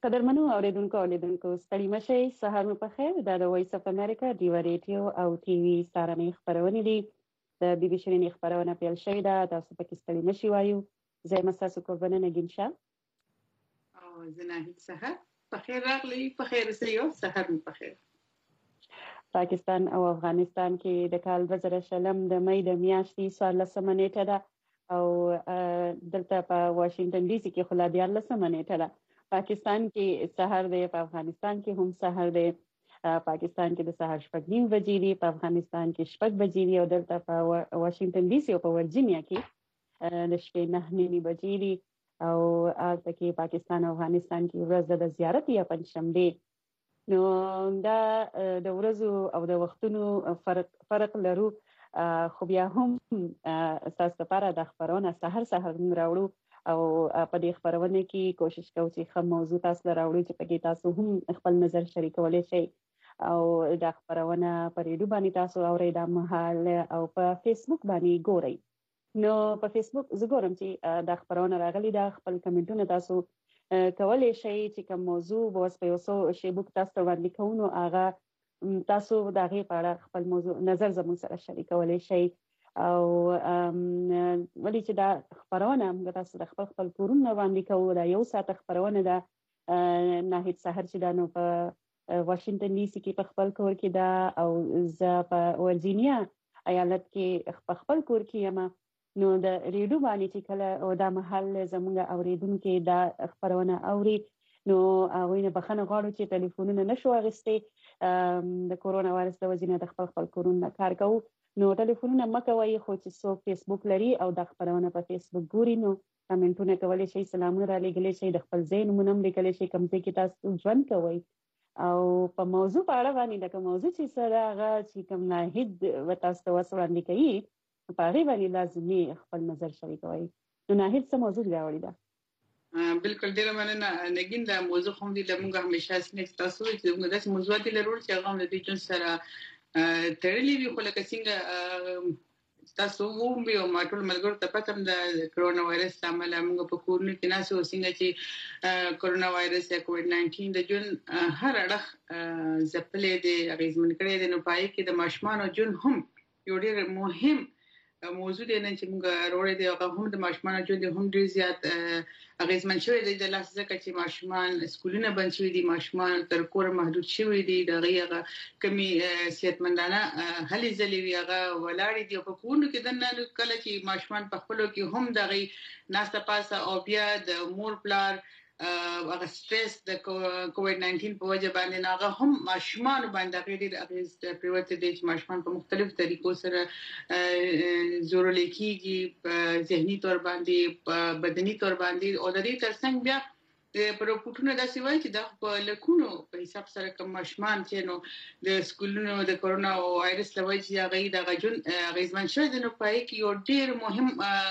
قدرمنو اوریدونکو او لیدونکو ستړي مشئ، سهار مو پخیر. دا د وایس اف امریکا ډیوا ریډیو او ټي وي سارنې خبرونه دي. د بي بي شيرینې خبرونه پیل شوې ده. تاسو پکې ستړي مشئ وایو. زه یم ستاسو قربانه نګین شاه او زه ناهید سهار پخیر راغلی. پخیر اوسئ او سهار مو پخیر. پاکستان او افغانستان کې د کال 2020 د مې د میاشتې 14 نیټه ده او دلته په واشنگټن ډي سي کې خو لا 14 نیټه ده. پاکستان کې سحر دی، په افغانستان کې هم سحر دی. پاکستان کې د سحر 6:30 بجې دي، په افغانستان کې 6 بجې دي او دلته په واشنگټن ډي سي او په ورجینیا کې د شپې 9:30 بجې دي او هلته کې پاکستان او افغانستان کې ورځ د زیارت یا پنځشنبه. نو دا د ورځو او د وختونو فرق لرو، خو بیا هم تاسو لپاره د خبرونه سحر راوړو او په دې خبرونه کې کوشش کوو چې کوم موضوع تاسو راوړو چې پکې تاسو هم خپل نظر شریکولای شئ او دا خبرونه په ریډیو باندې تاسو اورئ دا مهال او په فیسبوک باندې ګورئ. نو په فیسبوک زه ګورم چې دا خبرونه راغلي ده، خپل کمنټونه تاسو کولای شئ چې کوم موضوع وس په یوسو شیبوک تاسو باندې کوو هغه تاسو د هغې په اړه خپل موضوع نظر زموږ سره شریکولی شئ او ولې چې دا خبرونه موږ تاسو د خپل کورونه باندې کوو. دا یو ساعت خبرونه ده ناهید سحر چې دا نو په واشنگټن ډي سي کې په خپل کور کې ده او زه په ورجینیا ایالت کې په خپل کور کې یم. نو د ریډیو باندې چې کله دا محل زموږ اوریدونکو دا خبرونه اوري نو هغوی نه بخښنه غواړو چې ټلیفونونه نشو اخیستی د کورونا وایرس د وجې نه د خپل کورونه کار کوو. نو ټلیفونونه مه کوئ، خو چې څوک فیسبوک لري او دا خبرونه په فیسبوک ګوري نو کمنټونه کولی شئ، سلامونه را لیږلی شئ، د خپل ځای نومونه هم لیکلی شئ کوم ځای کې تاسو ژوند کوئ او په موضوع په اړه باندې لکه موضوع چې څه ده هغه چې کوم ناهید تاسو ته وس وړاندې کوي په هغې باندې لازمي خپل نظر شریکوئ. نو ناهید څه موضوع راوړې ده؟ بالکل ډیره مننه نګین. دا موضوع هم دی لمونږ همیشه چې تاسو چې موږ داسې موضوعات لرو چې هغه د دې جون سره تړلې وي، خو لکه څنګه تاسو هم به ما ټول ملګرو ته پته ده د کرونا وایرس عمله موږ په کورونو کې ناسو څنګه چې کرونا وایرس یا کووډ 19 د جون هر اړخ ځپلې دي اغیزمن کړي دي. نو پای کې د ماشومان جون هم یو ډیر مهم موضوع دی نن چې موږ وروړې دی هغه هم د ماشومان ژوند هم ډیر زیات اغیزمن شوی دی د لاس ځکه چې ماشومان سکولونه بند شوی دي، ماشومان تر کور محدود شوی دي، دغه کمی صحتمندانه هلي ځلې وی هغه ولاړې دي په کورونو کې. دنه کله چې ماشومان په خپلو کې هم دغه ناسته پاسه او بیا د مور پلار هغه سټرس د کووډ 19 په وجه باندې هغه هم ماشومان باندې ډېر اغیز پریوته دي چې ماشومان په مختلفو طریقو سره زورل کېږي، په ذهني تور باندې، په بدني تور باندې او د دې ترڅنګ بیا په رپورټونو داسې وایي چې د لکونو په حساب سره کوم ماشومان چې نو د سکولونو د کرونا وایرس لوي چې هغه د غجون غیزمن شوی د نو پای کې یو ډیر مهم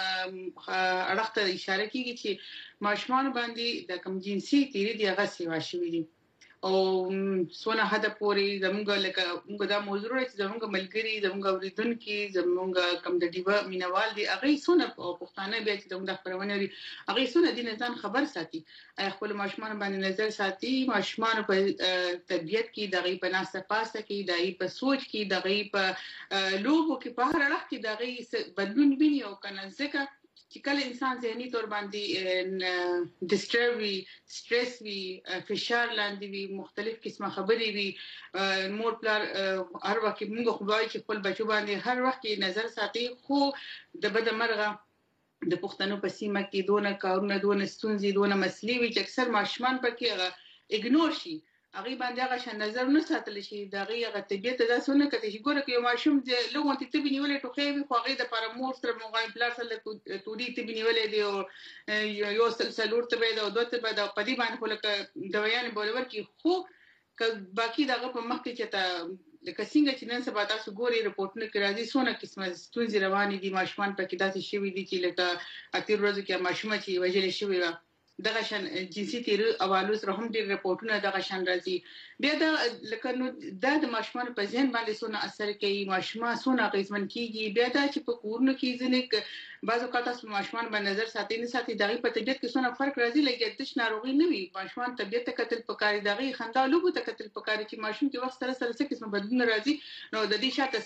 اړخ ته اشاره کیږي چې ماشومان باندې د کم جنسي تیری دی هغه سیوا شوی دي او سونه حد پورې زموږ لکه موږ دا موضوع چې زموږ ملګری زموږ اوریدونکو زموږ کم د ډیوا مینوال دي هغه سونه پښتانه بیا چې زموږ خبرونه دي هغه سونه د نظام خبر ساتي، خپل ماشومان باندې نظر ساتي، ماشومان په طبيعت کې دغه په ناسه پاسه کې دغه په سوچ کې دغه په لوبو کې په هر اړخ کې دغه بدلون ویني او کنه ځکه چې کله انسان ذهني تور باندې ډیسټرب وي، سټرس وي، فشار لاندې وي، مختلف قسمه خبرې وي، مور پلار هر وخت موږ خو وایي چې خپل بچو باندې هر وخت نظر ساتي، خو د بد مرغه د پښتنو په سیمه کې دونه کارونه دونه ستونزې دونه مسلې وي چې اکثر ماشومان پکې اګنور شي، هغه باندې هغه شان نظر نه ساتل شي، دغه هغه طبيعت داسې نه کوي چې ګوره کې یو ماشوم چې لوګون ته بنیولې ټوخې وي خو هغه د پارامور سره موبایل پلار سره توډي ته بنیولې دی او یو سلور ته به د دوته به د پدی باندې خو لکه دویان بولور کې خو باقي دغه په مخ کې چې تا لکه څنګه چې نن سبا تاسو ګوري رپورټونه کې راځي سونه قسمه ستونزې روانې دي، ماشومان پکې داسې شوي دي چې لکه اتیر ورځې کې ماشومه چې وژل شوی و دغه شان جنسي تیر اوالو سره هم ډیر رپورټونه دغه شان راځي بیا دا لکه نو د ماشومان په ذهن باندې سونه اثر کوي ماشومان سونه غیزمن کیږي بیا دا چې په کورونو کې ځنې بعضو کاتاس ماشومان باندې نظر ساتي نه ساتي دغه په طبيعت کې سونه فرق راځي لکه د ناروغي نه وي ماشومان طبيعت ته کتل پکاري دغه خندا لوبو ته کتل پکاري چې ماشوم کې وخت سره سره څه قسم بدلون راځي نو د دې شاته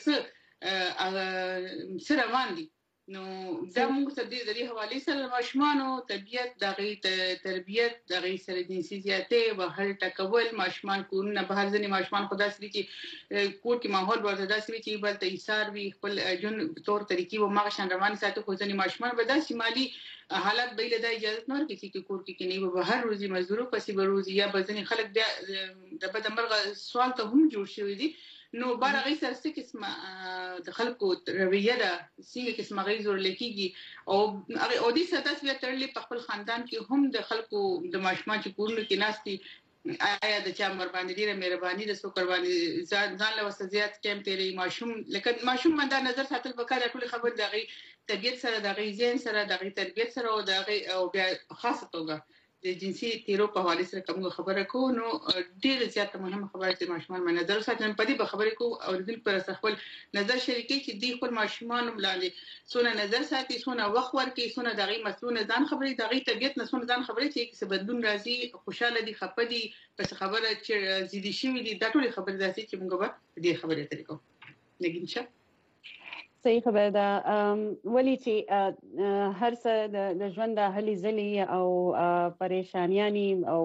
سره روان دي نو دا موږ ته د دې حواله سره ماشومانو طبيعت دغه تربيت دغه سره جنسیته او هر ټکول ماشومان کورونه بهر ځنی ماشومان خدا سړي چې کور کې ماحول ورته داسې چې بل ته ایثار وي خپل جون تور طریقې او ماغه شان روان ساتي خو ځنی ماشومان به د شمالي حالت به له اجازه نور کې کور کې نه به هر روزي مزدورو پسې به روزي یا بزنی خلک بیا د بدمرغه سوال ته هم جوړ شوی دي نو بارغه سره څه قسمه د خلکو رویه ده څنګه قسمه غیزور لیکيږي او دې ساتس بیا ترلې په خپل خاندان کې هم د خلکو د ماشومان چې کورونو کې ناشتي آیا د چا مر باندې ډیره مهرباني د سو قرباني ځان له وسزيات کم تیرې ماشوم لکه ماشوم باندې نظر ساتل وکړه ټول خبر دغه طبيعت سره دغه ذهن سره دغه تربيت سره او دغه او بیا خاصه توګه د جنسي تیرو په حواله سره کوم خبره کو نو ډیر زیاته مهمه خبره چې ماشومان باندې نظر ساتل په دې خبرې کو او د پر خپل نظر شریکي چې دی خپل ماشومان ملاله سونه نظر ساتي سونه وخت ورکي سونه دغه مسؤل ځان خبرې دغه طبيعت نه سونه ځان خبرې چې څه بدلون راځي خوشاله دي خپه دي پس خبره چې زیدي شي دي دا ټول خبره داسي چې موږ به دې خبرې طریقو نګینچا صحیح خبره ده ولی چې هر څه د ژوند د هلي ځلې او پریشانیانی او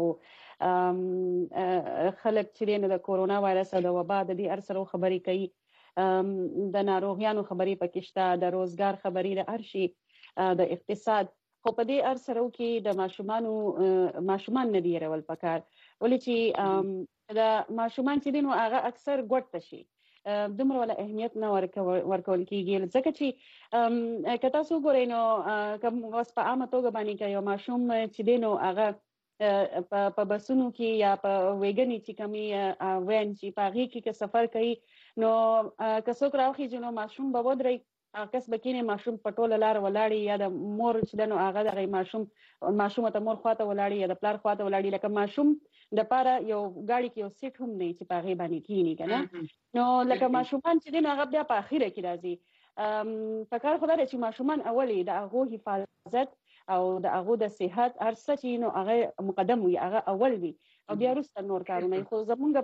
خلک چې د کورونا وایرس او د وبا د دې ارسرو خبرې کوي د ناروغیانو خبرې پکښتا د روزګار خبرې د ارشي د اقتصاد خو په دې ارسرو کې د ماشومان نه دی رول پکار ولی چې د ماشومان چې دینو هغه اکثر ګډ شي دومره ولا اهمیت نه ورکول کیږي ځکه چې کته سو ګورئ نو کوم اوس په عامه توګه باندې کوي ماشوم چې دینو هغه په بسونو کې یا په ویګنی چې کمی وین چې پاغي کې سفر کوي نو کڅوک راوخی جنو ماشوم به ودري کس بکینه ماشوم پټول لار ولاړی یا د مور چې دنو هغه د ماشوم ته مور خواته ولاړی یا د پلار خواته ولاړی لکه ماشوم د پاره یو غاړي کې یو سیټ هم نه چې پاغي باندې کینی کنه نو لکه ماشومان چې دین هغه بیا په اخیره کې راځي فکر خدای چې ماشومان اولی د هغه حفاظت او د هغه د صحت ارڅ چې نو هغه مقدم وي هغه اول وي او بیا وروسته نور کارونه خو زمونږ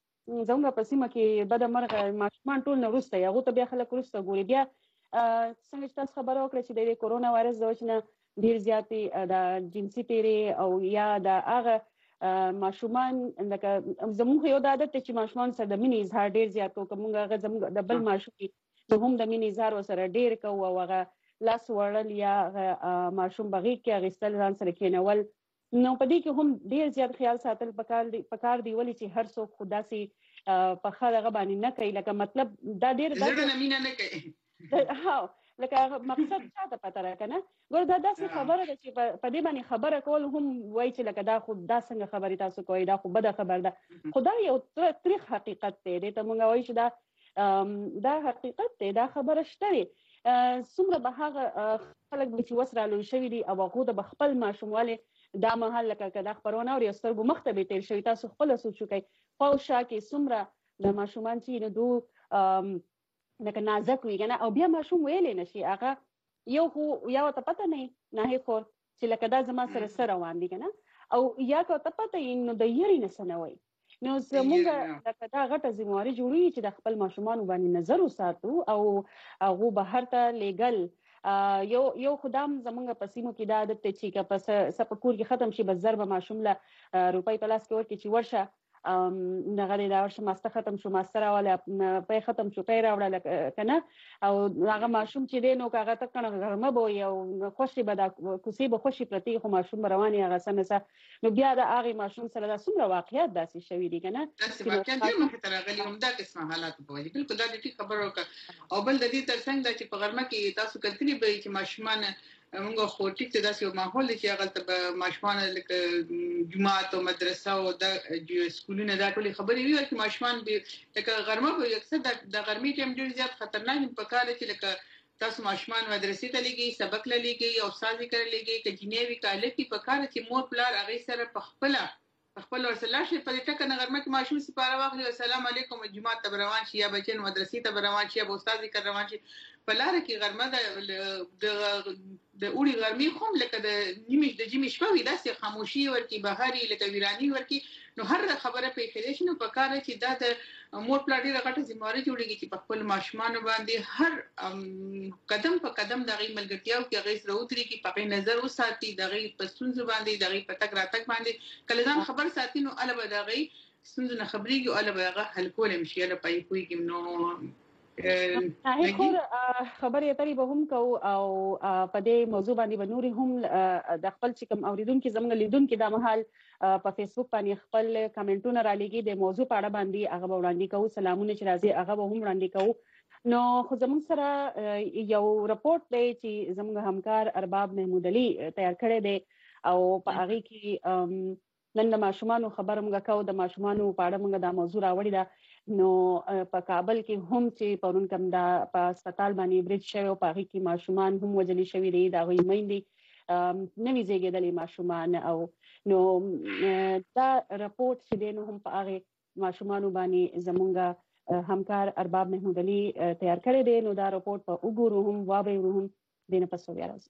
په سیمه کې بد مرغه ماشومان ټول نه وروسته هغه ته بیا خلک وروسته ګوري بیا څنګه تاسو خبرو کړی چې د کورونا وایرس د وجنه ډیر زیاتې د جنسي تیرې او یا د هغه ماشومان لکه زموږ یو د عادت چې ماشومان سره د مینې اظهار ډیر زیات کومه هغه زموږ د بل ماشوم چې هم د مینې اظهار سره ډیر کوو او هغه لاس وړل یا ماشوم بغیر کې غسل ځان سره کېنول نو په دې کې هم ډیر زیات خیال ساتل پکار دی ولی چې هر څوک خدا سي په خاله باندې نه کوي لکه مطلب دا ډیر زړه مینه نه کوي ها لکه مقصد چاته پته راکنه ګور دا داسې خبره ده چې په دې باندې خبره کول هم وای چې لکه دا خو دا څنګه خبرې تاسو کوي دا خو بده خبر ده خدای یو تاریخ حقیقت دی ته مونږ وای چې دا حقیقت دی دا خبره شته څومره به هغه خلک چې وسرالو شوی دي او هغه د خپل ماشومواله دا محل لکه دا خبرونه او سترګو مخته به تیر شوی تاسو خپل سوچو کوي پاوشا کې څومره د ماشومان چې نو دو لکه نازک وي کنه او بیا ماشوم ویلې نشي هغه یو ته پته نه خور چې لکه دا زما سره روان دي کنه او یا ته پته نو د یری نه سنوي نو زموږ لکه دا غټه ذمہواری جوړوي چې د خپل ماشومان باندې نظر وساتو او هغه بهر ته لیګل یو خدام زمونږ په سیمو کې دا عادت چې په سپکور کې ختم شي بس ضرب ماشوم له روپۍ په لاس کې ورکړي چې ورشه دغه دا ورشه ماسته ختم شو ماسته راواله په ختم شو پیر راوړل کنه او هغه ماشوم چې دینو هغه تکنه غرمه بو یو خوشي به د کوسي به خوشي پرتی خو ماشوم رواني هغه سمسه نو بیا د هغه ماشوم سره د څومره واقعیت داسې شوی دي کنه داسې واقعیت دې مخه تر غلي هم دا قسمه حالات په وجه بالکل دا دې خبرو او بل د دې ترڅنګ چې په غرمه کې تاسو کتلی به چې ماشومان موږ خو ټیک ته داسې ماحول چې هغه ته ماشومان لکه جماعت او مدرسه او د سکولونو دا ټول خبرې وي چې ماشومان به لکه غرمه به اکثر د غرمې ټیم ډیر زیات خطرناک په کار چې لکه تاسو ماشومان مدرسې ته لګي سبق لګي او استاد کړ لګي ک جنیوي کاله کې په کار چې مور پلار هغه سره په خپل ورسره شي په ټکه نغرمه کې ماشوم سپاره واخلي السلام علیکم جمعه ته روان شي یا بچن مدرسې ته روان شي یا استاد کړ روان شي په لار کې غرمه د اوري غرمې خو لکه د نیمه د جمی شپه وي داسې خاموشي ورکی بهاري لکه ویرانی ورکی نو هر خبره په خېلې شنو په کار چې دا د مور پلاډي رغټه ذمہواری جوړیږي چې په خپل ماشومان باندې هر قدم په قدم دغه ملګرتیاو کې غیس راوتري کې په نظر وساتي دغه پسونځ باندې دغه پټک راتک باندې کله ځان خبر ساتي نو البته دغه سنځ نه خبريږي او البته هغه کول مشي له پای کوي نو خبرې اترې به هم کو او په دې موضوع باندې بنوري هم د خپل چې کوم اوریدونکو زموږ لیدونکو د مهال په فیسبوک باندې خپل کمنټونه را لګي د موضوع په اړه باندې هغه وړاندې کوو سلامونه چې راځي هغه به هم وړاندې کوو نو خو زموږ سره یو رپورت دی چې زموږ همکار ارباب محمود علي تیار کړی دی او په هغه کې نن د ماشومانو خبر موږ کوو د ماشومانو په اړه موږ دا موضوع راوړی دا نو په کابل کې هم چې پرون کوم دا په هسپتال باندې برید شوی او په هغه کې ماشومان هم وژل شوي دي دا غوي میندې نوي زیږیدلي ماشومان او نو دا رپورت چې دی نو هم په هغه ماشومانو باندې زمونږ همکار ارباب محمود علي تیار کړی دی نو دا رپورت په وګورو هم واورو هم دینه پسو بیا راځي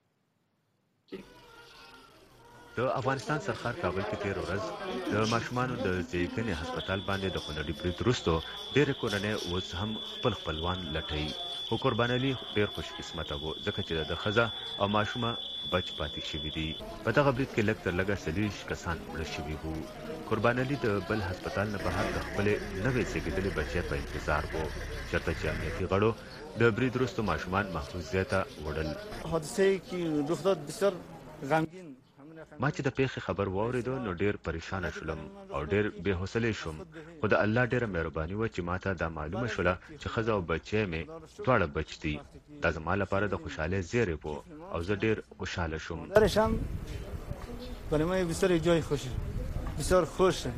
د افغانستان سرخار کابل کې تیر ورځ د ماشومانو د زیږنې هسپتال باندې د خونړي برید وروسته ډېرې کورنۍ اوس هم خپلوان لټوي خو قربان علي ډېر خوش قسمته و ځکه چې د ښځه او ماشومه بچ پاتې شوي دي په دغه برید کې لږ تر لږه 40 کسان مړه شوي وو قربان علي د بل هسپتال نه بهر د خپلې نوې زیږېدلې بچی په انتظار و چېرته چې امنیتي غړو د برید وروسته ماشومان محفوظ ځای ته وړل حادثه کې رخ داد بسیار غمگین ما چې د پیښې خبر واورېدو نو ډېر پریشانه شولم او ډېر بې حوصلې شوم خو د الله ډېره مهرباني وه چې ماته دا معلومه شوله چې ښځه او بچی مې دواړه بچ دي دا زما لپاره د خوشحالۍ زیری و او زه ډېر خوشحاله شوم درشم برای من بسیار جای خوشه بسیار خوشه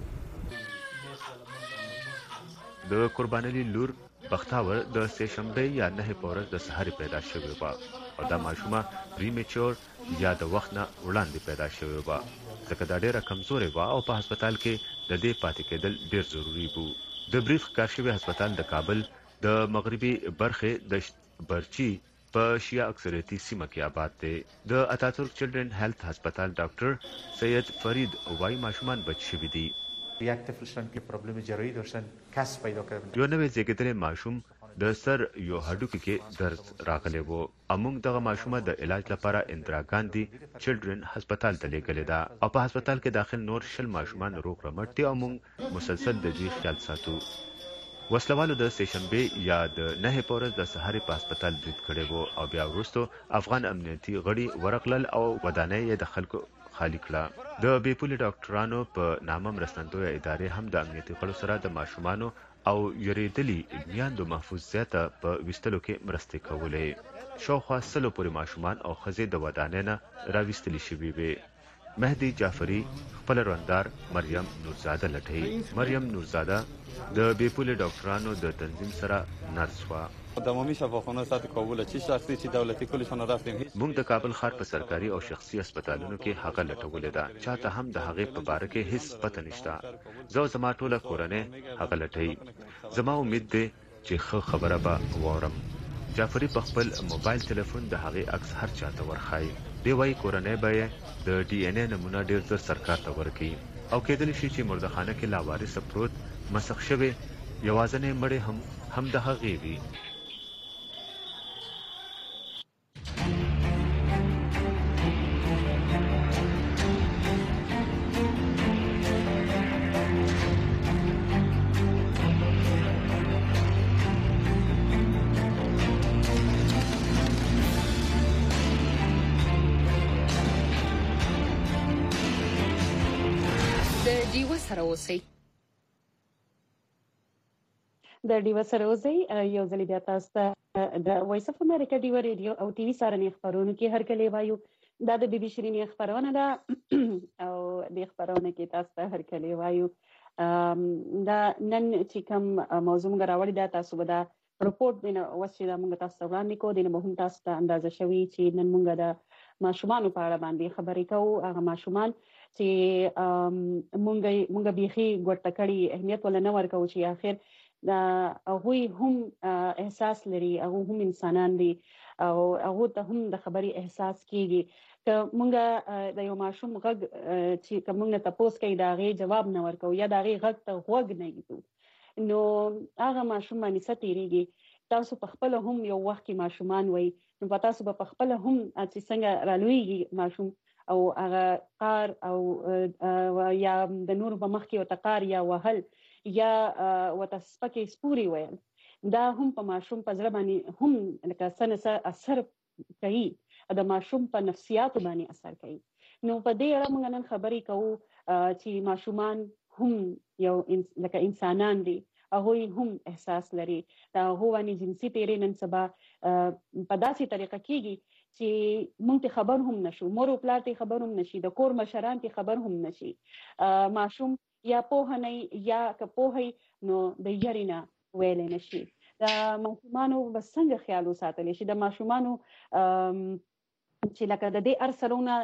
د قربان علي لور بختاور د سهشنبې یا 9 په ورځ د سهار پیدا شوې وه او دا ماشومه پریمیچور یا د وخت نه وړاندې پیدا شوې وه ځکه دا ډېره کمزورې وه او په هسپتال کې د دې پاتې کېدل ډېر ضروري وو د برید ښکار شوي هسپتال د کابل د مغربي برخې د برچي په شیعه اکثریتي سیمه کې آباد دی د اتاتورک چلډرن هیلث هسپتال ډاکټر سید فرید وایي ماشومان بچ شوي دي یک طفل داشتن که پرابلم جراحی داشتن کس پیدا کردن یو نوې زیږېدلی ماشوم د سر یو هډوکي کې درد راغلی و امونږ دغه ماشومه د علاج لپاره اندرا ګاندي چلډرن هسپتال ته لیږلې ده او په هسپتال کې داخل نور 10 ماشومان روغ رمټ دي او موږ مسلسل د دې خیال ساتو وسلوالو د سهشنبې یا د 9 په ورځ د سهار په هسپتال برید کړی و او بیا وروسته افغان امنیتي غړي ورغلل او ودانۍ یې د خلکو خالی کړه د بیپولي ډاکټرانو په نامه مرستندویه ادارې هم د امنیتي غړو سره د ماشومانو او یریدلي میاندو محفوظ ځای ته په ویستلو کې مرستې کولې شاوخوا 100 پورې ماشومان او ښځې د ودانۍ نه راویستلي شوي وې مهدي جعفري خپل روندار مریم نورزاده لټوي مریم نورزاده د بیپولي ډاکټرانو د تنظیم سره نرس وه تمامی شفاخانه سطح کابل چی شخصي چی دولتي کلشون رفتیم موږ د کابل ښار په سرکاري او شخصي هسپتالونو کې هغه لټولې ده چاته هم د هغې په باره کې هیڅ پته نشته زه زما ټوله کورنۍ هغه لټوي زما امید دی چې ښه خبره به واورم جعفري په خپل موبایل تلیفون د هغې عکس هر چاته ورښایي دی وایي کورنۍ به یې د ډي ان اے نمونه ډېر زر سرکار ته ورکړي او کېدلی شي چې مردخانه کې لاوارثه پروت مسخ شوی یوازینۍ مړی هم د هغې وي د ډیو سره اوسئ یو ځل بیا تاسو ته د وایس اف امریکا ډیو ریډیو او ټي وي سارنې خبرونه کې هر کله وایو دا د بي بي شيرینې خبرونه ده او د خبرونه کې تاسو ته هر کله وایو دا نن چې کوم موضوع غراوړی دا تاسو به دا رپورټ دینه وسې دا موږ تاسو وړاندې کوو دینه به هم تاسو ته اندازه شوي چې نن موږ د ماشومان په اړه باندې خبرې کوو. هغه ماشومان چې موږ بيخي ګټه کړي اهمیت ولا نه ورکو چې اخر دا هغه هم احساس لري، هغه هم انسانان دي او هغه ته هم د خبري احساس کیږي. که موږ د یو ماشوم غږ چې کومه تاسو کوي دا غي جواب نه ورکو یا دا غي غږ ته غوږ نه ایږدو نو هغه ماشوم باندې ستېریږي. تاسو په خپل هم یو وخت کې ماشومان وای نو تاسو په خپل هم چې څنګه رالويږي ماشوم او هغه قار او یا د نور په مخ کې او تقار یا وهل یا وتسپکه سپوري ویل دا هم په ماشوم په ځړ باندې هم لکه سنه اثر کوي، د ماشوم په نفسیات باندې اثر کوي. نو په دې اړه موږ نن خبرې کوو چې ماشومان هم یو لکه انسانان دي، هغه هم احساس لري. دا هو باندې جنسي تیرې نن سبا په داسې طریقه کېږي چې موږ ته خبر هم نشو، مور او پلار ته خبر هم نشي، د کور مشران ته خبر هم نشي. ماشوم یا په نه یا که په نو د یرینا ویل نشي. د ماشومانو بسنګ خیال وساتل شي، د ماشومانو چې لکه د دې ارسلونه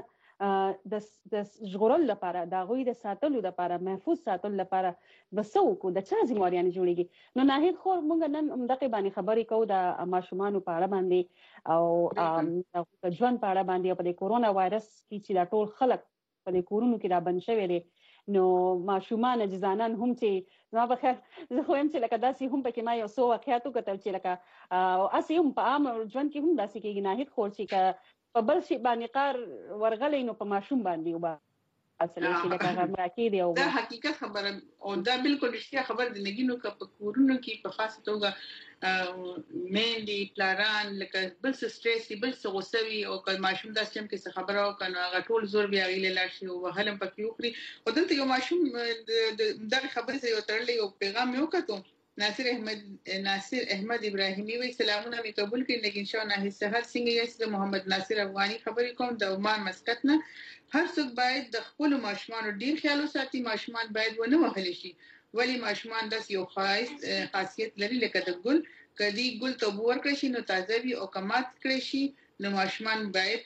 د ژغورل لپاره د غوي د ساتلو لپاره محفوظ ساتلو لپاره بسو کو د چا ذمہوریان جوړیږي. نو ناهید خو موږ نن دغه باندې خبرې کوو د ماشومانو په اړه باندې او د ژوند په اړه باندې په کورونا وایرس کې چې دا ټول خلک په کورونو کې را بند شوی دي. نو ماشومان جزانان هم چې زما په خیال زه خو هم چې لکه داسې هم پکې ما یو څو واقعیاتو کتل چې لکه او اسی هم په عام ژوند کې هم داسې کېږي. ناهید خو چې په بل شي باندې قار ورغلی نو په ماشوم باندې وبا اصلي چې لکه هغه راکې دی او دا حقیقت خبره او دا بالکل رښتیا خبر دی. نګینو که په کورونو کې په خاصه توګه مېندې پلاران لکه بل څه سټریس بل څه غوسوي او که ماشوم داسې چې څه خبره وکړي هغه ټول زور بیا غیله لاړ شي او هلم پکې وخري. او دلته یو ماشوم دغه خبرې سره یو تړلې یو پیغام یو کتو ناصر احمد ابراهیمی وی سلامونه می قبول کړئ. لیکن شو نه سحر څنګه یې محمد ناصر افغانی خبرې کوم د عمان مسقط نه. هر څوک باید د خپل ماشومان ډیر خیال وساتي. ماشومان باید ونه وهل شي ولی ماشومان داس یو خاصیت لري لکه د ګل کدي ګل ته ور کړی شي نو تازه وي او کمات کړی شي نو ماشومان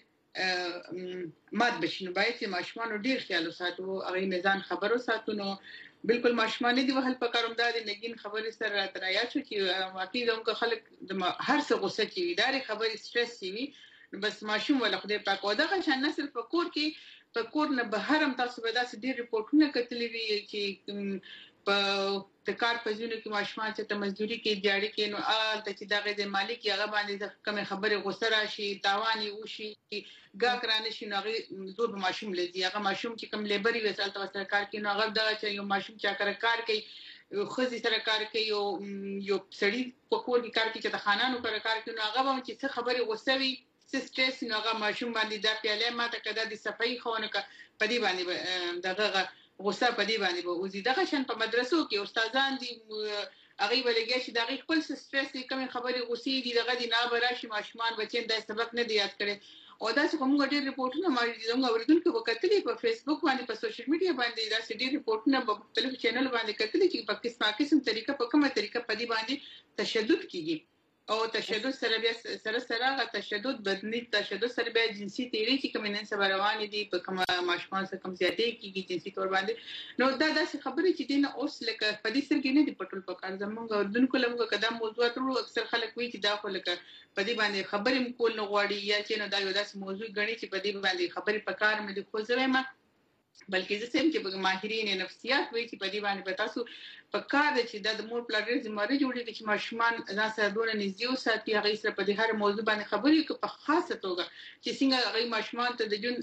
باید مات بشي. نو باید ماشومان ډیر خیال وساتو هغه میزان خبرو ساتو. نو بالکل ماشومان دي وهل پکاروم دا د نګین خبرې سره تریا شو چې واقعي دغه خلک هر څه غوسه کوي دا خبرې سټرس کوي بس ماشوم ولا خدای پاک او دغه شان نسل په کور کې په کور نه بهرم تاسو به داسې ډیر ریپورتونه کتلې وي چې په د کار په ځینو کې ماشومان چې ته مزدوري کې دیاړي کې نو ته چې دغه د مالک هغه باندې کوم خبره غوسه راشي تاوان یې وشي ګاک رانه شي نو زور به ماشوم لدی هغه ماشوم چې کوم لیبري وسال ته سره کار کوي نو هغه دغه چې یو ماشوم چې کار کوي خزي سره کار کوي یو سړی په کور کې کار کوي چې د خانانو سره کار کوي نو هغه به چې خبره غوسه وي سټرس نو هغه ماشوم باندې دا پیاله ماته کده د صفای خونه ک پدی باندې دغه غوسه پدی باندې به وزي دغه شان په مدرسو کې استادان دي هغه ولګي چې دغه خپل سټرس کوم خبره غوسي دي دغه د نه براشي ماشومان بچین د سبق نه دی یاد کړي او دا چې کوم ډېر ریپورتونه ما زموږ اوریدونکو وکړي په فیسبوک باندې په سوشل میډیا باندې دا ډېر ریپورتونه په مختلفو چینل باندې کړي چې په قسم طریقه په کومه طریقه پدی باندې تشدد کیږي او تشدد سره بیا سره تشدد بدني تشدد سره بیا جنسي تیری چې کوم نن سبا روان دي په کوم ماشومان سره کوم زیاتې کیږي جنسي تور باندې نو دا داسې خبرې چې دین اوس لکه په دې سر کې نه دي پټول پکار زموږ اوردونکو لمغه قدم موضوع ټول اکثر خلک وایي چې دا خو لکه په دې باندې خبرې کول نه غواړي یا چې نو دا یو داسې موضوع غني چې په دې باندې خبرې پکار مې د خو زما بلکې زه سم چې ماهرین نفسیات وایي چې په دې باندې تاسو په کار چې د مور پلار زموږ جوړې چې ماشومان ځان سره دونه نږدې وساتي هغه سره په دې هر موضوع باندې خبرې کوي په خاصه توګه چې څنګه هغه ماشومان ته د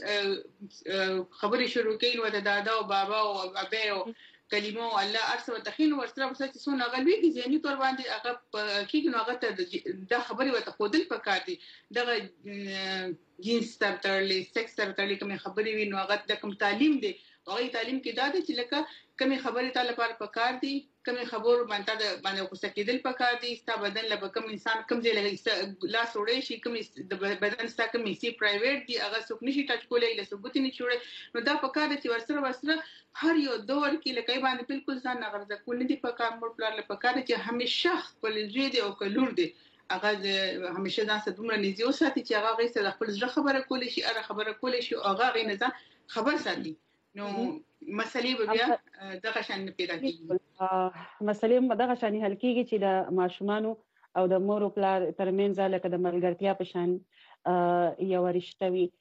جون خبرې شروع کوي نو د دادا او بابا او ابا او کلمو الله ارسه وتخین ورسره وسات سونه غلوي کې ځینې تور باندې هغه کېږي نو هغه ته د خبرې وته خودل پکار دي دغه جنس ترلې سکس ترلې کوم خبرې وي نو هغه د کوم تعلیم دي هغه تعلیم کې دا دی چې لکه کمی خبرې تعالی لپاره پکار دي کمی خبرو باندې غوسه کېدل پکار دي ستا بدن له کوم انسان کوم ځای له لاس وړي شي کوم د بدن ستا کوم سي پرایویټ دي هغه څوک نشي ټچ کولای له ثبوت نه جوړي نو دا پکار دي چې ورسره هر یو دور کې لکه باندې بالکل ځان نغرضه کول نه دي پکار مور پلار له پکار چې همیشه خپل ځای دی او کلور دي هغه همیشه ځان سره دومره نږدې وساتي چې هغه غي سره خپل ځړه خبره کولی شي اره خبره کولی شي هغه غي نه خبر ساتي نو مسلې به بیا دغه شان پیدا کیږي مسلې دغه شان حل کیږي چې د ماشومانو او د مور او پلار ترمنځ لکه د ملګرتیا په شان یو رشتہ وي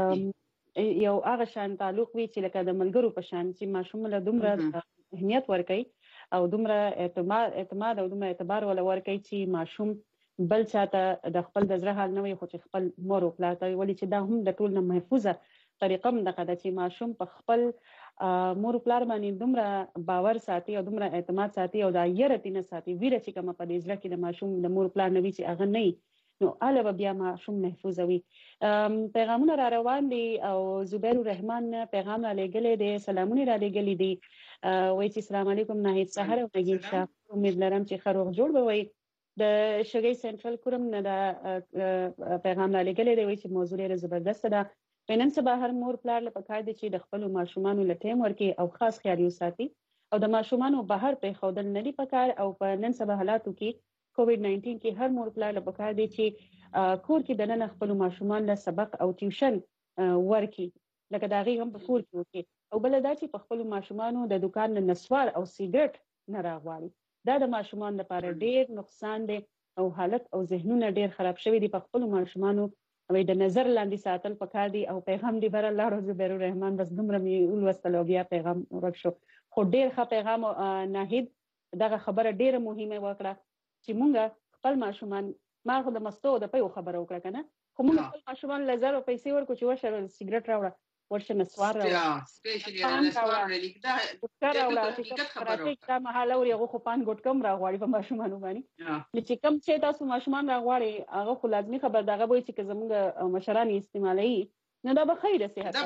یو هغه شان تعلق وي چې لکه د ملګرو په شان چې ماشوم له دومره اهمیت ورکړي او دومره اعتماد او دومره اعتبار ول ورکړي چې ماشوم بل چاته د خپل د زړه حال نه وي خو چې خپل مور او پلار ته ولې چې دا هم د ټول نه محفوظه طریقه هم دغه د چې ماشوم په خپل مور پلار باندې دومره باور ساتي او دومره اعتماد ساتي او دا یره نه ساتي ویره چې کوم په دې ځل کې د ماشوم د مور پلار نه وي چې هغه نه نو علاوه بیا ماشوم محفوظ وي پیغامونه را روان دي او زبیر الرحمن پیغام را لګلې دي سلامونه را لګلې دي وایي چې السلام علیکم ناهید سحر او نگین شاه امید لرم چې خروغ جوړ به وي د شګي سنټرل کوم نه دا پیغام را لګلې دی وایي چې موضوع ډېره زبردست ده نن سبا هر مور پلار له پکار دي چې د خپل ماشومانو له ټیم ورکي او خاص خیال وساتي او د ماشومانو بهر په خودل نه دی پکار او په نن سبا حالاتو کې کووډ 19 کې هر مور پلار له پکار دي چې کور کې د نن خپل ماشومان له سبق او ټیوشن ورکي لکه دا غي هم په کور کې وکي او بل دا چې په خپل ماشومانو د دکان نه نسوار او سیګریټ نه راغواړي دا د ماشومان لپاره ډېر نقصان دی او حالت او ذهنونه ډېر خراب شوي دي په خپل ماشومانو او د نظر لاندې ساتل پکار دي او پیغام دی بر الله زبیر الرحمن بس دومره می ولوستل او بیا پیغام ورک شو خو ډیر ښه پیغام ناهید دغه خبره ډیره مهمه وکړه چې مونږ خپل ماشومان ما خو د مستو د پیو خبره وکړه کنه خو مونږ خپل ماشومان لزر او پیسې ورکو چې وشه سیګریټ راوړه ورشه نسوار راوړه سپیشلی نسوار لیکدا حقیقت خبره دا محاله ور یو خو پان ګټ کم راغواړي په ماشومان باندې چې کم چې تاسو ماشومان راغواړي هغه خو لازمي خبر دغه وایي چې زموږ مشران استعمالي نو دا به خیره صحت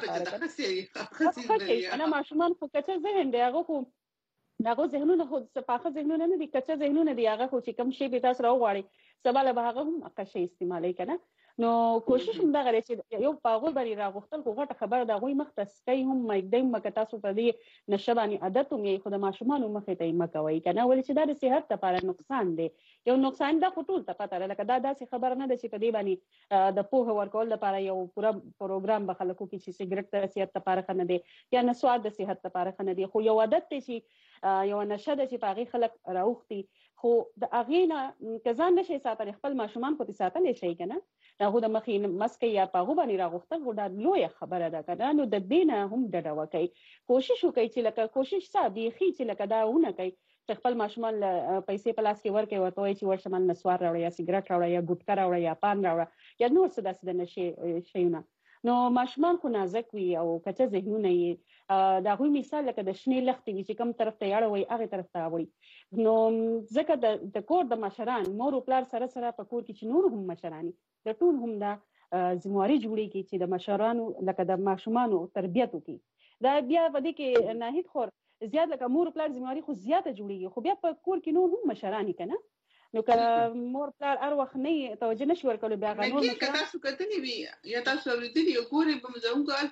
لپاره انا ماشومان خو کچه ذهن دی هغه خو داغه ذهنونه خو صفاخه ذهنونه نه دي کچه ذهنونه دي هغه خو چې کم شی به تاسو راغواړي سباله به هغه هم اقشه استعمالي کنه نو کوشش هم دا غره چې یو پاغور باندې راغختل خو غټه خبره دا غوي مختص کوي هم مګدم مکه تاسو په دې نشبانی عادت هم یې خو د ماشومان مخې ته مکوي کنه ولې چې دا د صحت لپاره نقصان دی یو نقصان دا ټول ته پته لکه دا داسې خبر نه ده چې په دې باندې د پوهه ورکول لپاره یو پورا پروګرام به خلکو کې چې سیګریټ د صحت لپاره نه دی یا نسواد د صحت لپاره نه دی خو یو عادت دی چې یو نشه ده چې پاغي خلک راوختي خو د اغینا کزان نشي ساتل خپل ماشومان کو ساتل شي کنه هغه د مخې مسکه یا پاغو باندې راغختل غو دا لوی خبره ده کنه نو د دینه هم ډډه وکي کوشش وکي چې لکه کوشش صاحب خي چې لکه دا ونه کوي چې خپل ماشومان پیسې په لاس کې ورکوي ورته وي چې ورشمن نسوار راوړي یا سیګریټ راوړي یا ګټکا راوړي یا پان راوړي یا نور څه داسې د نشي شيونه نو ماشومان خو نازک وي او کچه ذهنونه یې دا غوي مثال لکه د شنې لختې وي چې کوم طرف ته یاړه وي هغه طرف ته وړي نو ځکه د کور د مشران مور او پلار سره په کور کې چې نور هم مشرانی د ټول هم دا ذمہواری جوړیږي چې د مشرانو لکه د ماشومانو تربیت وکړي دا بیا په دې کې ناهید خور زیات لکه مور پلار ذمہواری خو زیاته جوړیږي خو بیا په کور کې نور هم مشرانی کنه نو که مور پلار هر وخت نه توجه نشي ورکول بیا غنور مشران تاسو کتنی وي یا تاسو ورېدلی یو ګوري په مزونګه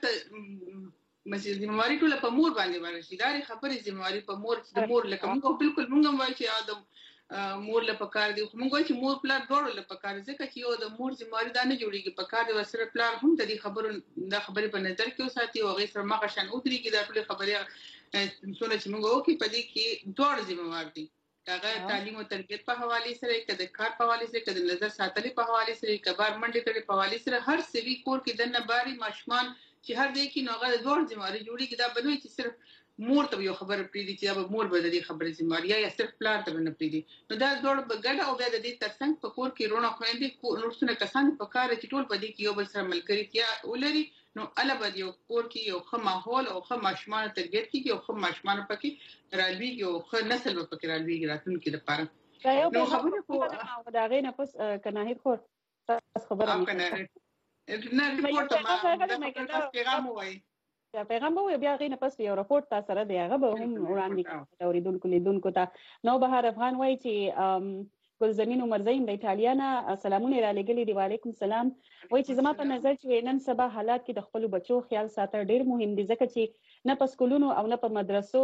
الته مسجد ذمہواری ټول په مور باندې ورشي دا خبره ذمہواری په مور د مور لکه موږ بالکل موږ وایو چې ادم مور له پکار دی خو موږ وایو چې مور پلار ډوړ له پکار ځکه چې یو د مور ذمہواری دا نه جوړیږي پکار دی وسره پلار هم د دې خبرو د خبرې په نظر کې وساتي او غي سره مخه شان اوتري کې دا ټول خبره څونه چې موږ وکي په دې کې ډوړ ذمہوار دي هغه تعلیم او تربیت په حواله سره کده کار په حواله سره کده نظر ساتلې په حواله سره کبار منډه کړي په حواله سره هر سوي کور کې د نباري ماشومان چې هر دې کې نوغه د ډوړ ذمہواری جوړي کې دا بنوي چې صرف مور ته یو خبره پریدي چې دا مور به د دې خبره ذمہواری یا صرف پلار ته نه پریدي نو دا ډوړ بغډ او د دې ترڅنګ په کور کې رونه خويندې نور څه کسان په کار چې ټول په دې کې یو بل سره ملګری یا ولري نو البته یو کور کې یو ښه ماحول او ښه ماشومان تربیت کې یو ښه ماشومان پکې رالوي یو ښه نسل پکې رالوي راتلونکي لپاره نو خبره خو دا غینه پس کناهید خور تاسو خبره نه ریپورت ما پیغام وای پیغام به بیا غي نه پس یو راپورټ تاسو سره دی هغه به هم وړاندې اوریدونکو لیدونکو ته نو بهر افغان وایي چې ګلزمین عمرزین د ایټالیا نه سلامونه را لګلي دی. وعلیکم السلام. وایي چې زما په نظر چې نن سبا حالات کې د خپل بچو خیال ساتل ډیر مهم دي ځکه چې نه په سکولونو او نه په مدرسو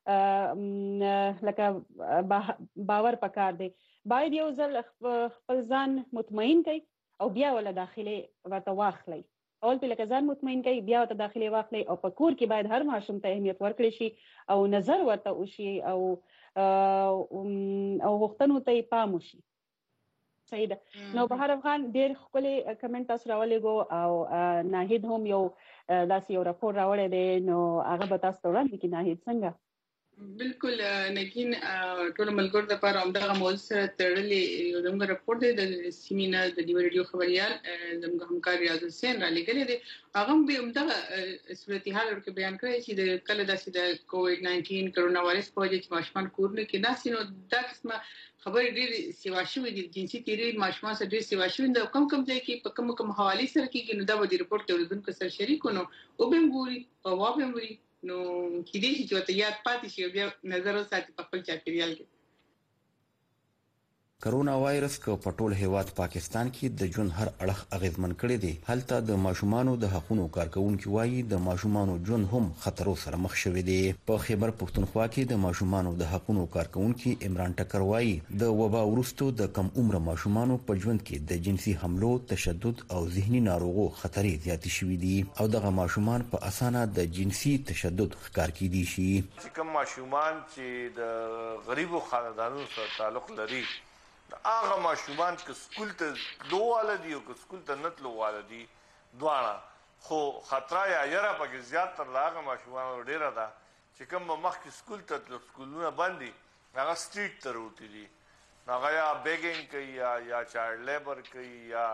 لکه باور پکار دی. باید یو ځل خپل ځان مطمئن کړئ او بیا ولا داخلي ورته واخلئ. اول په لکه ځان مطمئن کړئ بیا ورته داخلي واخلئ او په کور کې باید هر ماشوم ته اهمیت ورکړي شي او نظر ورته وشي او غوښتنو ته پام وشي. صحیح ده. نو بهر افغان ډیر ښکلی کمنټ تاسو راولېږو او ناهید هم یو داسې یو راپور راوړی دی نو هغه به تاسو ته وړاندې کړي. ناهید څنګه؟ بالکل نګین ټول ملګرو لپاره همدغه موضوع سره تړلې یو زموږ راپور دی د سیمینار د دیو ریډیو خبريال زموږ همکار ریاض حسین را لګلې دی. هغه به همدغه صورتحال ورکه بیان کړی چې د کله داسې د کووډ 19 کرونا وایرس په وجه چې ماشومان کورونه کې داسې نو دا قسمه خبرې ډېر سیوا شوې دي. جنسي تیری ماشومان سره ډېر سیوا شوې ده. کم ځای کې په کوم حواله سره کېږي نو دا به د ریپورت کې ورزون کې سره شریک ونو او به ګوري او وا به ګوري نو کې دې چې ته یاد پاتې شي بیا نظر وساتي په خپل چاپیریال کې. کرونا وایرس کو پټول هیواد پاکستان کې د جون هر اړخ اغیزمن کړي دي. هلته د ماشومانو د حقوقو کارکونکو وایي د ماشومانو جون هم خطرو سره مخ شوي دي. په خیبر پښتونخوا کې د ماشومانو د حقوقو کارکونکو عمران ټکر وایي د وبا ورستو د کم عمر ماشومانو په ژوند کې د جنسي حملو، تشدد او ذهني ناروغو خطرې زیات شوي دي او دغه ماشومان په اسانه د جنسي تشدد ښکار کیدي شي. کوم ماشومان چې د غریبو خاندانونو سره تعلق لري هغه ماشومان چې سکول ته لواله دي او که سکول ته نه تلواله دي دواړه خو خطر یا یره پکې زیات تر هغه ماشومان ډیره ده چې کوم مخکې سکول ته سکولونه باندې هغه سټریټ ته وروتي دي هغه یا بیګینګ کوي یا چایلډ لیبر کوي یا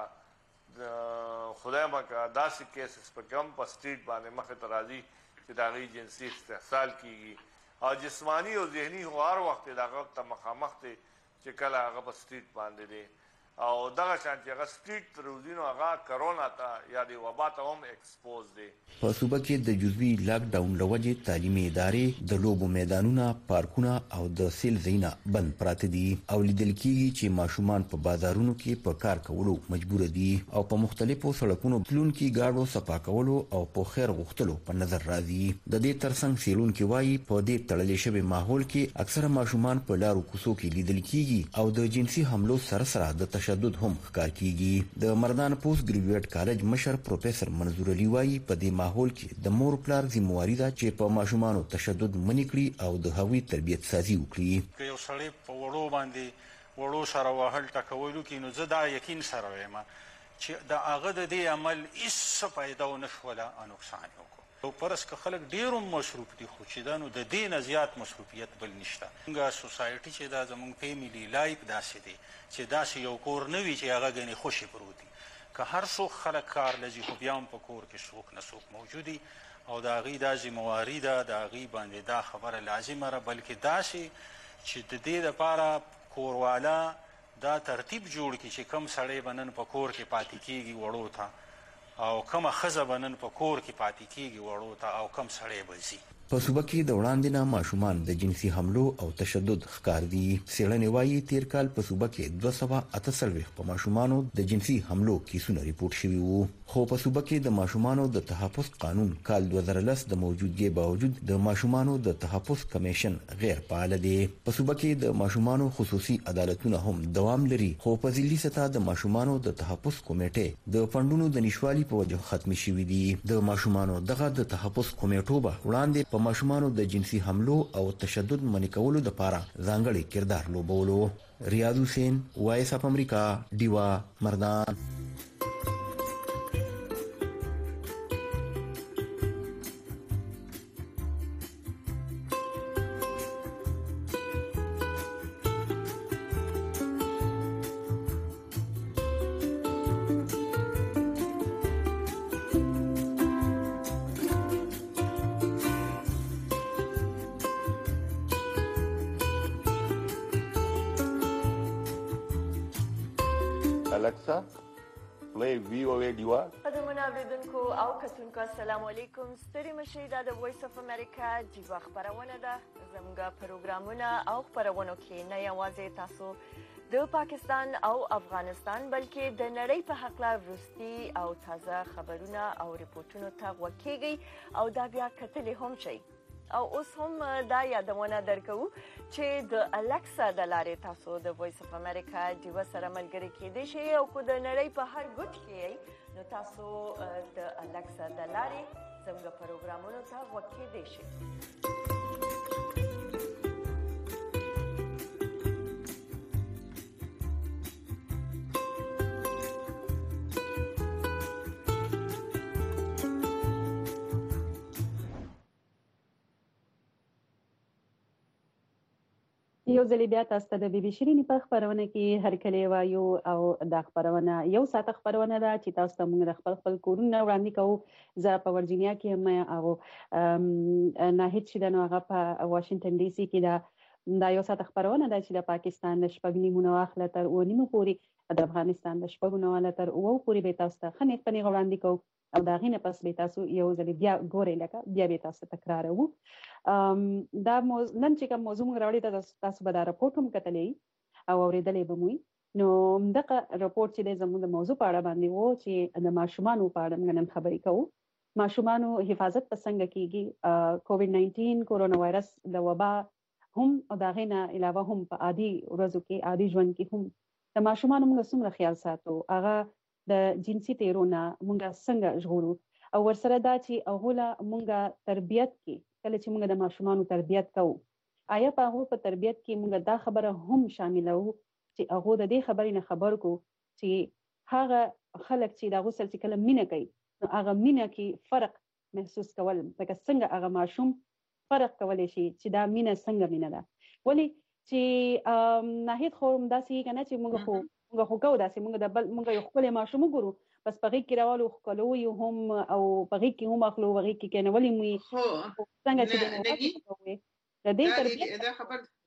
خدای مکه داسې کیسز په کوم په سټریټ باندې مخه ته راځي چې د هغې جنسي استحصال کیږي او جسمانی او ذهني هر وخت دغه ته مخامخ دي چې کله هغه په سټریټ باندې دي او دغه شان چې هغه سټریټ روزینو هغه کرونا ته یا د وبا ته هم ایکسپوز دي. په صوبه کې د جزوی لاک ډاون لوجه تعلیمي ادارې د لوبو میدانونه، پارکونه او د سیل ځایونه بند پراته دي او لیدل کېږي چې ماشومان په بازارونو کې په کار کولو مجبور دي او په مختلفو سړکونو تلونکي گاډو صفا کولو او په خیر غوښتلو په نظر راځي. د دې ترڅنګ سیلونکي وایي په دې تړلې شوی ماحول کې اکثره ماشومان په لارو کوڅو کې لیدل کېږي او د جنسي حملو سره د تشدد هم ښکار کیږي. د مردان پوسټ ګریجویټ کالج مشر پروفیسور منظور علي وایي په دې ماحول کې د مور پلار ذمہواری ده چې په ماشومانو تشدد منې کړي او د هغوی تربیت سازي وکړي. که یو سړی په وړو سره وهل ټکولو کې نو زه دا یقین سره وایم چې د هغه د دې عمل هیڅ فایده ونه شوله او نقصان یې وکړو. او پرس که خلک ډېر مصروف دي خو چې دا نو د دې نه زیات مصروفیت بل نشته. موږ سوسایټي چې دا زموږ فیملی لایف داسې دی چې داسې یو کور نه وي چې هغه ګنې خوشې پروت دي. که هر څوک خلک کار لځي خو بیا هم په کور کې څوک نه څوک موجود دي او د هغې دا ذمهواري ده د هغې باندې دا خبره لازمه ده بلکې داسې چې د دې دپاره کورواله دا ترتیب جوړ کړي چې کم سړی به نن په کور کې پاتې کېږي وړو ته او کومه ښځه به نن په کور کې پاتې کېږي وړو ته او کم سړی به ځي. په صوبه کې د وړاندې نه ماشومان د جنسي حملو او تشدد ښکار دي. څېړنې وایي تیر کال په صوبه کې 248 په ماشومانو د جنسي حملو کیسونه ریپورټ شوي وو خو په صوبه کې د ماشومانو د تحفظ قانون کال 2010 د موجودګۍ باوجود د ماشومانو د تحفظ کمیشن غیر فعال دی. په صوبه کې د ماشومانو خصوصي عدالتونه هم دوام لري خو په ځلي سطح د ماشومانو د تحفظ کمیټې د فندونو د نشوالي په وجه ختم شوي دي. د ماشومانو دغه د تحفظ کمیټو به وړاندې په ماشومانو د جنسي حملو او تشدد منې کولو لپاره ځانګړی کردار لوبولو. ریاض حسین، وایس اف امریکا، ډیوا، مردان. Alexa, play VOA قدرمن اوریدونکو او کتونکو السلام علیکم ستړي مشئ دا د وایس اف امریکا جیوا خبرونه ده زموږ پروګرامونه او خبرونه کې نه یوازې تاسو د پاکستان او افغانستان بلکې د نړۍ په حق لا وروستي او تازه خبرونه او ریپورتونو ته وکیږي او دا بیا کتلې هم شي او اوس هم دا یادونه درکو چې د الکسا د لارې تاسو د وایس اف امریکا جیوا سره ملګری کېدئ شئ او کو د نړۍ په هر ګوټ کې نو تاسو د الکسا د لارې زموږ پروګرامونو ته وکیدئ شئ یو ځل بیا تاسو ته د بي بي شيرين په خبرونه کې هر کله وایو او دا خبرونه یو ساعت خبرونه ده چې تاسو ته موږ خپل کورونه وړاندې کوو زه په ورجینیا کې یم او نه هیڅ شي نه هغه په واشنگټن ډي سي کې دا یو ساعت خبرونه ده چې د پاکستان د شپږ نیمو اخله تر و نیمو پورې د افغانستان د شپږ نیمو اخله تر و پورې به تاسو ته خنې پنې وړاندې کوو او دا غینه پس به تاسو یو ځل بیا ګورئ لکه بیا به تاسو تکرارو دا نن چې کوم موضوع موږ راوړی تاسو به دا راپورټ هم کتلې او اوریدلې به مو نو دغه راپورټ چې زموږ د موضوع په اړه باندې وو چې د ماشومانو په اړه موږ نن خبرې کوو ماشومانو حفاظت په څنګه کیږي کووډ 19 کورونا وایرس د وبا هم او دا غینه علاوه هم په عادي ورځو کې عادي ژوند کې هم د ماشومانو موږ څومره خیال ساتو هغه د جنسي تیرونه مونږه څنګه ژغورو او ورسره دا چې هغه مونږه تربيت کې کله چې مونږ د ماشومانو تربيت کوو آیا په هغه په تربيت کې مونږ دا خبره هم شاملو چې هغه د دې خبرې نه خبر کو چې هغه خلک چې دا غوسل چې کله مینه کوي نو هغه مینه کې فرق محسوس کول لکه څنګه هغه ماشوم فرق کولای شي چې دا مینه څنګه مینه ده ولی چې ناهید خو داسې کنه چې مونږ خو کوو داسې مونږ یو خپل ماشوم وګورو بس پغې کې راوالو خپلو یو هم او پغې کې هم اخلو پغې کې کنه ولې مې څنګه چې د دې تربیت دا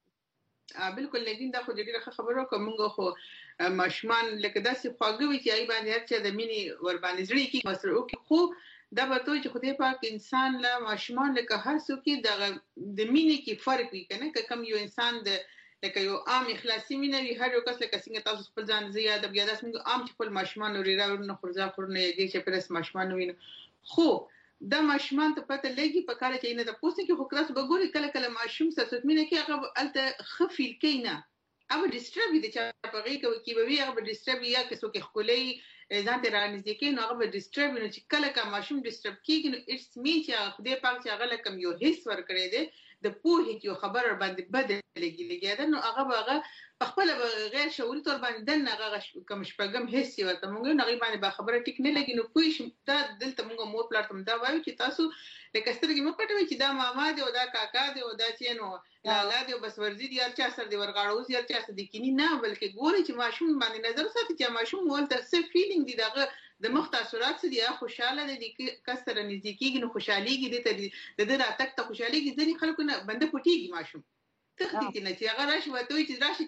خبر بالکل لیکن دا خو ډیره خبره کوم موږ خو ماشومان لکه داسې خواږه وي چې ای باندې هر څه د مینې ور باندې زړی کې مسرو کې خو دا به ته چې خدای پاک انسان له ماشومان لکه هر څوک د مینې کې فرق وي کنه کم یو انسان د لکه یو عام اخلاصي مینه وي هر یو کس لکه څنګه تاسو خپل ځان زیاده بیا داس موږ عام چې خپل ماشومان لري راوړنه خورځا خورنه دي چې پرس ماشومان ویني خو دا ماشومان ته پته لګي په کار چې نه د پوسټ کې خو کلاس بګوري کله کله ماشوم سره مینه کې هغه الته خفیل کینا هغه ډیسټرب دي چې په غي کې به هغه ډیسټرب یا کې څوک خولې ځان ته رانځي کې نو هغه ډیسټرب نو چې کله کا ماشوم ډیسټرب کیږي نو اټس می چې خدای پاک چې هغه لکم یو هیڅ ور کړی دی د پوهې یو خبر باندې بدلېږي دا نو هغه په خپل غیر شعوري تور باندې دنه هغه کوم شپږم هیڅ ورته مونږ نه غي باندې به خبره ټیک نه لګي نو کوی شم دا دلته مونږ مور پلاتم دا وایو چې تاسو لکه سترګې مو پټوي چې دا ماما دی او دا کاکا دی او دا چې نو لالا دی بس ورزي دی هر چا سره دی ورغاړو هر چا سره دی کینی نه بلکې ګوري چې ماشوم باندې نظر ساتي چې ماشوم ولته څه فیلینګ دی دغه د مخ تاثیرات څه دي خوشاله دي کسر نږدې کېږي نو خوشاليږي د دې راتک ته خوشاليږي ځنې خلکو نه بنده پټيږي ماشوم تختی نه چې هغه راشي وته چې راشي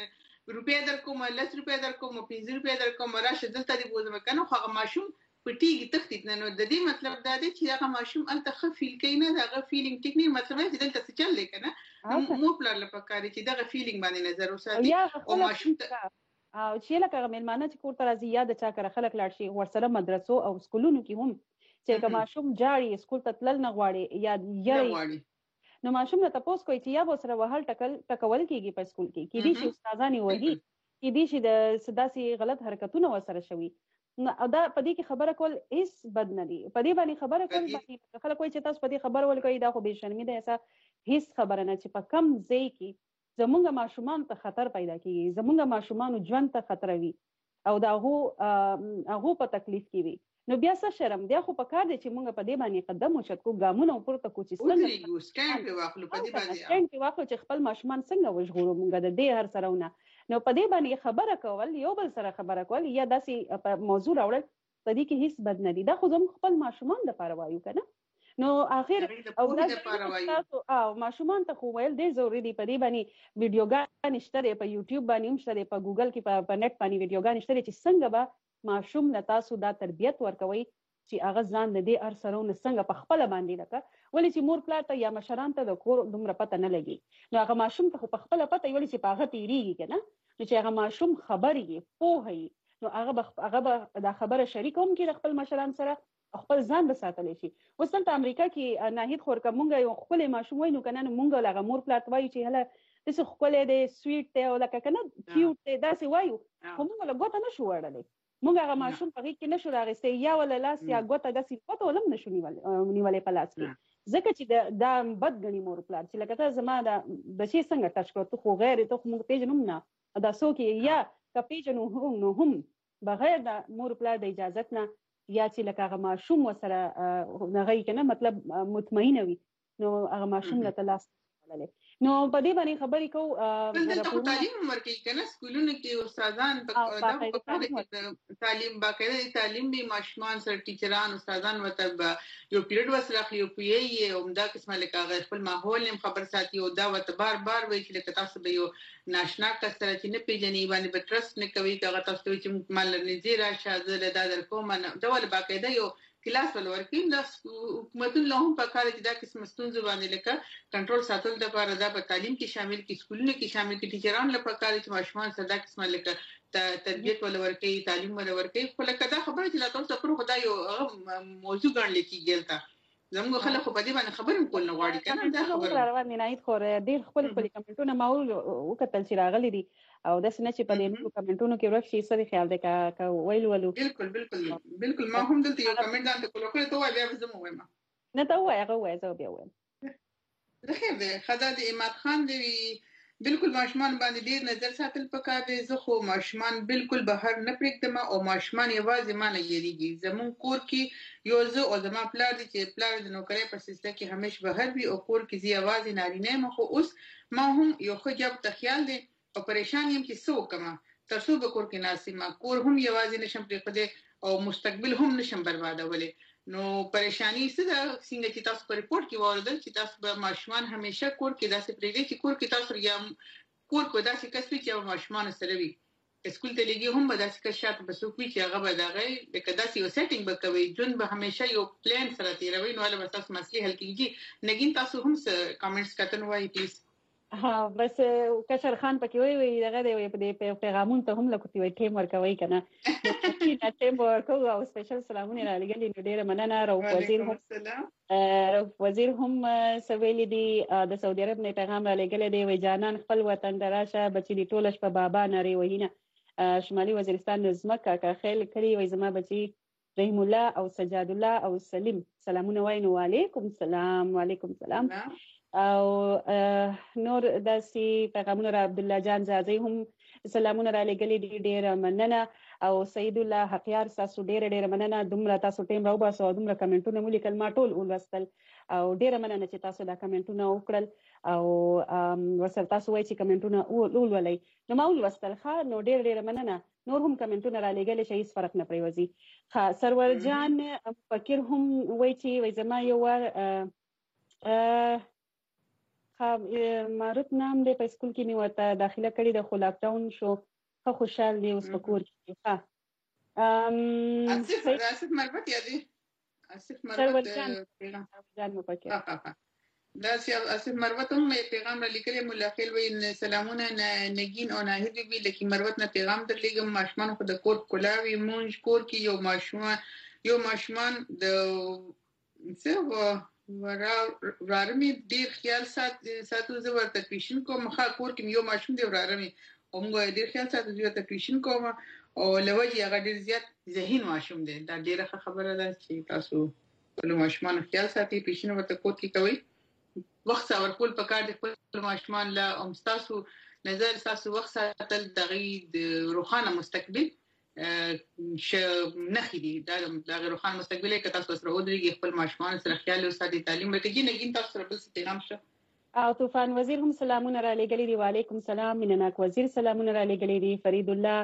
چې روپیا در کوم 10 روپیا در کوم 15 روپیا در کوم راشي دلته دی بوزم کنه خو هغه ماشوم پټيږي تختی نه نو د دې مطلب دا دی چې هغه ماشوم الته خفیل کینه دغه فیلینګ ټیکنیک مطلب دی دلته څه چل لیکنه مو پلان لپاره چې دغه فیلینګ باندې نظر وساتي او ماشوم ته او چې لکه مېلمانه چې کور ته راځي یا د چا کړه خلک لاړ شي ورسره مدرسو او سکولونو کې هم چې کوم ماشوم جاړي سکول ته تلل نه غواړي یا یې نو ماشوم ته تاسو کوی چې یا وسره وهل ټکول کیږي په سکول کې دي چې استادانی وږي کې دي چې د سداسي غلط حرکتونه وسره شوي نو دا په دې کې خبره کول هیڅ بد نه دي په دې باندې خبره کول باندې خلک کوی چې تاسو په دې خبره ولګي دا خو به شرمې ده ایسا هیڅ خبره نه چې په کم ځای کې زمونږ ماشومان ته خطر پیدا کیږي زمونږ ماشومان ژوند ته خطر وي او دا هغه په تکلیف کې وي نو بیا څه شرم دی خو په کار دی چې مونږ په دې باندې قدم وشتکو ګامونه پورته کو چې څنګه سټاند په واخلو په دې باندې سټاند په واخلو چې خپل ماشومان څنګه وژغورو مونږ د دې هر سرهونه نو په دې باندې خبره کول یو بل سره خبره کول یا داسې په موضوع راوړل په دې کې هیڅ بد نه دي دا خو زموږ خپل ماشومان لپاره وایو کنه نو اخر او تاسو ماشومان ته خو ویل ډېر ضروري دی په دې باندې ویډیوګان نشته په یوټیوب باندې هم شته په ګوګل کې په نت باندې ویډیوګان نشته چې څنګه به ماشوم له تاسو دا تربیت ورکوي چې هغه ځان د دې ارسرونه څنګه په خپل باندې لکه ولې چې مور پلار ته یا مشران ته د کور دومره پته نه لګي نو هغه ماشوم ته په خپل پته ولې چې پاغه تیریږي کنه نو چې هغه ماشوم خبري پوهي نو هغه به دا خبره شریکوم کې خپل مشران سره خپل ځان به ساتلی شي. اوس دلته امریکا کې ناهید خورکه مونږ یو خپل ماشوم وای نو کنه مونږ لغه مور پلار ته وایو چې هله داسې ښکلی دی سویټ دی او لکه کنه کیوټ دی داسې وایو خو مونږ له ګوته نشو وړلی مونږ هغه ماشوم په غېږ کې نشو راغستی یا ولا لاس یا ګوته داسې ګوته ولم نشو نیولی په لاس کې ځکه چې دا بد ګڼي مور پلار چې لکه ته زما دا بچی څنګه ټچ کړو ته خو غیر ته خو موږ پیژنو نه دا څوک یا که پیژنو نو هم بغیر د مور پلار د اجازت نه یا چې لکه هغه ماشوم ورسره هغه یې کنه مطلب مطمئنه وي نو هغه ماشوم له لاس نو په دې باندې خبرې کوو دلته تعلیم ورکوي کنه سکولونو کې استادان تعلیم باقاعده تعلیم به ماشومان سره ټیچران استادان وته یو پیریډ وسره خو یو پیي او دا قسمه لکه خپل ماحول هم خبر ساتي او دا وته بار وایي چې لکه تاسو به یو ناشنا کس سره چې نه پیژني باندې به ټرست نه کوي که تاسو چې مال نه زیرا شاذ له دا در کوم دا ول باقاعده یو کلاس ولورکیم د حکومتونو له هم په کار چې دا قسم ستونزې باندې لکه کنټرول ساتل د لپاره دا په تعلیم کې شامل کې سکولونو کې شامل کې ټیچران له په کار چې ماشومان سره دا قسم لکه تربیت ولورکي تعلیم ولورکي خو لکه دا خبره چې لا تاسو پر خدای یو موضوع ګڼل کېږي تا زموږ خلک په دې باندې خبرې کول نه غواړي کنه دا خبره روان نه اېد خو ډېر خپل کمنټونه ماول وکتل چې راغلي دي او دا څنګه چې په دې کمنټونو کې ورشي سره خیال دی کا ویلو بالکل ما هم دلته یو کمنټ ځان ته کول کړی ته وای بیا زه مو وایم نه ته وای هغه وای زه بیا وایم خیر دی خدای دې اماد خان دی بالکل ماشومان باندې ډیر نظر ساتل پکار دی زه خو ماشومان بالکل بهر نه پرېږدم او ماشومان یوازې ما نه یریږي زمون کور کې یو زه او زما پلار دي چې پلار د نوکرۍ په سیسټم کې همیش بهر وي او کور کې زی یوازې نارینه مخ اوس ما هم یو خجب ته خیال دی او پریشان یم چې څه وکم تاسو به کور کې ناسمه کور هم یوازې نشم پرېښودی او مستقبل هم نشم بربادولی نو پریشانی څه ده څنګه چې تاسو په ریپورت کې واردل چې تاسو به ماشومان همیشه کور کې داسې پرېږدي چې کور کې تاسو یا کور کو داسې کس وي چې ماشومان سره وي اسکول ته لګي هم به داسې کس شاته به څوک وي چې هغه به دغه لکه داسې یو سیټینګ به کوي جون به همیشه یو پلان سره تیروي نو له تاسو مسلې حل کیږي نګین تاسو هم کامنټس کتن وایي پلیز ها بس کشر خان پکې وی دغه دی په دې پیغامون ته هم لکه وی ټیم ورکوي کنه چې ټیم ورکو او سپیشل سلامونه را لګل نو ډیره مننه رؤف وزیر هم سویل دی د سعودي عرب نه پیغام را لګل دی وی جانان خپل وطن دراشه بچی دی ټولش په بابا نری وینه شمالي وزیرستان زمکه کا خیل کړی وی زما بچی رحیم الله او سجاد الله او سلیم سلامونه وینو علیکم السلام وعلیکم السلام او نور داسي پیغامونه را عبد الله جان زازي هم سلامونه را لګلې دي ډېر مننه او سید الله حقیار تاسو ډېر مننه دومره تاسو ټیم راو باسو دومره کمنټونه مو لیکل ما ټول ولوستل او ډېر مننه چې تاسو دا کمنټونه وکړل او ورسره تاسو وایي چې کمنټونه ولولئ نو ما ولوستل ښه نو ډېر مننه نور هم کمنټونه را لګل شي هیڅ فرق نه پریوزي ښه سرور جان فکر هم وایي چې وای زما یو ور ماروت نام دی په سکول کې مې ورته داخله کړې ده خو لاک ډاون شو ښه خوشحال دی اوس په کور کې ښه آصف مروت یا دی آصف مروت جان مو پکې دا چې آصف مروت هم پیغام را لیکلی مولا خیل وی سلامونه نگین او ناهید بي لکه مروت نه پیغام درلېږم ماشومان خو د کور کولاوي مونږ کور کې یو ماشومان د څه ورارمي ډیر خیال ساتو زه ورته ټیوشن کوم خا کور کې یو ماشوم دی ورارمي او موږ ډیر خیال ساتو زه ورته ټیوشن کوم او لوجي هغه ډیر زیات ذهین ماشوم دی دا ډیره خبره ده چې تاسو ټول ماشومان خیال ساتي ټیوشن ورته کور کې کوي وخت اور کول پکار دي خپل ماشومان لا او تاسو نظر تاسو وخت ساتل د روخانه مستقبل نخې دي دا روخان مستقبل کې تاسو سره ودرېږي خپل ماشومان سره خیال او ساتي تعلیم ورکړي نګین تاسو سره بل څه پیغام شه او طوفان وزیر هم سلامونه را لګلې دي وعلیکم السلام مینناک وزیر سلامونه را لګلې دي فرید الله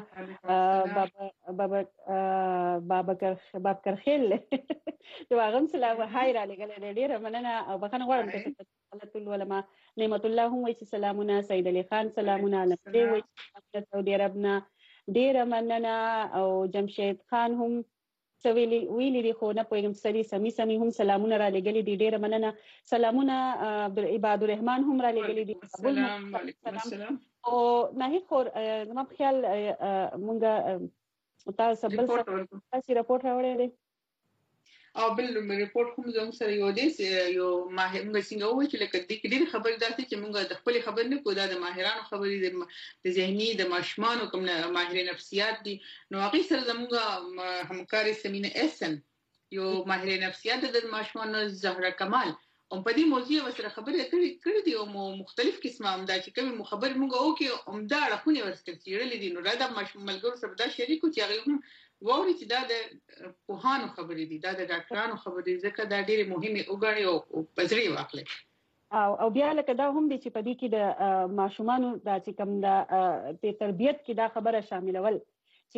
بابکر خیل نو هغه سلام هاي را لګلې ډېر مننه او بخنه غواړم چې الله العلماء نعمت الله هم وایي سلامونه سید علي خان سلامونه علیکم وایي سعودي عربنا ډیره مننه. او جمشید خان هم ویلي دي خو نه پوهیږم سمي هم سلامونه را لګلي دي. ډیره مننه. سلامونه عباد الرحمن هم را لګلي دي. سلام علیکم. السلام. او ناهید خور زما په خیال مونږه تاسو بل څه راپورټ راوړی دی او بل ریپورت هم زموږ سره یو دی یو موږ څنګه وایو چې لکه د دې ډېر خبر داسې چې موږ د خپل خبر نه کوو دا د ماهرانو خبرې د ذهني د ماشومانو کوم ماهر نفسیات دي نو هغه سره زموږ همکاري سمینه اسن یو ماهر نفسیات د ماشومانو زهره کمال او په دې موضوع سره خبرې کړې دي او مختلف قسمه امدا چې کوم خبر موږ او کې امدا راخونه ورسته چیرلې دي نو را د ملګرو سره دا شریکو چې هغه هم ووري چې دا د پوهانو خبرې دي دا د ډاکټرانو خبرې دي ځکه دا ډېری مهمه وګڼي او پزري واخلي او بیا لکه دا هم دي چې په دې کې د ماشومانو د چې کوم د تربيت کې دا خبره شاملول چې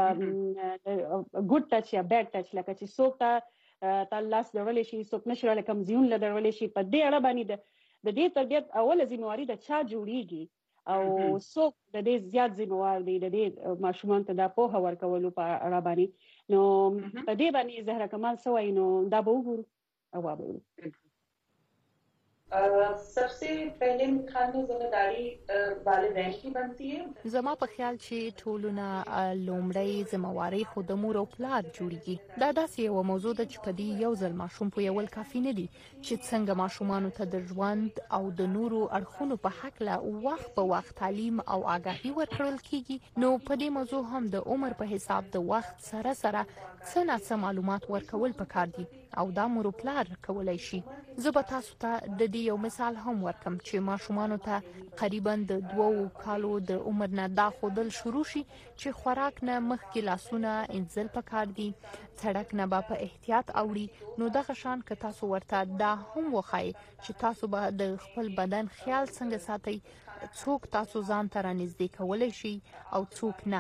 ګډ ټچ یا بیډ ټچ لکه چې څوک ته لاس درولې شي څوک نشي لکه مزيون لدرولې شي په دې اړه باندې د دې تربيت اوله ذمہواری د چا جوړیږي او څوک د دې زیات ذمہوار دي د دې ماشومان ته د پوهه ورکولو په اړه باندې نو په دې باندې زهره کمال سوای نو دا به وګورو او وابه सबसे पहले खान में जिम्मेदारी वालिदैन की बनती है زما په خیال چې ټولونه لومړی ذمہواری خود مور او پلار جوړیږي دا داسې یو موضوع ده چې په دې یو ځل ماشوم په یو کافي نه دي چې څنګه ماشومان ته د ژوند او د نورو اړخونو په حق له وخت په وخت تعلیم او آگاهی ورکړل کیږي نو په دې موضوع هم د عمر په حساب د وخت سره څه معلومات ورکول پکار دي او دا مور او پلار کولای شي زه به تاسو ته د دې یو مثال هم ورکم چې ماشومان ته قریبا د 2 کالو د عمر نه دا خودل شروع شي چې خوراک نه مخکې لاسونه انځل پکار دي سړک نه با په احتیاط اوړي نو دغه شان که تاسو ورته دا هم وخای چې تاسو به د خپل بدن خیال څنګه ساتي څوک تاسو ځان ته رانږدې کولای شي او څوک نه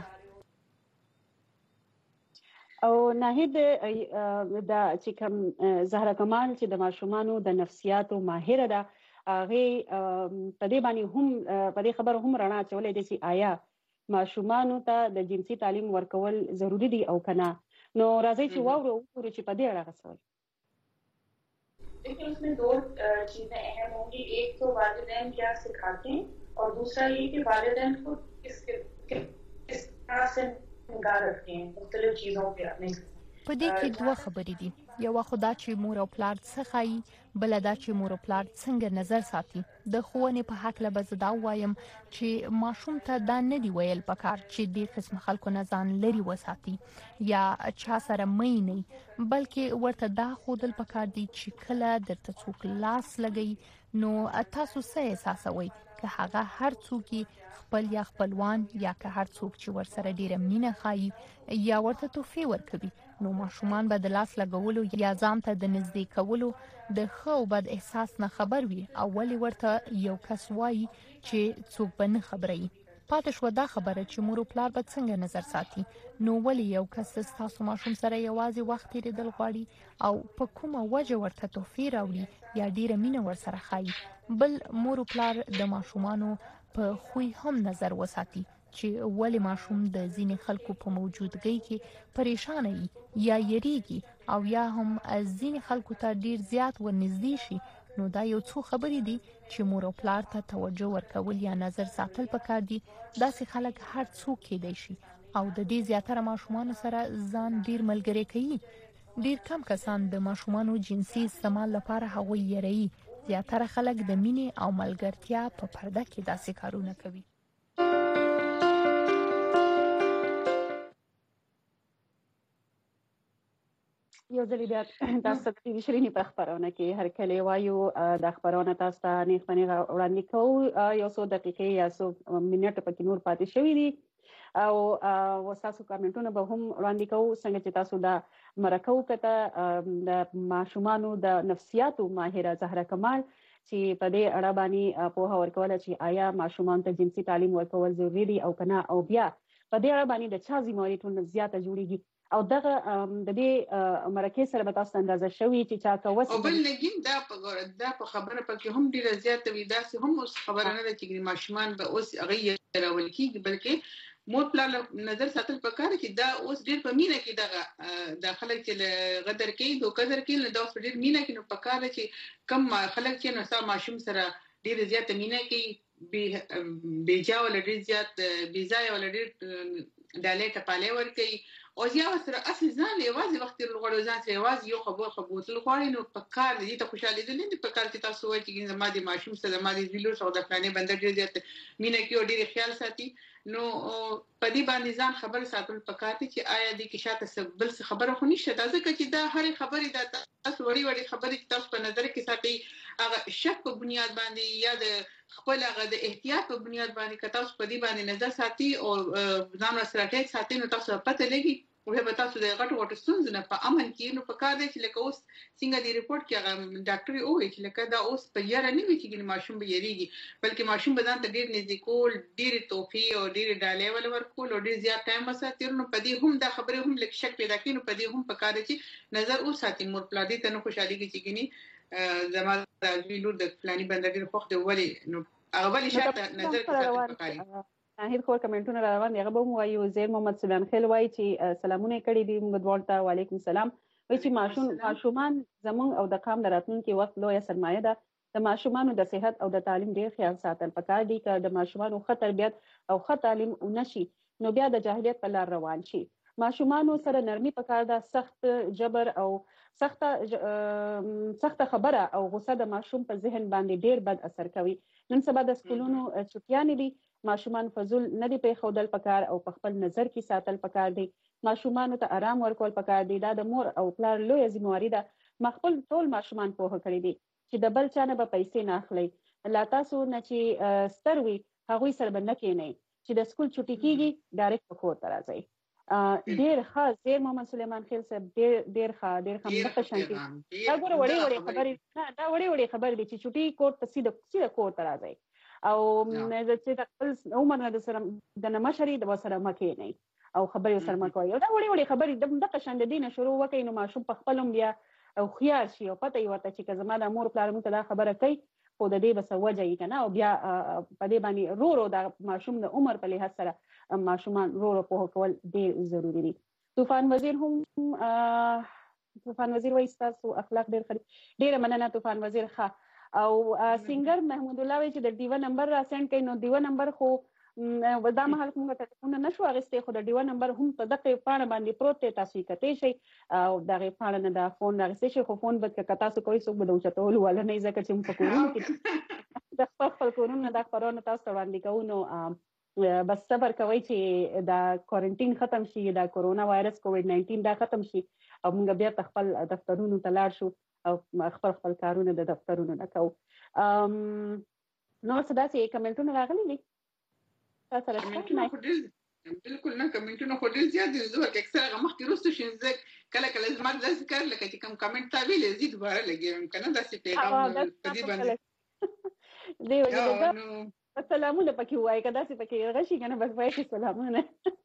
او ناهید دا چې کوم زهره کمال چې د ماشومانو د نفسیاتو ماهر ده هغه په دې باندې هم په دې خبره هم رڼا چولې دي چې آیا ماشومانو ته د جنسي تعلیم ورکول ضروری دي او کنه نو راځي چې وګورو چې په دې اړه څه وایي देखिए उसमें दो चीजें अहम होंगी एक तो वालिदैन क्या सिखाते हैं और दूसरा ये कि वालिदैन को किस तरह से निगाह रखते हैं मुख्तलिफ चीजों पे अपने په دې کې دوه خبرې دي یو خدا چې مور او پلار څه خای بل دا چې مور او پلار څنګه نظر ساتي د خوونه په حق له بزدا وایم چې ماشوم ته دا نه دی ویل پکار چې دې قسم خلکو نه ځان لري وساتي یا چا سره مې نه بلکې ورته دا خودل پکار دي چې کله درته څوک لاس لګي نو تاسو څه احساسوي که هغه هر څوک خپل یا خپلوان یا که هر څوک چې ورسره ډیره مینه خایي یا ورته توفی ورکوي نو ماشومان به د لاس لګولو یا ځان ته د نږدې کولو د خو بد احساس نه خبر وي او ولی ورته یو کس وایي چې څوک به نه خبري پاتې شو دا خبره چې مور او پلار به څنګه نظر ساتي نو ولی یو کس تاسو ماشوم سره یوازې وخت لري غواړي او په کومه وجه ورته توفی راوړي یا ډیره مینه ورسره خایي بل مور او پلار د ماشومانو په خوې هم نظر وساتي چې ولی ماشوم د ځینې خلکو په موجودګۍ کې پریشان وي یا یریږي او یا هم ځینې خلکو ته ډیر زیات ورنږدې شي نو دا یو څو خبرې دي چې مور او پلار ته توجه ورکول یا نظر ساتل پکار دي داسې خلک هر څوک کېدای شي او د دې زیاتره ماشومان سره ځان ډیر ملګری کوي ډیر کم کسان د ماشومانو جنسي استعمال لپاره هغوی یری زیاتره خلک د مینې او ملګرتیا په پرده کې داسې کارونه کوي یو ځل بیا تاسو ته د شيرینی په خبرونه کې هر کله وایو د خبرونه تاسو ته نه وړاندې کوو یو څو دقیقې یا څو منټ پکې نور پاتې شوي دي او تاسو کمنټونه به هم وړاندې کوو څنګه چې تاسو دا مرکو کته د ماشومانو د نفسیاتو ماهره زهره کمال چې په دې اړه باندې په ورکول چې آیا ماشومان ته جنسي تعلیم ورکول ضروري دي او کنه او بیا په دې اړه باندې د چا ذمہواری ټول زیاته جوړیږي او دغه د دې مرکه سره به تاسو اندازه شوي چې چا کوس او بل لګین دا په خبره پکې هم ډیره زیاته وي دا هم اوس خبره نه ده چې ماشومان به اوس هغه راول کیږي بلکې مور پلان نظر ساتل پکار چې دا اوس ډیر په مینا کې د خلک چې غدر کوي دوکه در کوي دا اوس ډیر مینا کې نو پکار چې کم خلک چې نو سا ماشوم سره ډیر زیات مینا کې بیجا ول ډیر زیات بیزای ول ډیر ډالې ټپاله ور کوي او یا سره اصل ځان یوازې وخت لغړو ځان سره یوازې یو خبرتل غواړي نو پکار دي ته خوشاله دي نه پکار چې تاسو وایي چې زما د ماشوم سره زما د ویلو سره د پلانې بندر ډیر زیات مینا کې ډیر خیال ساتي نو په دې باندې ځان خبر ساتل پکار دي چې آیا د کې شاته بل څه خبره خو نشته دا ځکه چې دا هر خبرې د تاسو وړي خبرې چې تاسو په نظر کې ساتي هغه شک په بنیاد باندې یا د خپل هغه د احتیاط په بنیاد باندې که تاسو په دې باندې نظر ساتي او ځان سره ټیک ساتي نو تاسو پته لګي او به تاسو د غټو ستونزو نه په امن کې نو په کار دی چې لکه اوس څنګه دی ریپورت کې هغه ډاکټر وایي چې لکه دا اوس په یاره نه وي چې ماشوم به یریږي بلکې ماشوم به ځان ته ډیر نږدې کول ډیر توفي او ډیر ډالې ورکول او ډیر زیات ټایم وساتي نو په دې هم دا خبره هم لکه شک پیدا کوي نو په دې هم په کار دی چې نظر او ساتي مور پلادي ته نو خوشالي کې چې زما د ویلو د فلاني بندر ډیر خوښ دی ولی نو هغه ولی شاته نظر کې ساتل پکاري هیڅ خور کمنټونه روان دي هغه به مو وایو زیر محمد سلام خیل وایي چې سلامونه کړي دي موږ دواړه وعلیکم السلام وایي چې ماشومان زمونږ او د قام راتلونکي وخت لویه سرمایه ده د ماشومانو د صحت او د تعلیم ډیر خیال ساتل پکار دي چې د ماشومانو ښه تربیت او ښه تعلیم ونشي نو بیا د جاهلیت په لار روان شي ماشومانو سره نرمي پکار ده سخت جبر او سخت خبره او غصه د ماشوم په ذهن باندې ډیر بد اثر کوي نن سبا د سکولونو چټیانې دي ماشومان فضول نه دی په خودل پکار او په خپل نظر کې ساتل پکار دي ماشومانو ته آرام ورکول پکار دي دا د مور او پلار لوی ذمہواری ده خپل ټول ماشومان په هغه کړی دي چې د بل چانه به پیسې نه اخلي لا تاسو نه چې ستروي هغه سره بنه کېنی چې د سکول چټی کیږي ډایرکټ په خور راځي ډیر خاص زیر محمد سلیمان خیل صاحب ډیر مخه شانتي دا ګوره وړي خبرې نه دا وړي خبرې دي چې چټي کوټ ته سیده کوټ راځي او چې د خپل عمر نه سره د نمشري د وسره مکه نه او خبرې سره مکوي دا وړي خبرې د شاند دینه شروع وکړي نو ماشوم په خپلم بیا او خيار شي او پته یې ورته چې زما د امور پلان مت دا خبره کوي خو د دې بس وجه یې کنه او بیا په دې باندې رو د ماشوم د عمر په لحاظ سره ماشومان رو په کول ډیر ضروری دي طوفان وزیر وایي تاسو اخلاق ډیر مننه طوفان وزیر ښه او سنگر محمود الله وایي چې د ډیو نمبر را سند کړي نو ډیو نمبر خو ودا مهال کومه ټلیفون نشو اغسته خو د ډیو نمبر هم په دغه پاڼه باندې پروت ته تاسو کته شي او دغه پاڼه نه د فون راغسته شي خو فون بد کته تاسو کوئی څوک بدو چتول ولا نه ځکه چې په کورونو کې د خپل کورونو د خبرونو تاسو باندې کوو بس صبر کوي چې دا کوارنټین ختم شي دا کورونا وایرس کووډ 19 دا ختم شي او موږ بیا خپل دفترونو ته لاړ شو او خپل کارونه د دفترونو نه کوو نو څه داسې کمنټونه راغلي دي تاسو راځئ بالکل نه کمنټونه خو ډیر زیات دي زه ورکه اکثر هغه مخکې روسته شین زه کله زما د ذکر لکه چې کوم کمنټ تا ویل زی دوباره لګیم کنه داسې پیغام په دې باندې دی سلامونه پکې وای کدا چې پکې غشي کنه بس وای چې سلامونه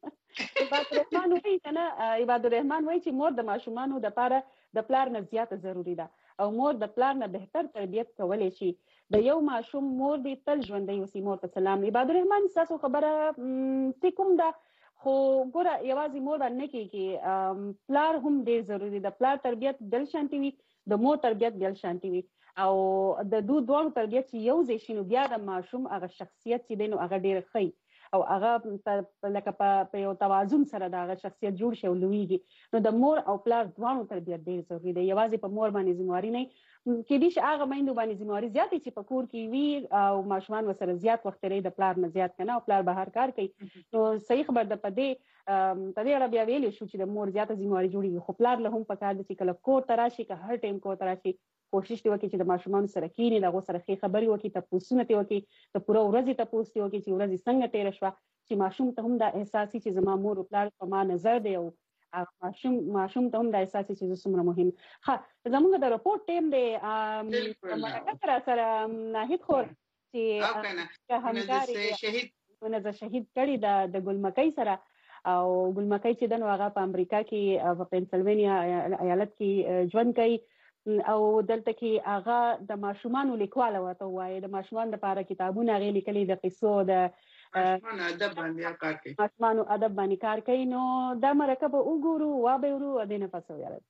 عباد الرحمن وای چې مور د ماشومانو د پاره د پلار نه زیات ضروری ده او مور د پلار نه بهتر تربیت کولای شي د یو ماشوم مور دی تل ژوندۍ اوسې مور ته سلام عباد الرحمن تاسو خبره کوم ده خو ګوره یوازې مور باندې کېږي پلار هم ډیر ضروری ده پلار تربیت بل شانتي وي د مور تربیت بل شانتي وي او د دوه تربیت چې یو ځای شي نو بیا د ماشوم هغه شخصیت چې دی نو هغه ډیر ښه او هغه لکه په یو توازن سره د هغه شخصیت جوړ شي او لویږي نو د مور او پلار دواړو تربیت ډیر ضروري دی یوازې په مور باندې ذمہواری نه کېدی شي هغه میندو باندې ذمہواری زیاتې چې په کور کې وي او ماشومان وسره زیات وخت لري د پلار نه زیات کنه او پلار بهر کار کوي نو صحیح خبر ده په دې اړه بیا ویل شو چې د مور زیاته ذمہواری جوړیږي خو پلار له هم پکار دي چې کله کور ته راشي که هر ټیم کور ته راشي کوشش دی وکړي چې د ماشومان سره کینی دغه سره خې خبري وکړي ته پوښتنه دی وکړي ته پوره ورځ ته پوښتنه وکړي چې ورځ څنګه تیر شو چې ماشوم ته هم دا احساس چې زما مور او پلار په ما نظر دی او ماشوم ته هم دا احساس چې څومره مهم ها زموږ د رپورټ ټیم دی مرکه سره ناهید خور چې همکاري شهید کړي د ګلمکۍ سره او ګلمکۍ چې دنو هغه په امریکا کې په پنسلوانیا ایالت کې ژوند کوي او دلته کې هغه د ماشومانو لیکواله وته وایي د ماشومان لپاره کتابونه غي لیکلي د قصو د ماشومان ادب باندې کار کوي ماشومان ادب باندې کار کوي نو دا مرکه به وګورو وا به ورو د نه پاسو یاره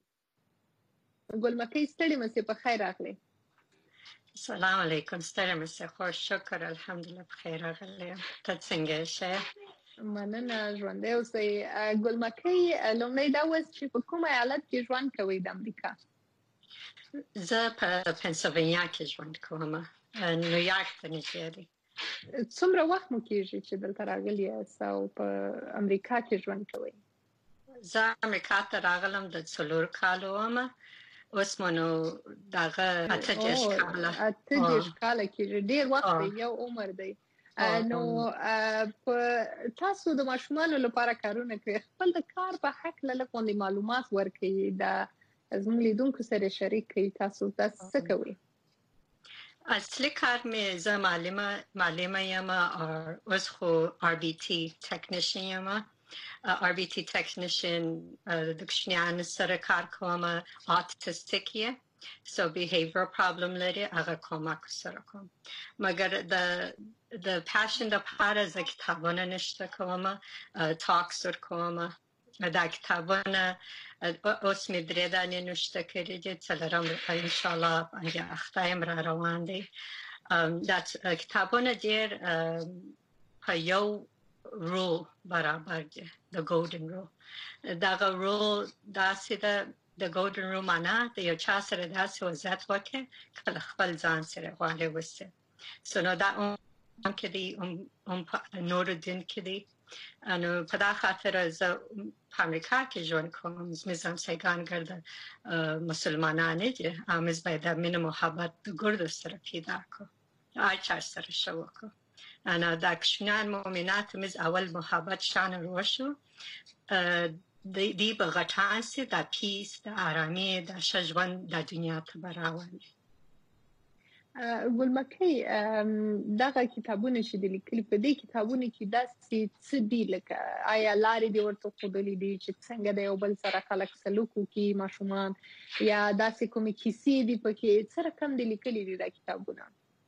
ګلمکۍ ستړي مسې په خیر راغلي السلام علیکم ستړي مسې خوش شکر الحمدلله په خیر راغلی ته څنګه یې مننه ژوندی اوسئ ګلمکۍ لومړی دا وس چې په کوم ایالت کې ژوند کوئ د امریکا زه په پنسلوانیا کې ژوند کوم نیویارک ته نږدې دی څومره وخت مو کېږي چې دلته راغلي یاست او په امریکا کې ژوند کوئ زه امریکا ته راغلم د 4 کالو وم اوس مو نو دغه 8 کاله کېږي ډېر وخت دی یو عمر دی نو په تاسو د ماشومانو لپاره کارونه کوي خپل د کار په حق لکه معلومات ورکړي دا زموږ لیدونکو سره شریک کړئ تاسو څه کوئ اصلي کار مې زه معلمه یم اوس خو RBT تکنیشن یم RBT تکنیشن د کوچنیانو سره کار کوم autistic یې so behavior problem لري هغه کومک سره کوم مګر د passion د لپاره زه کتابونه نشته کوم talks ورکوم دا کتابونه اوس مې درې دانې نشته کړي دي څلورم انشاءالله باندې اخته یم را روان دی دا کتابونه ډېر په یو رول برابر دي د ګولډن رول دغه رول داسې ده د ګولډن رول معنا د یو چا سره داسې وضعیت وکړي کله خپل ځان سره غواړي وسي نو دا هم کې دي هم په نورو دین کې دي نو په دا خاطر زه په امریکا کې ژوند کوم زموږ همسایګان ګرده مسلمانان دي موږ باید مینه محبت د ګردو سره پیدا کړو هر چا سره شو وکړو انا دا کوچنیان مؤمنات موږ اول محبت شان وروشو دی به غټان سي د پیس د آرامي د ژوند د دنیا ته براوړي ګلمکۍ دغه کتابونه چې د لیکلي په دې کتابونو کې داسې څه دي لکه آیا لارې دې ورته ښودلې دي چې څنګه د یو بل سره خلک سلوک وکړي ماشومان یا داسې کومې کیسې دي پکې څه رقم دي لیکلي دي دا کتابونه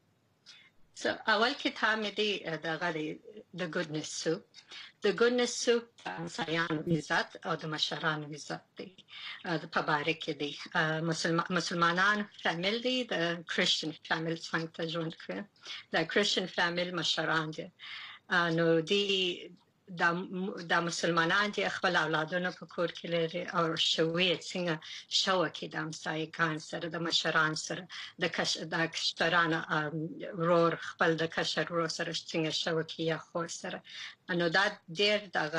اول کتاب مې دی دغه د ګودنس سوپ د ګودنس سوپ انسانانو عزت او د مشرانو عزت دی په باره کې دی مسلمانان فامیل دی د کریسچن فامیل څنګه ژوند کوي د کریسچن فامیل مشران دي نو دی د مسلمانان دي خپل اولادونه په کور کې لري او شوي څنګه شو کې د همسایګان سره د مشران سره د کشرانو رور خپل د کشر رور سره څنګه شو کې یا خور سره نو دا ډېر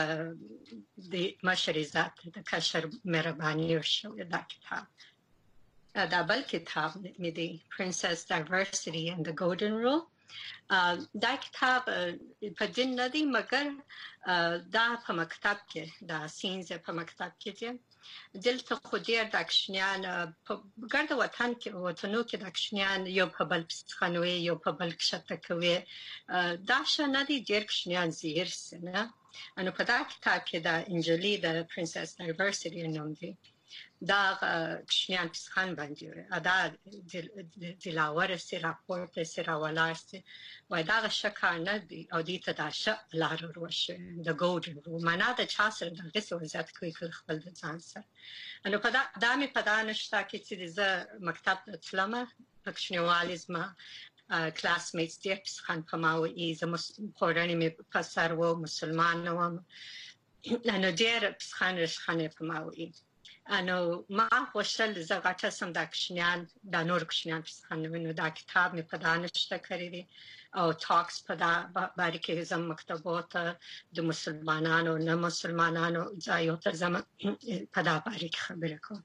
د مشر عزت د کشر مهرباني او شو دا کتاب دا بل کتاب مې دی Princess Diversity and the Golden Rule دا کتاب په دین نه دی مګر دا په مکتب کې دا سینز په مکتب کې دی دلته خو ډېر د کوچنیان په ګرد وطنو کې د کوچنیان یو په بل پسخنوي یو په بل کښته کوي دا شه نه دی ډېر کوچنیان زیر سنه نو په دا کتاب کې د انجلي د Princess Diversity نوم دی دا کوچنیان پسخان باندې دا دلاور سي راپورټ سي راولار سي وای دا شکار نه دی او دې ته دا ش لار وروشه د ګولډن رول معنا د چا سره د غسه وزات کوي خپل د ځان سره نو په دا مې په دا نشته کې چې زه مکتب تلمه پښنیوالیزما کلاس میټس دې پسخان په ما وې زه قرآني مې په سر و مسلمان نوم نو ډېر پسخان رښخانه په ما وې انو ما خوشل زغاټه سم د کوچنیان د نور کوچنیان څخه دا کتاب مې په دانشته کړی دی او ټاکس په دا باندې کې زم مکتبات د مسلمانانو نه مسلمانانو ځایو ته زم په دا باندې خبرې کوم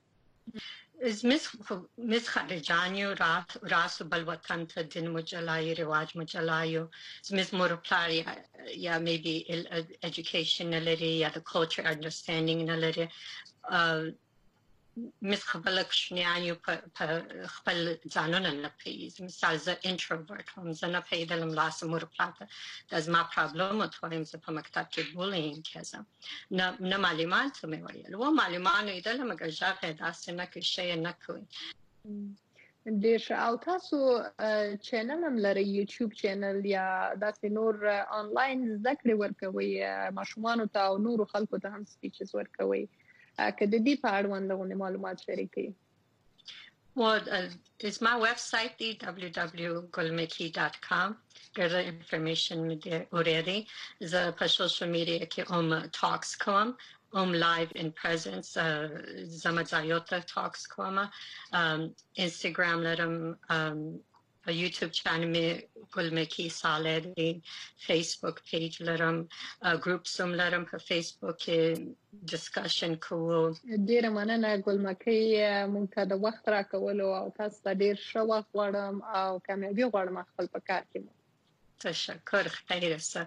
مس خارجانیو راسو بل وطن ته دین مجلای رواج مجلایو مس مور پلار یا maybe education لري یا the culture understanding لري مس خپل کوچنیانو په خپل ځانونه نه پیژ مثال زه انټروورټ هم زه نه پیژنم لاسه مور پلاته داز ما پرابلم او توایم زه په مکتب کې بولینګ کېزم نه معلومات مې ویل و معلومات یې دله مګر ځکه داسې نه کې شي نه کوي ډیر او تاسو چینل هم لري یوټیوب چینل یا داسې نور آنلاین زده کړې ورکوي ماشومان ته او نور خلکو ته هم سپیچز ورکوي که د دې په اړوند معلومات شریکي Well, it's my website, www.gulmeki.com. There's the information there already. The social media talks come. Live in presence, Zamazayota talks koma, Instagram letum, a YouTube channel me Gulmeki Saleh, Facebook page letum, groups letum for Facebook discussion cool. ډیر مننه ګلمکی مونږ ته د وخت راکولو او تاسو ته ډیر ښه وخت غواړم او کامیابی غواړم خپل په کار کې. تشکر خیر سه.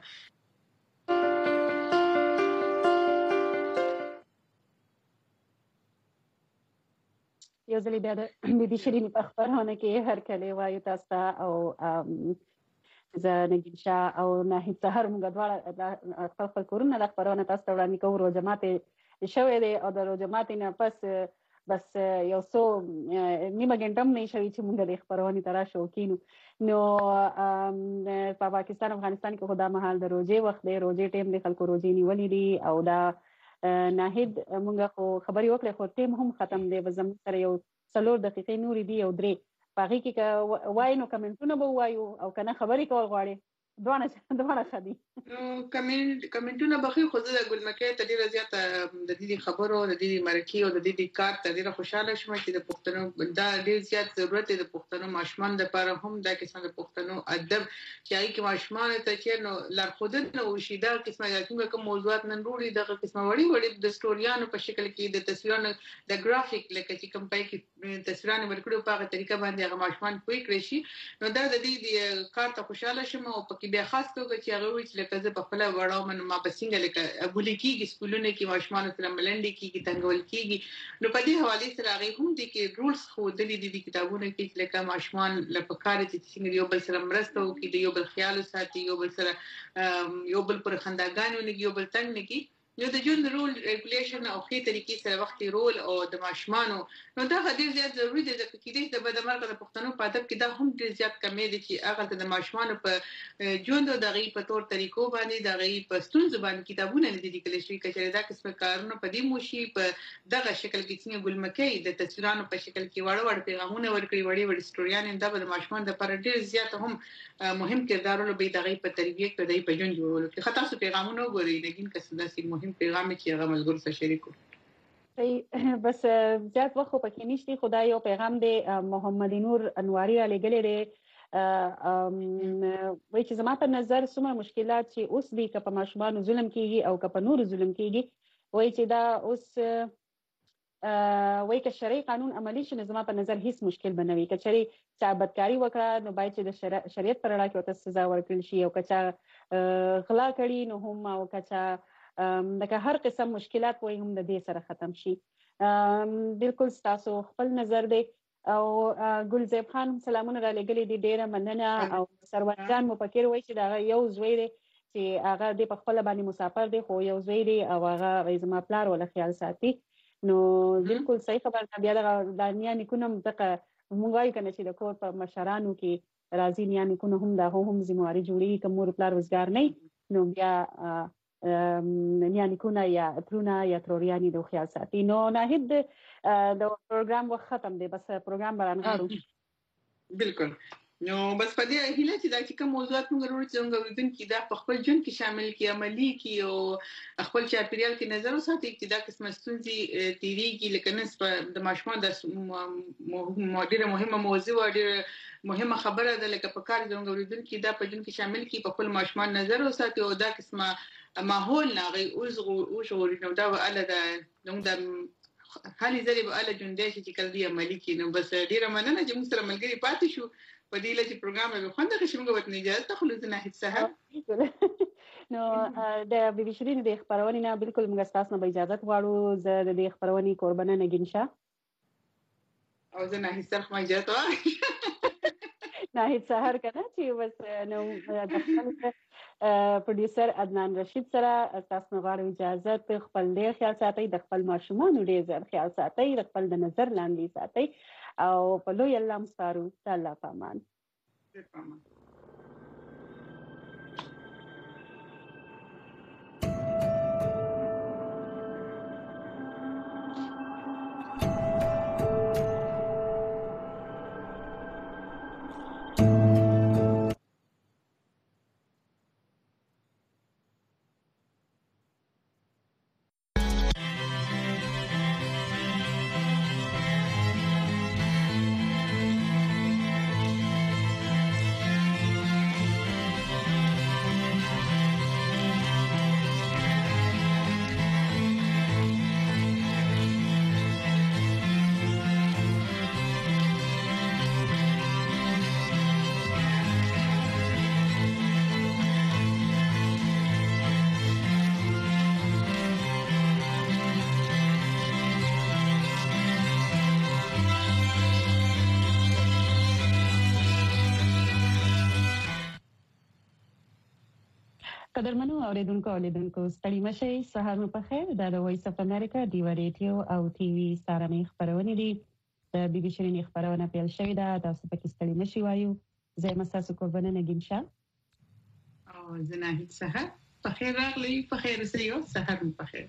یو ځل بیا د بیبي شیرین په خبرونه کې هر کله وایو تاسو ته او زه نګین شاه او ناهید سحر موږ دواړه خپل کورونه د خبرونه تاسو ته وړاندې کوو. روزمات شوې دی او د روزمات نه پس بس یو څو نیمه ګنټه هم نه شوي چې موږ د خبرونې ته راشو کینو. نو په پاکستان افغانستان کې خدا مهال د روزې وخت دی، روزې ټیم د خلکو روزې نیولې دي او دا ناهید موږ خو خبرې وکړې خو ټیم هم ختم دی. زموږ سره یو 4 دقیقې نورې دي او 3 په هغې کې که وایو نو کمنټونه به ووایو او که نه خبرې کول غواړې دواړه ښه دي. کمنټونه بخي خو زه د ګلمکۍ ته ډیره زیاته د دې خبرو د دې مرکې او د دې کار ته ډیره خوشاله شوم چې د پښتنو دا ډیر زیات ضرورت دی د پښتنو ماشومان لپاره هم دا قسم د پښتنو ادب چې هغه کې ماشومان ته چې نو لارښودنه وشي دا قسمه کوم موضوعات نن وروړي دغه قسمه وړي د سټوریانو په شکل کې د تصویرونو د ګرافیک لکه چې کوم پای کې تصویرونه ورکړو په هغه طریقه باندې هغه ماشومان پوي کړی شي. نو دا د دې کار ته خوشاله شوم او په کې بیا خاص توګه چې هغه وی چې لکه زه په خپل وړاو من ما بسنګ لکه ابولي کېږي سکولونه کې ماشومان سره ملنډي کېږي تنګول کېږي. نو په دې حواله سره هغه هم دي کې رولز خو د دې کتابونو کې لکه ماشومان لپاره کار چې څنګه یو بل سره مرسته وکړي یو بل خیال ساتي یو بل سره یو بل پر خنداګانو نه یو بل تنګ نه کی نو د جون رول ریګولیشن او خې طریقې سره وختي رول او د ماشومانو نو دا ډیر زیات ضروری دی چې کې د بدمرغه د پښتنو په ادب کې دا هم ډیر زیات کمی دي چې هغه د ماشومانو په جون د غي په تور طریقو باندې د غي په ستون زبان کتابونه نه دي لیکل شوی کچې دا قسمه کارونه په دې موشي په دغه شکل کې څنګه ګلمکۍ د تصویرانو په شکل کې وړ پیغامونه ورکړي وړي سټوریان دا د ماشومان لپاره ډیر زیات هم مهم کردار لري د غي په تربیه کې د په جون جوړولو کې خاطر څه پیغامونه وګورئ لکه کسدا سي مهم پیغام چې هغه ملګرو سره شریکو. بس زیات وخت پکې نشته خدای یو پیغام دی محمد نور انواری را لګلې دی وایي چې زما په نظر څومره مشکلات چې اوس دي که په ماشومان ظلم کیږي او که په نور ظلم کیږي وایي چې دا اوس وایي که شرعي قانون عملی شي زما په نظر هیڅ مشکل بنوي که چېرې چا بدکاری وکړه نو باید چې د شریعت پر رڼا کې ورته سزا ورکړل شي او که چا غلا کړي نو هم او که چا دغه هر قسم مشکلات وای هم د دې سره ختم شي. بالکل تاسو خپل نظر دی او ګلزیب خان سلامونه را لګلې دي ډیره مننه او سرور جان مو پکې وای چې دا یو زوی دی چې هغه د خپل باندې مسافر دی خو یو زوی دی او هغه زما پلار ولا خیال ساتي. نو بالکل صحیح خبر بیا د دنیا نکونم دغه مونږ وایو کنه چې د کور په مشرانو کې راځي نه نکونه هم دا هم ذمہواری جوړي کوم پلار وزګار نه نو بیا نیانیکونه یا ترونه یا تروریانی د خیال ساتي. نو ناهید د پروګرام وخت ختم دی بس پروګرام برانغاړو بالکل نو بس په دې هیله چې دا چې کوم موضوعات موږ ورو څنګه ورودونکو دا په خپل ژوند کې شامل کی عملی کی او خپل چاپیریال کې نظر وساتي چې دا قسمه ستونزې تیریږي لکه نس د ماشومان د ډیره مهمه موضوع ډیره مهمه خبره ده لکه په کار څنګه ورودونکو دا په ژوند کې شامل کی په خپل ماشومان نظر وساتي او دا قسمه ماحول ناغي او شغوري نو دا ولا دا نو دا حالي زری به ال جون دې چې کله دی عملی کی نو بس ډیره مننه چې موږ سره ملګری پاتې شو په دې لږ پروګرام به خوند غشي موږ وته اجازه ته خلوص نه هیڅ سهار نو د بیبي شیرین د خبرونه نه بالکل موږ تاسو نه اجازه غواړو زه د خبرونه قربانه نګین شاه او زه نه هیڅ ما اجازه نه هیڅ سهار کنه چې بس نو د پروډوسر عدنان رشید سره تاسو غواړم اجازه خپل ډیر خیال ساتئ، د خپل ماشومان ډیر ځل خیال ساتئ، د خپل د نظر لاندې ساتئ او په لوی الله مسارو الله پامان. قدرمنو اوریدونکو ستړي مشئ، سهار مو په خیر. دا د وایس اف امریکا دی ریډیو او ټي وي ستارنې خبرونه دي. د بي بي شيرين خبرونه پیل شوې ده. تاسو پکې ستړي مشئ وایو. زه مساسو قربانه نگین شاه او زناهید سهار په خیر راغلی، په خیر سيو، سهار مو په خیر.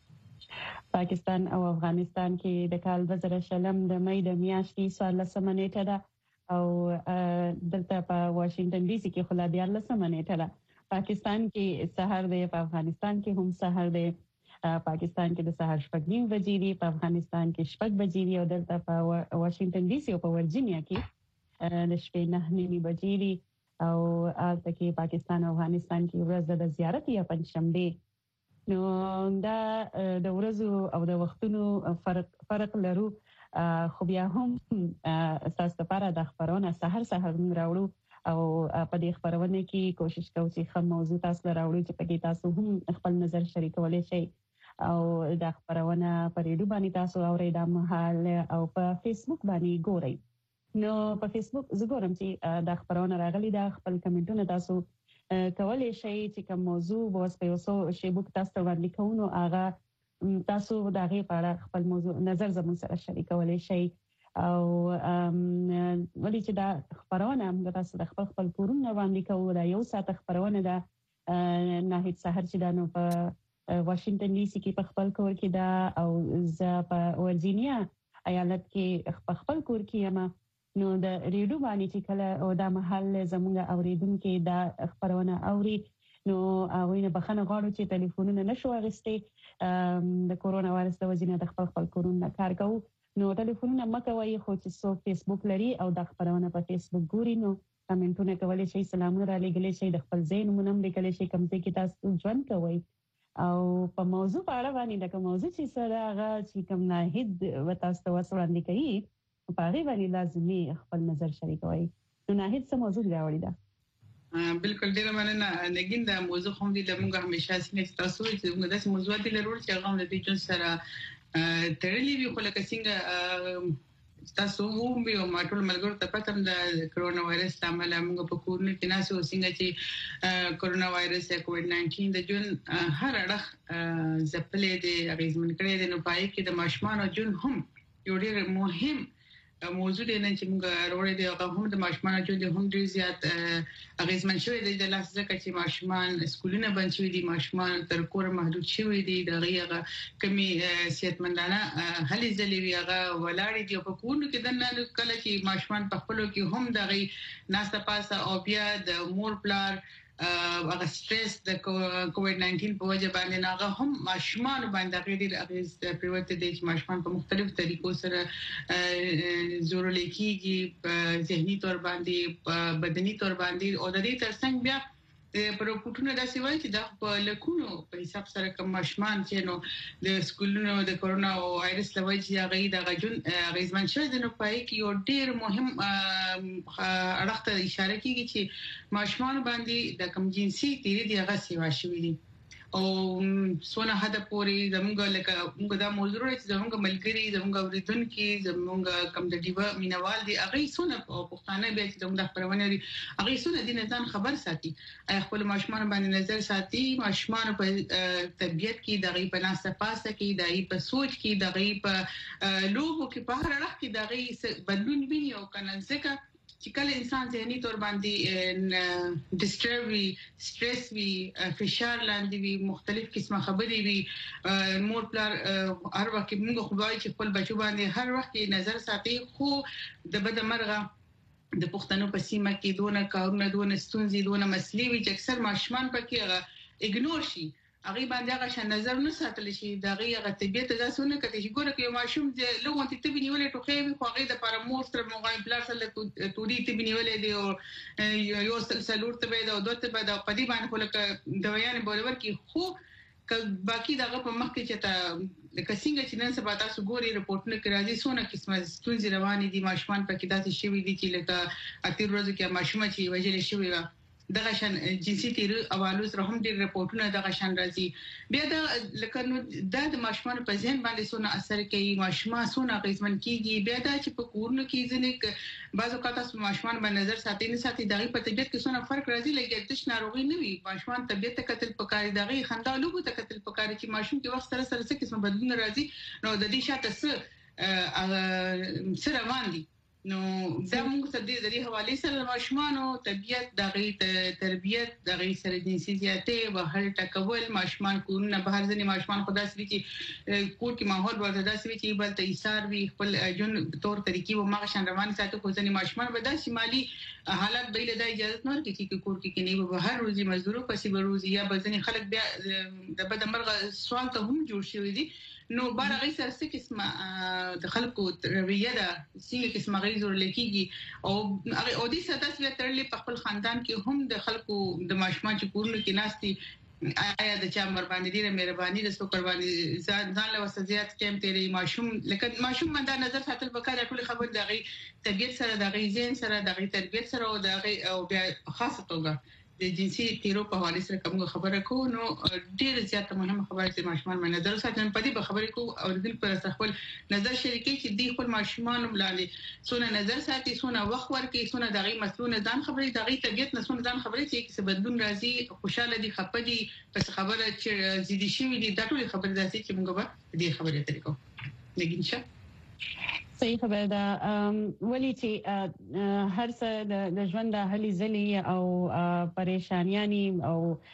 پاکستان او افغانستان کې د کال 2020 د مې د میاشتې 14 نیټه ده او دلته په واشنگټن ډي سي کې خلا 14 نیټه ده. پاکستان کې سحر دی، په افغانستان کې هم سحر دی. پاکستان کې د سحر 9:30 بجې دی، په افغانستان کې 6 بجې دی او دلته په واشنگټن ډي سي او په ورجینیا کې د شپې 9:30 بجې دی او البته کې پاکستان او افغانستان کې ورځ د زیارت یا پنځشنبه. نو دا د ورځو او د وختونو فرق لرو، خو بیا هم تاسو لپاره د خبرونه سحر راوړو او په دې خبرونه کې کوشش کوو چې کوم موضوع تاسو راوړو چې پکې تاسو هم خپل نظر شریکولای شئ او د خبرونه په ریډیو باندې تاسو اورئ د محل او په فیسبوک باندې ګورئ. نو په فیسبوک زه ګورم چې د خبرونه راغلي د خپل کمنټونه تاسو کولای شئ چې کوم موضوع وس په اوسو شیبوک تاسو باندې کوو هغه تاسو د هغه په اړه خپل موضوع نظر زموږ سره شریکولای شئ او ولې چې دا خبرونه موږ تاسو د خپل کورونه باندې کوو. دا یو ساعت خبرونه ده ناهید سحر چې دا نو په واشنگټن ډي سي کې په خپل کور کې دا او زه په ورجینیا ایالت کې په خپل کور کې یم. نو د ریډیو باندې چې کله او دا محل زموږ اوریدونکو دا خبرونه اوري نو اوینه بخنه غواړو چې ټلیفونونه نشو اغستې د کورونا وایرس د وجې نه د خپل کورونه کار کوو. نو ټلیفونونه مکوئ، خو چې څو فیسبوک لري او د خبرونه په فیسبوک ګوري نو کمنټونه کولای شي، سلامونه را لګولای شي، د خپل ځای نومونه هم لیکلی شي کوم ځای کې تاسو ژوند کوئ او په موضوع په اړه باندې د کوم موضوع چې سره هغه چې کوم ناهید و تاسو ته وړاندې کوي په هغه باندې لازمي خپل نظر شریکوي. نو ناهید څه موضوع راوړی ده؟ بالکل ډیره مننه نگین. دا موضوع هم دي لمونږه همیشه سینې تاسو چې موږ داسې موضوعات لرو چې هغه د دې جون سره تړلې وي، خو لکه څنګه تاسو هم به ماټول ملګرو ته پاتم د کرونا وایرس عمل موږ په کورونو کې ناسو څنګه چې کرونا وایرس یا کووډ 19 د جون هر اړه زپلې دي اغیزمن کړي دي. نو پای کې د ماشومان او جون هم یو ډېر مهم موضوع دی نه چې موږ وروړي دی هغه هم د ماشومان جون د هم ډېر زیات اغیزمن شوی دی د لاس ځکه چې ماشومان سکولونه بند شوی دي، ماشومان تر کور محدود شوی دي، دغه کمی صحتمندانه هلې ځلې وی هغه ولاړې دي په کورونو کې دنه کله چې ماشومان په خپلو کې هم دغه ناسته پاسه او بیا د مور پلار هغه سټرس د کووډ 19 په وجه باندې هغه هم ماشومان باندې غیر اغیز پریوته دي چې ماشومان په مختلفو طریقو سره زور لیکيږي، په ذهني تور باندې، په بدني تور باندې او د دې ترڅنګ بیا پر پټونه داسې وایي چې د په لکونو په حساب سره کوم ماشومان چې نو د سکولونو د کرونا وایرس لوي چې هغه د غجون غیزمن شوی د نو پای کې یو ډیر مهم اړه ته اشاره کیږي چې ماشومان باندې د کم جنسي تیری دی هغه سیوا شوی دي او سونه هدا پوری زمونږ لکه موږ دا موضوع چې زمونږ ملګری زمونږ اوریدونکو زمونږ کم د دیوا مینوال دي هغه سونه پښتانه به چې زمونږ خبرونه دي هغه سونه د نظام خبر ساتي خپل ماشومان باندې نظر ساتي ماشومان په طبيعت کې دغه په ناسپاسه کې دغه په سوچ کې دغه په لوبو کې په هر اړه کې دغه بدلون ویني او کنه ځکه چې کله انسان ذهني تور باندې ډیسټرب وي سټرس وي فشار لاندې وي مختلف قسمه خبرې وي مور پلار هر وخت موږ خدای چې خپل بچو باندې هر وخت نظر ساتي خو د بد مرغه د پښتنو په سیمه کې دونه کارونه دونه ستونزې دونه مسلې وي چې اکثر ماشومان پکې اګنور شي هغه باندې هغه شان نظر نه ساتل شي دغه هغه طبيعت داسونه کته چې ګوره کې ماشوم چې لوګون ته تبي نیولې ټوخې خو هغه د پارامور سره موغای بلار سره توري تبي نیولې دی او یو سلسلور ته به دا دوته به د قدی باندې خو لکه دویان بولور کې خو باقي دغه په مخ کې چې تا لکه څنګه چې نن سبا تاسو ګوري رپورټونه کې راځي سونه قسمه ستونزې روانې دي ماشومان پکې داسې شوي دي چې لکه اتیر ورځو کې ماشوم چې وجل شوی و دغه شان جنسي تیر اوالو سره هم ډېر رپورټونه دغه شان راځي بیا دا لکه نو د ماشومان په ذهن باندې سونه اثر کوي ماشومان سونه غیزمن کیږي بیا دا چې په کورونو کې ځنه بعضو کاته ماشومان باندې نظر ساتي نه ساتي دغه په طبيعت کې سونه فرق راځي لکه د ناروغي نه وي ماشومان طبيعت ته کتل پکاري دغه خندا لوګو ته کتل پکاري چې ماشوم کې وخت سره څه قسم بدلون راځي نو د دې شاته سره باندې نو دا موږ ته د دې حواله سره ماشومان او طبيعت دغه تربيت دغه سره جنسي زیاتې او هر ټکول ماشومان کورونه بهر ځنی ماشومان خدا سړي چې کور کې ماحول ورته داسې وي چې بل ته ایثار وي خپل جون تور طریقې او ماغه شان روان ساتي خو ځنی ماشومان به د شمالي حالت به له اجازه نه ورکړي چې کور کې نه به هر ورځي مزدورو پسې به روزي یا بځنی خلک بیا د بد مرغه سوال ته هم جوړ شوی دي نو بارغې سره څه قسمه د خلکو رویه ده څنګه قسمه غیزور لکېږي او دې ساده څه ترلې په خپل خاندان کې هم د خلکو د ماشومان چې کورونه کې ناشتي آیا د چا مهرباني دي مهرباني د سو قرباني ځان له وسزيات کېم تیرې ماشوم لکه ماشوم باندې نظر ساتل وکړه ټول خبر دغه طبيعت سره دغه ذهن سره دغه تربيت سره او دغه او بیا خاصه توګه د جنسي تیرو په حواله سره کوم خبره کو نو ډیر زیاته مهمه خبره چې ماشومان باندې نظر ساتل پدې په خبرې کو او د پر خپل نظر شریکي چې دی خپل ماشومان ملاله سونه نظر ساتي سونه وخت ورکي سونه دغه مسلونه ځان خبرې دغه طبيعت نه سونه ځان خبرې چې څه بدلون راځي خوشاله دي خپه دي پس خبره چې زیدي شي دي دا ټول خبره داسي چې موږ به دې خبرې طریقو نګینشه صحیح خبره ده ولی چې هر څه د ژوند د هلي ځلې او پریشانیانی او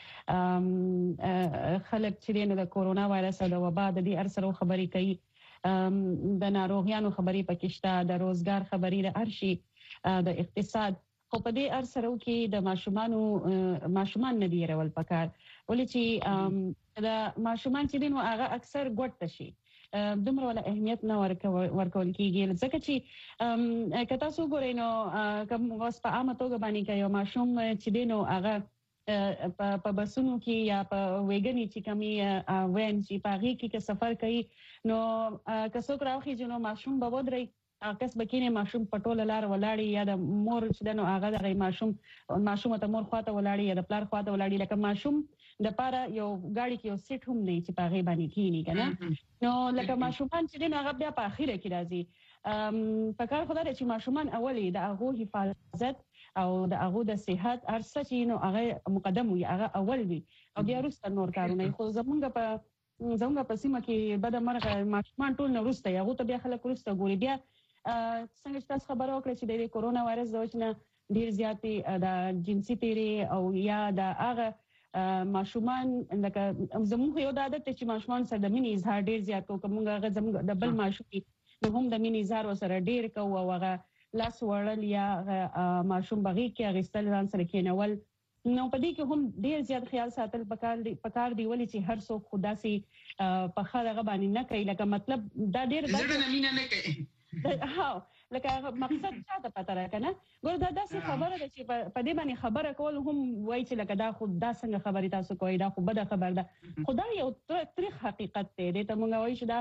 خلک چې د کورونا وایرس او د وبا د دې ارسره خبرې کوي د ناروغیانو خبرې پکشته د روزګار خبرې د ارشي د اقتصاد خو په دې ارسره کې د ماشومان نه دی رول پکار ولی چې د ماشومان چې دین هغه اکثر ګډ شي دومره ولا اهمیت نه ورکول کیږي ځکه چې کته سو ګورئ نو کوم اوس په عامه توګه باندې کوي ماشوم چې دینو هغه په بسونو کې یا په ویګنی چې کمی وین چې پاغي کې سفر کوي نو کڅوک راوخی جنو ماشوم به ودري کس بکینه ماشوم پټول لار ولاړی یا د مور چې دنو هغه د ماشوم ته مور خواته ولاړی یا د پلار خواته ولاړی لکه ماشوم د پاره یو گاڑی کې یو سیټ هم نه چې پاغي باندې کینی کنه نو لکه ماشومان چې دین هغه بیا په اخیره کې راځي فکر خدای چې ماشومان اولی د هغه حفاظت او د هغه د صحت ارسه چې نو هغه مقدم وي هغه اول وي او بیا وروسته نور کارونه خو زمونږ په سیمه کې بد مرغه ماشومان ټول نه وروسته هغه ته بیا خلک وروسته ګوري بیا څنګه تاسو خبرو کړی چې د کورونا وایرس د وجنه ډیر زیاتې د جنسي تیری او یا د هغه ماشومان لکه زموږ یو د عادت چې ماشومان سره د مینې اظهار ډیر زیات کومه هغه زموږ د بل ماشوم نو هم د مینې اظهار وسره ډیر کوو او هغه لاس وړل یا ماشوم بغي کې غستل ځان سره کېنول نو په دې کې هم ډیر زیات خیال ساتل پکار دی ولی چې هر څوک خدا سي په خاله باندې نه کوي لکه مطلب دا ډیر زړه نه مینه نه کوي ها لکه مقصد څه ته پته راکنه ګور دا داسې خبره ده چې په دې باندې خبره کول هم وایي چې لکه دا خو دا څنګه خبري تاسو کوي دا خو بده خبر ده خدای یو تاریخ حقیقت دی ته مونږ وایي چې دا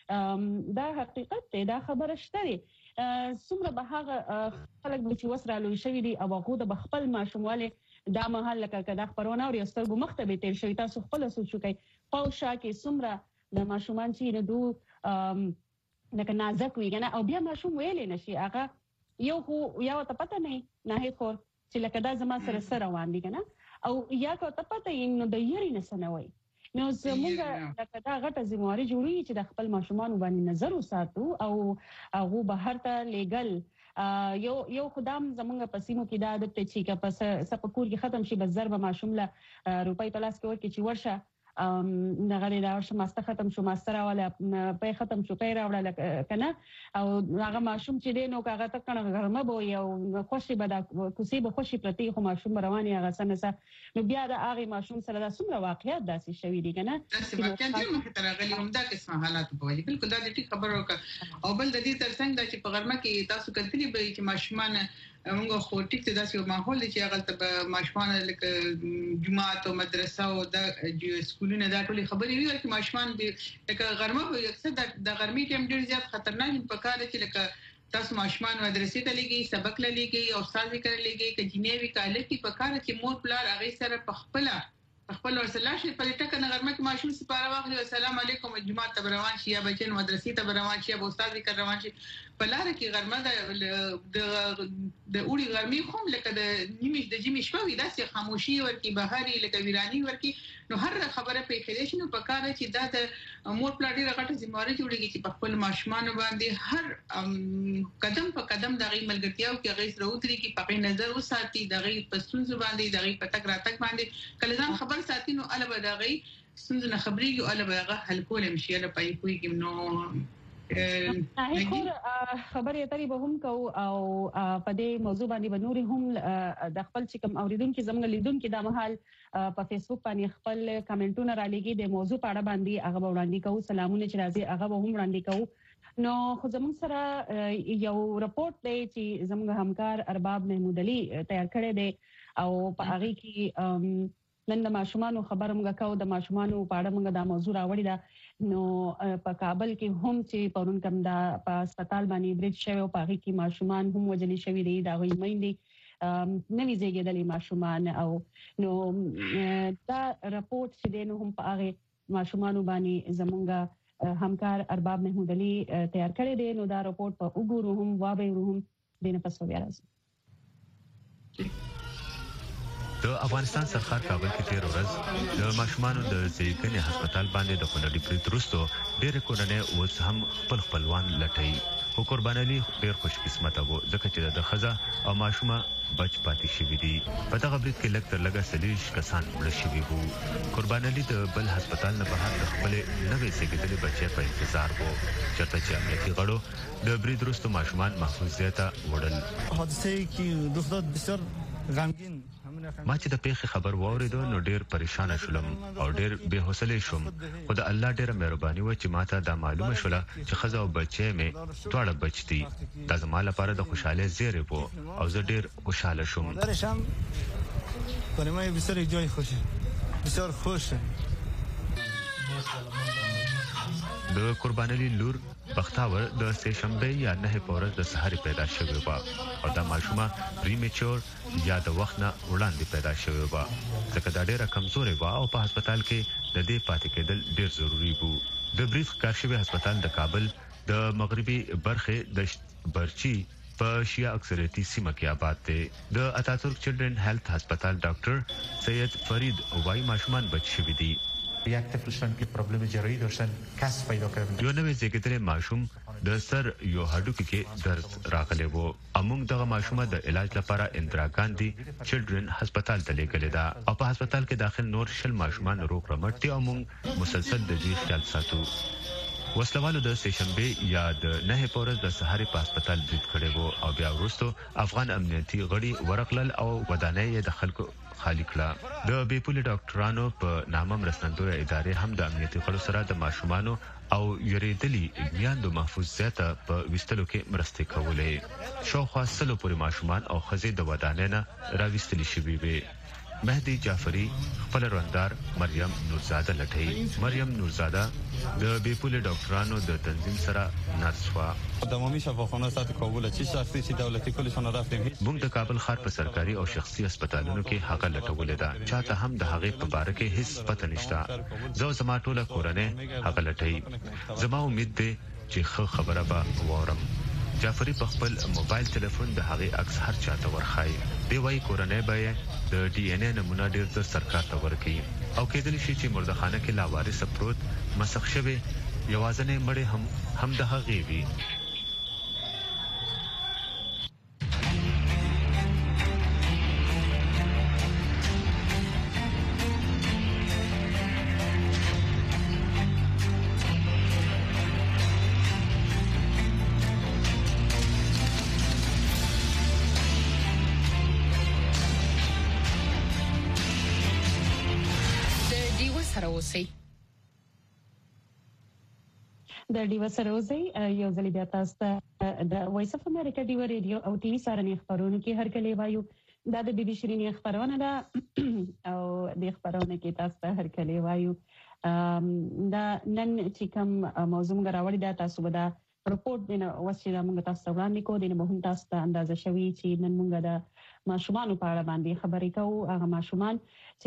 دا حقیقت دی، دا خبره شته دی. څومره به هغه خلک چې وسره لوي شوی دي او هغه د خپل ماشومواله دا مهال لکه کدا خبرونه او سترګو مخته به تیر شوی، تاسو خپل سوچ وکړئ پاوشا کې څومره د ماشومان چې دو لکه نازک وي کنه، او بیا ماشوم ویلې نشي هغه یو ته پته نه خور چې لکه دا زما سره روان دي کنه، او یا کو ته پته یې نو د یری نه سنوي. نو زموږ لکه دا غټه ذمہواری جوړی چې د خپل ماشومان باندې نظر وساتو او هغه بهر ته لیګل یو خدام زمونږ په سیمو کې دا عادت چې که پس سپکور کې ختم شي بس ضرب ماشوم له روپۍ په لاس کې ورکړي چې ورشه نغری دا ورشه ماسته ختم شو ماستر والا په ختم شو پیر راوړل کنه، او هغه ماشوم چې دینو هغه تک کنه غرمه بو یو خوشي بدا کوسي به خوشي پرتی خو ماشوم رواني هغه سنسه. نو بیا دا هغه ماشوم سره د څومره واقعیت داسې شوي دي کنه، داسې واقعیت دي مخ ته راغلي هم دا قسمه حالات په وجه بالکل دا دې خبرو او بل د دې ترڅنګ دا چې په غرمه کې تاسو کتلی به چې ماشومان موږ خو ټیک ته داسې ماحول چې هغه ته ماشومان لکه جماعت او مدرسه او د سکولونو دا ټولې خبرې وي چې ماشومان به لکه غرمه به اکثر د غرمې ټیم ډېر زیات خطرناک په کار چې لکه تاسو ماشومان مدرسې ته لګي سبق لګي او استاد کړي لګي چې جنېوي کال کې په کار چې مور پلار هغه سره په خپل ورسره شي په ټکه نه غرمه کې ماشوم سپاره واخلي السلام علیکم جماعت ته روان شي یا بچن مدرسې ته روان شي یا استاد کړي روان شي په لار کې غرمه د اوري غرمې خو لکه د نیمه د جمی شپه وي داسې خاموشي ورکی بهاري لکه ویرانی ورکی، نو هر خبره په خېدې شنو په کار چې دا د مور پلار ډیره غټه ذمہواری جوړیږي چې په خپل ماشومان باندې هر قدم په قدم دغه ملګرتیاو کې غي سره وتري کې په نظر وساتي دغه پسونز باندې دغه پټک راتک باندې کله ځان خبر ساتي نو البته دغه سنځنه خبريږي او البته هغه کول مشي له پای کوي کې نو خبرې اترې به هم کوو او په دې موضوع باندې به نورې هم د خپل چې کوم اوریدونکو زموږ لیدونکو د مهال په فیسبوک باندې خپل کمنټونه را لګي د موضوع په اړه باندې هغه وړاندې کوو، سلامونه چې راځي هغه به هم وړاندې کوو. نو خو زموږ سره یو رپورت دی چې زموږ همکار ارباب محمود علي تیار کړی دی او په هغه کې نن د ماشومان خبره موږ کوو، د ماشومان په اړه موږ دا موضوع راوړی دا. نو په کابل کې هم چې پرون کوم دا په هسپتال باندې برید شوی او په هغه کې ماشومان هم وژل شوي دي، دا غوي میندې نوې زیږیدلې ماشومان، او نو دا رپورت چې دی نو هم په هغه ماشومان باندې زموږ همکار ارباب محمود علي تیار کړی دی. نو دا رپورت په وګورو هم وابه هم دینه پسو بیا راځي. د افغانستان سرحد کابل کې تیر ورځ د ماشومانو د زیږنې هسپتال باندې د خونړي برید وروسته ډېرې کورنۍ اوس هم خپل خپلوان لټوي. خو قربان علي ډېر خوش قسمته و ځکه چې د ښځه او ماشومه بچ پاتې شوي دي. په دغه برید کې لږ تر لږه 40 کسان مړه شوي وو. قربان علي د بل هسپتال نه بهر د خپلې نوې زیږېدلې بچی په انتظار و چېرته چې امنیتي غړو د برید وروسته ماشومان محفوظیت ته وړل. حادثې کې دوستان بسیار غمگین ما چې د پیښې خبر واورېدو نو ډېر پریشان شولم او ډېر بې حوصله شوم، خو د الله ډېره مهرباني و چې ماته دا معلومه شوله چې ښځه او بچی مې دواړه بچ دي. دا زما لپاره د خوشحالۍ زیری و او زه ډېر خوشحاله شوم. برای من بسیار جای خوشه، بسیار خوشه. د قربان علي لور بختاور د سهشنبه یا 9 په ورځ د سحر پیدا شوې و او دا ماشومه پریمیچور یا د وخت نه وړاندې پیدا شوې و ځکه دا ډېره کمزورې و او په هسپتال کې د دې پاتې کېدل ډېر ضروری وو. د برید ښکار شوی هسپتال د کابل د مغربي برخې د برچی په شیعه اکثریتي سیمه کې آباد دی. د اتاتورک چلډرن هیلث هسپتال ډاکټر سید فرید وای ماشومان بچ شوي دي. یک طفلشان که پرابلم جراحی داشتن کس پیدا کردن. یو نوې زیږېدلې ماشوم د سر یو هډوکي کې درد راغلی و. امونږ دغه ماشومه د علاج لپاره اندرا ګاندي چلډرن هسپتال ته لیږلې ده او په هسپتال کې داخل نور 20 ماشومان روغ رمټ دي او موږ مسلسل د دې خیال ساتو. وسلوالو د سهشنبه یا د 9 په ورځ د سحر په هسپتال برید کړی و او بیا وروسته افغان امنیتي غړي ورغلل او ودانۍ د خلکو خالی کړه. د بیپولي ډاکټرانو په نامه مرستندویه ادارې هم د امنیتي غړو سره د ماشومانو او یریدلي میاندو محفوظیت په وستلو کې مرستې کولې. شاوخوا 100 پورې ماشومان او ښځې د ودانۍ نه راوستل شوي وي. مهدي جعفری خپل روندار مریم نورزاده لټي. مریم نورزاده د بیپول ډاکټرانو د تنظیم سره نرس وا. د عمومي شفاخانه سات کابل چې شخصي چې دولتي کلیشونه رافتیم. موږ د کابل ښار په سرکاري او شخصي هسپتالونو کې حق لټولې ده. چاته هم د هغې په باره کې هیڅ پته نشته. زه زما ټوله کورنۍ حق لټي. زما امید ده چې خو خبره به وورم. جعفری په خپل موبایل ټلیفون د هغې عکس هر چاته ورخایي. دی وايي کورنۍ به د ډي ان اے نمونه ډیر ژر سرکار ته ورکړي او کېدلی شي چې مردخانه کې لاوارث پروت مسخ شوی یوازنې مړی هم د هغې وي. د ډیو سروزي یو ځل بیا تاسو ته د وایس اف امریکا ډیو ریډیو او ټي وي سره خبرونه کې هر کله وایو دا د بي بي شيرين خبرونه ده او د خبرونه کې تاسو ته هر کله وایو دا نن چې کوم موضوع غراوړی دا تاسو به دا رپورت دینه وسیله موږ تاسو ته وړاندې کوو دینه به هم تاسو ته اندازه شوي چې نن موږ د ماشومان په اړه باندې خبرې کوو. هغه ماشومان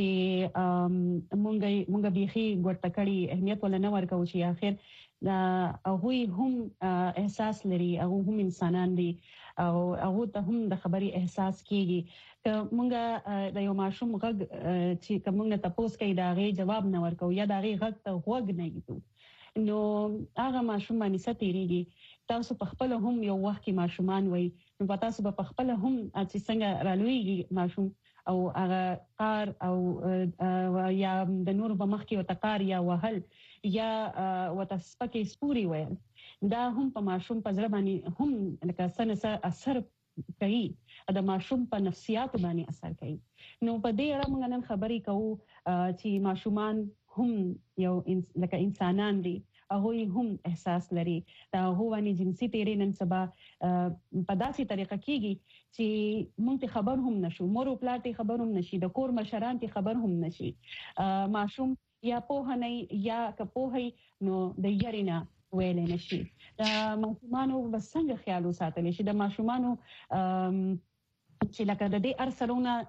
چې موږ بيخي ګټه کړي اهمیت ولا نه ورکو چې اخر دا هغه هم احساس لري او هم انسانان دي او هغه ته هم د خبري احساس کیږي. که موږ د یو ماشوم غږ چې کومه تاسو کوي دا غي جواب نه ورکو یا دا غي غږ ته غوږ نه ایږي نو هغه ماشوم باندې ستېریږي. تاسو په خپل هم یو وخت کې ماشومان وای نو تاسو په خپل هم چې څنګه رالويږي ماشوم او هغه قار او یا د نور په مخ کې وتقار یا وهل یا وتسپکي سپوري وای دا هم په ماشوم په ځړ باندې هم لکه سنه اثر کوي د ماشوم په نفسیات باندې اثر کوي. نو په دې اړه موږ نن خبرې کوو چې ماشومان هم یو لکه انسانان دي هغه هم احساس لري. دا هغه باندې جنسي تیرې نن سبا په داسې طریقه کېږي چې موږ ته خبر هم نشو مور او پلار ته خبر هم نشي د کور مشران ته خبر هم نشي. ماشوم یا په نه یا کپوهي نو د یرینا ویل نشي. د ماشومانو بسنګ خیال وساتل شي. د ماشومانو چې لکه د دې ارسلونه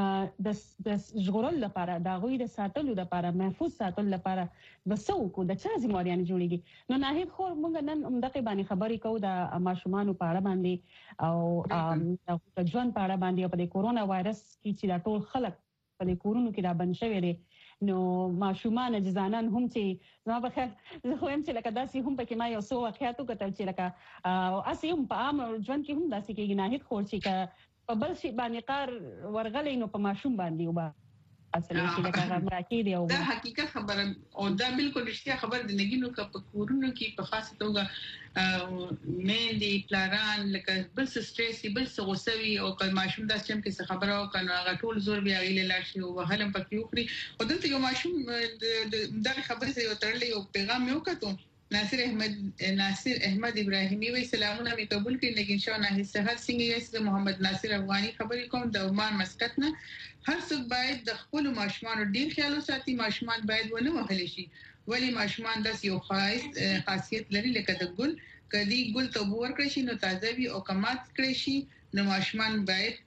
د ژغورل لپاره دا غوي د ساتلو لپاره محفوظ ساتلو لپاره وسو کو د چا ذمہوریان جوړیږي. نو ناهید خور موږ نن همدغه باندې خبرې کوو د ماشومانو په اړه باندې او د ژوند په اړه باندې په کورونا وایرس کې چې دا ټول خلک په کورونو کې دا بند شوی دي. نو ماشومان جزانان هم چې نو په زه خو هم چې لکه داسې هم پکې ما یو څو واقعیتو کتل چې لکه او اسی هم په عام ژوند کې هم داسې کېږي. ناهید خور چې په بل شي باندې قار ورغلې نو په ماشوم باندې وبا اصل شي لکه راکې دی او دا حقیقت خبره او دا بالکل رښتیا خبر دی. نګینو کا په کورونو کې په خاصه توګه مېندې پلاران لکه بل سټریس بل غوسوي او کله ماشوم دا چې څه خبره او کنه هغه ټول زور بیا ویل لاشي او هلم پکې وکړي او دلته یو ماشوم دا خبره سره یو تړلې یو پیغام یو کتو. ناصر احمد ابراهیمی وی سلامونه می قبول کړئ. لیکن شو نه صحت څنګه یې محمد ناصر افغانی خبرې کوم د عمان مسقط نه. هر څوک باید د خپل ماشومان ډیر خیال وساتي. ماشومان باید ونه وهل شي ولی ماشومان د یو خاصیت لري لکه د ګل کدي ګل ته ور کړی شي نو تازه وي او کمات کړی شي نو ماشومان باید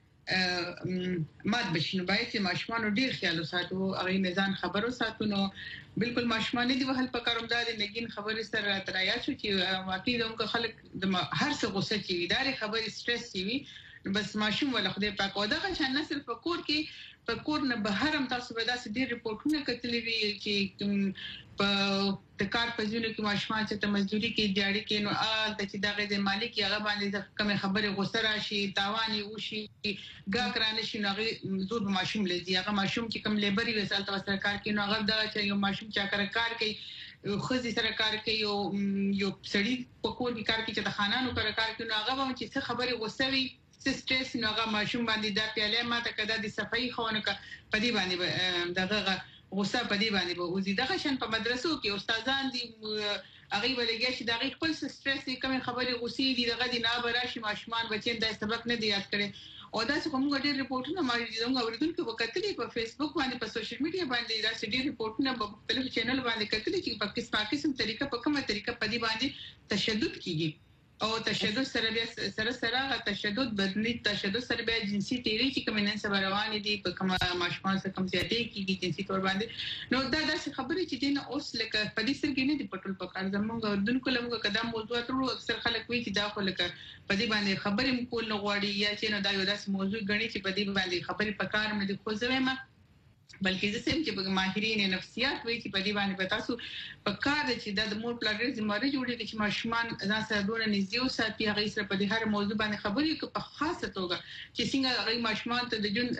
مات بشینو باید چې ماشومان ډیر خیال وساتو هغه میزان خبرو ساتو. نو بالکل ماشومان دي وهل پکاروم دا نګین خبرې سره تریا شو چې واقعي دغه خلک د هر څه غوسه چي داري خبرې سټرس چي بس ماشوم ولا خدای پاک او دغه شان نسل په کور کې په کور نه بهرم تاسو به داسې ډیر ریپورتونه کتلې وي چې په د کار په ځینو کې ماشومان چې ته مزدوري کې دیاړي کې نو چې دغه د مالک هغه باندې کوم خبره غوسه راشي تاوان وشي ګاکرانه شي نو زور به ماشوم لذي هغه ماشوم چې کوم لیبري وسال تاسو سره کار کوي نو هغه دا چې یو ماشوم چې کار کوي خزي سره کار کوي یو سړی په کور کې کار کوي چې د خانانو کار کوي نو هغه به چې خبره غوسه وي سټرس نو هغه ماشوم باندې دا پیاله ماته کده د صفائی خونه کا پدی باندې دغه غوسه پدی باندې به وزي دغه شان په مدرسو کې استادان دي هغه ولګي چې دغه خپل سټرس کوم خبره غوسې دي دغه د نه براشي ماشومان بچین د سبق نه دی یاد کړي او دا څه کوم ډېر ریپورتونه ما زموږ اوریدونکو وکړي په فیسبوک باندې په سوشل میډیا باندې دا ډېر ریپورتونه په مختلفو چینل باندې کړي چې په پاکستان طریقه په کومه طریقه په دې باندې تشدد کیږي او تشدد سره بیا سره تشدد بدني تشدد سره بیا جنسي تیری چې کوم نن سبا روان دي په کومه ماشومان سره کوم زیاتې کیږي جنسي تور باندې نو دا داسې خبرې چې دین اوس لکه په دې سره کې نه دي پټول پکار زموږ اردوونکو لمغه قدم موضوع تر اکثر خلک وایي چې دا خو لکه په دې باندې خبرې کول نه غواړي یا چې نو دا یو داسې موضوع غني چې په دې باندې خبرې پکار مې د خو زویمه بلکې زه سم چې ماهرین نفسیات وایي چې په دې باندې پتاسو پکار چې د مور پلانر ذمہواری جوړي چې ماشومان ځان سره دونه نږدې وساتي هغه سره په دې هر موضوع باندې خبرې کوي په خاصه توګه چې څنګه هغه ماشومان ته د جون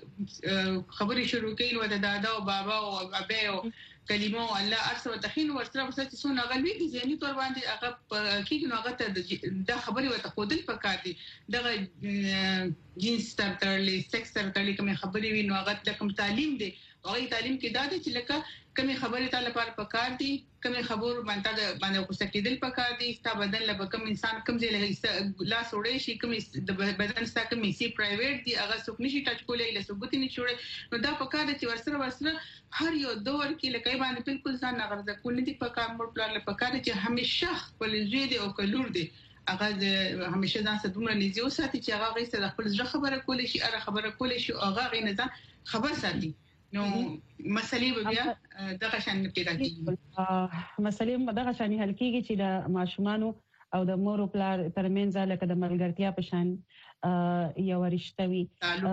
خبرې شروع کوي نو د دادا او بابا او ابي او کلمو الله ارسو تخین ورسره چې څونه غلوي دي ځینې تور باندې هغه کېږي نو هغه ته د خبرې وته خودل پکار دي دغه جنس ترلې سکس ترلې کوم خبرې وي نو هغه د کوم تعلیم دی او تعلیم کې دا دي چې لکه کومې خبرې تعالی لپاره پکار دي کومې خبر باندې کوڅه کېدل پکار دي ستا بدن له کوم انسان کوم ځای له لاس وړي شي کوم د بدن ستا کوم سي پرایویټ دي هغه څوک نشي ټچ کولای له ثبوت نه جوړي نو دا پکار دي چې ورسره هر یو دور کې لکه باندې بالکل ځان نه غرضه کول دي پکار مور پلان له پکار چې همیشه خپل زوی دی او کلور دی هغه همیشه ځان سره دومره نږدې وساتي چې هغه غي خپل ځخ خبره کولای شي اره خبره کولای شي هغه غي نه ځان خبر ساتي نو مسلې بیا دغه شان پیدا کیږي مسلې دغه شان حل کیږي چې د ماشومان او د مور او پلار ترمنځ لکه د ملګرتیا په شان یو رشتہ وي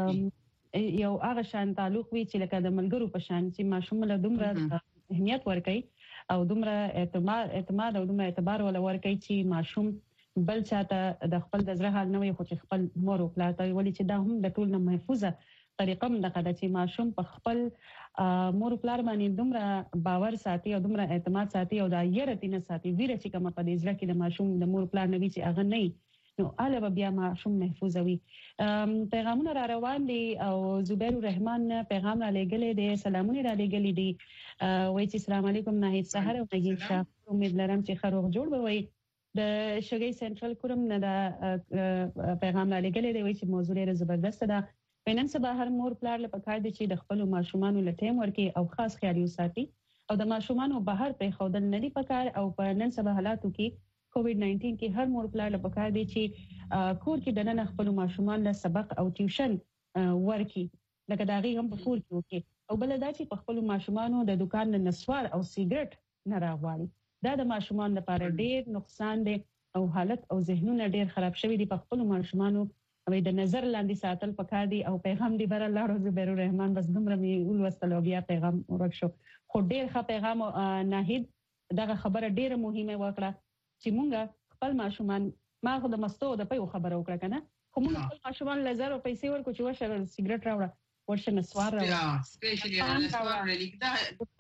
یو هغه شان تعلق وي چې لکه د ملګرو په شان چې ماشوم له دومره اهمیت ورکړي او دومره اعتماد او دومره اعتبار ولا ورکړي چې ماشوم بل چاته د خپل د زړه حال نه وي خو چې خپل مور او پلار ته ولې چې دا هم د ټول نه محفوظه طریقه مدغه د چې ماشوم په خپل مور پلار باندې دومره باور ساتي او دومره اعتماد ساتي او دا یره نه ساتي ویره چې کوم په دې ځل کې د ماشوم د مور پلار نه وی چې هغه نه نو اله بیا ماشوم محفوظ وي پیغامونه را روان دي او زبیر الرحمن پیغام را لګلې دي سلامونه را لګلې دي وایي چې السلام علیکم ناهید سحر او نګین شاه امید لرم چې خروغ جوړ به وي د شګي سنټرل کوم نه دا پیغام را لګلې دي وایي چې موضوع ډېره زبردست ده نن سبا هر مور پلار له پکار دي چې د خپل ماشومان له ټیم ورکي او خاص خیال وساتي او د ماشومان بهر په خودل نه دي پکار او په نن سبا حالاتو کې کووډ 19 کې هر مور پلار له پکار دي چې کور کې د نن خپل ماشومان له سبق او ټیوشن ورکي لکه دا غي هم په کور کې وکي او بل دا چې په خپل ماشومان د دکان نه نسوار او سیګریټ نه راغواړي دا د ماشومان لپاره ډېر نقصان دی او حالت او ذهنونه ډېر خراب شوي دي په خپل ماشومان او د نظر لاندې ساتل پکار دي او پیغام دی بر الله رضی بیر الرحمن بس دومره می ول وستلو بیا پیغام ورک شو خو ډیر ښه پیغام ناهید دغه خبره ډیره مهمه وکړه چې مونږ خپل ماشومان ما خو د مستو د پیو خبره وکړه کنه خو مونږ خپل ماشومان لزر او پیسې ورکو چې وشه سیګریټ راوړه ورشه نسوار راوړه سپیشلی نسوار لیکدا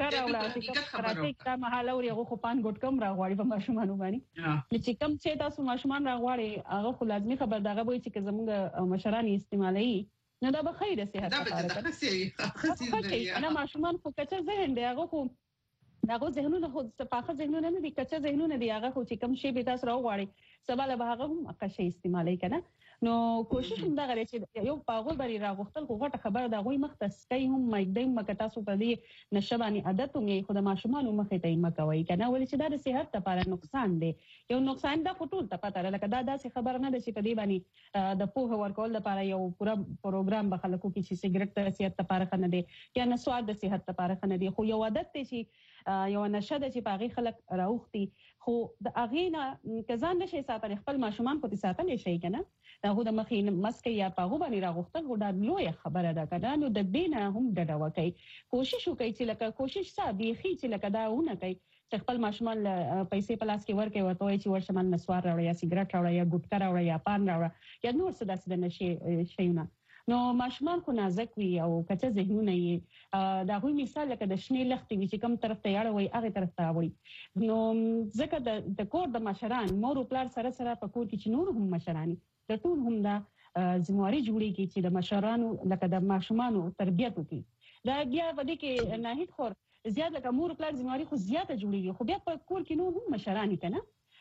خبره دا محاله وري غو خو پان ګټ کم راغواړي په ماشومان باندې چې کم چې تاسو ماشومان راغواړي هغه خو لازمي خبر دغه وایي چې زموږ مشران استعمالي نو دا به خیر صحت لپاره انا ماشومان خو کچه ذهن دی هغه خو داغه ذهنونه خو صفاخه ذهنونه نه دي کچه ذهنونه دي هغه خو چې کم شی به تاسو راغواړي سبا له هغه هم اقشه استعمالي کنه نو کوشش هم دا غواړي چې یو پاغو بری راغختل خو غټه خبره دا غوي مختص کوي هم مېدې مکه تاسو په دې نشبانی عادت هم یې خود ماشومان مخه ته مکوي کنه ولې چې دا د صحت لپاره نقصان دی یو نقصان دا ټول ته پته لکه دا داسې خبر نه ده چې په دې باندې د پوهه ورکول لپاره یو پورا پروګرام به خلکو کې چې سیګریټ د صحت لپاره خنه دی یا نسوار د صحت لپاره خنه دی خو یو عادت دی چې یو نشه ده چې باغی خلک راوختي خو د اغینا کزان نشي ساتل خپل ماشومان په ساتل شي کنه دا هو د مخې مسکه یا پاغو باندې راغختل هو دا لوی خبره ده کنه نو د بینه هم ډډه وکي کوشش وکړي چې لکه کوشش صاحب خي چې لکه دا ونه کوي چې خپل ماشومان پیسې په لاس کې ورکوي ورته چې ورشمن نسوار راوړي یا سیګریټ راوړي یا ګټکا راوړي یا پان راوړي یا نور څه داسې نشي شيونه نو ماشومان خو نازک وي او کچه ذهنونه یې دا غوي مثال لکه د شنې لختې وي چې کوم طرف ته یاړه وي هغه طرف ته وړي نو ځکه د کور د مشران مور او پلار سره په کور کې چې نور هم مشرانی د ټول هم دا ذمہواری جوړیږي چې د مشرانو لکه د ماشومانو تربیت وکړي دا بیا ودی کې ناهید خور زیات لکه مور او پلار ذمہواری خو زیاته جوړیږي خو بیا په کور کې نور هم مشرانی کنه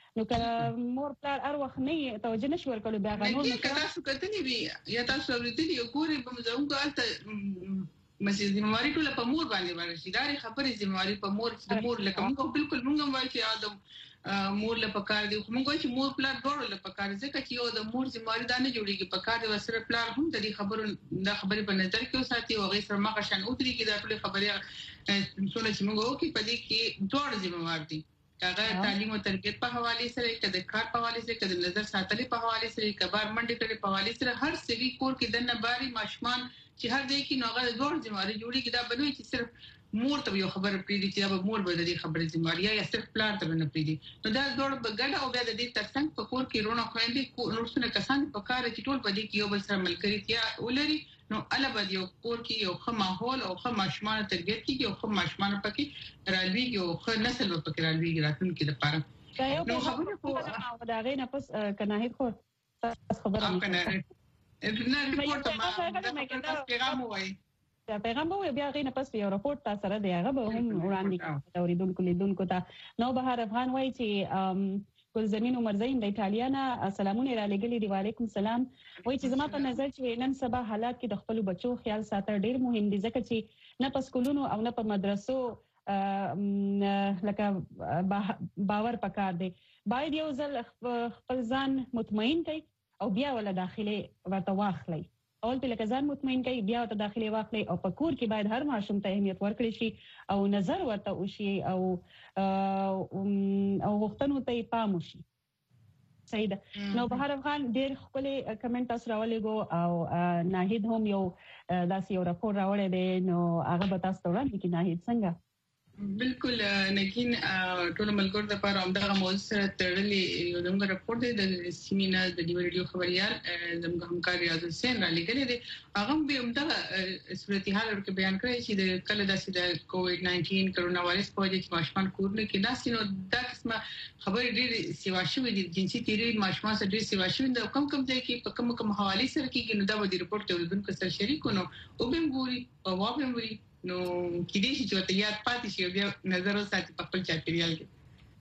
نو که مور پلار هر وخت نه توجه نشي ورکول بیا غنور نه تاسو کتنې وی یا تاسو ورته یو ګوري په مزونګو الته مسجد ذمہواری ټول په مور باندې ورشي دا خبرې ذمہواری په مور د مور لکه موږ بالکل موږ وایو چې ادم مور له پکار دی موږ وایو چې مور پلار ډوړ له پکار ځکه چې یو د مور ذمہواری دا نه جوړیږي پکار دی وسره پلار هم د دې خبرو دا خبرې په نظر کې وساتي او غي سره مخه شان اوتري کې دا ټول خبرې څونه چې موږ وکړو په دې کې ډوړ ذمہوار دي هغه تعلیم او تربیت په حواله سره کده کار په حواله سره کده نظر ساتلې په حواله سره کبار منډه کړې په حواله سره هر سوي کور کې د نباري ماشمان چې هر ځای کې نوغه ډوړ ذمہواری جوړیږي دا بنوي چې صرف مور ته یو خبر پریدي چې دا مور به د دې خبرې ذمہواری یا صرف پلان ته نه پریدي نو دا ډوړ بغړ او بیا د دې ترڅنګ په کور کې رونو خويندې نور څه کسان په کار چې ټول په دې کې یو بل سره ملګرتیا ولري نو البته یو کور کې یو ښه ماحول او ښه ماشومان تربیت کیږي او ښه ماشومان پکې رالويږي او ښه نسل پکې رالويږي راتلونکي لپاره نو خبره خو دا غي نه پس کنه خو خبره کنه نه ریپورت ما پیغام وای دا پیغام وای بیا غي نه پس یو رپورت تاسو سره دی هغه به هم وړاندې اوریدونکو لیدونکو ته نو بهار افغان وای چې ګلزمین عمرزین د ایتالیا نه سلامونه را لګلې دی وعلیکم السلام وای چې زما په نظر چې نن سبا حالات کې د خپل بچو خیال ساتل ډیر مهم دي ځکه چې نه په سکولونو او نه په مدرسو لکه باور پکار دی باید یو ځل خپل ځان مطمئن کړئ او بیا ول داخلي ورته واخلئ اول په لکه ځان مطمئن کړئ بیا ورته داخلي واخلئ او په کور کې باید هر ماشوم ته اهمیت ورکړي شي او نظر ورته وشي او وختونو ته پام وشي صحیح ده نو بهر افغان ډیر خپل کمنټ تاسو راولېګو او ناهید هم یو داسې یو راپور راوړی دی نو هغه به تاسو ته وړاندې کړي ناهید څنګه بالکل نګین ټول ملګرو د لپاره همدغه موضوع سره تړلې یو دغه راپور دی د سیمینار د دیو ریډیو خبريال زموږ همکار ریاض حسین را لګلې دي هغه به همدغه صورتحال ورکه بیان کړی چې د کله داسې د کووډ 19 کرونا وایرس په وجه کې ماشومان کورونه کې داسې نو دا قسمه خبرې ډېر سیوا شوې دي جنسي تیری ماشومان سره ډېر سیوا شوې دي کم ځای کې په کوم حواله سره کې نو دا د ریپورت ورودونکو سره شریکونه او به ګوري او واپم ګوري نو کې دې چې ته یاد پاتې شي بیا نظر وساتي په خپل چاپیریال کې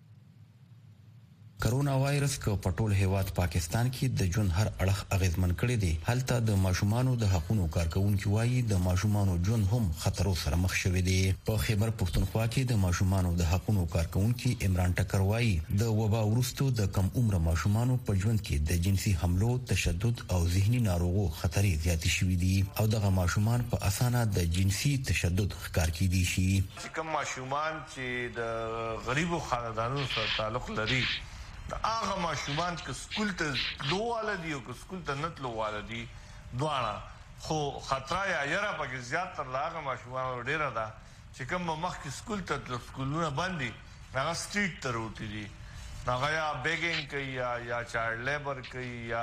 کرونا وایرس کو پټول هیواد پاکستان کې د جون هر اړخ اغیزمن کړي دي هلته د ماشومانو د حقوقو کارکونکو وایي د ماشومانو جون هم خطر سره مخ شوي دي په خیبر پښتونخوا کې د ماشومانو د حقوقو کارکونکو عمران ټکر وایي د وبا ورستو د کم عمر ماشومانو په ژوند کې د جنسي حملو تشدد او ذهني ناروغو خطر زیات شوي دي او دغه ماشومان په اسانه د جنسي تشدد ښکار کیدي شي کوم ماشومان چې د غریبو خاندانونو سره تعلق لري هغه ماشومان چې سکول ته لواله دي او سکول ته نه لواله دي دواړه خو خطر یا یره پکې زیات تر لاغه ماشومان ډیره ده چې کوم مخکې سکول ته سکولونه باندې هغه سټریټ ته وروتي دي هغه یا بیګینګ کوي یا چایلډ لیبر کوي یا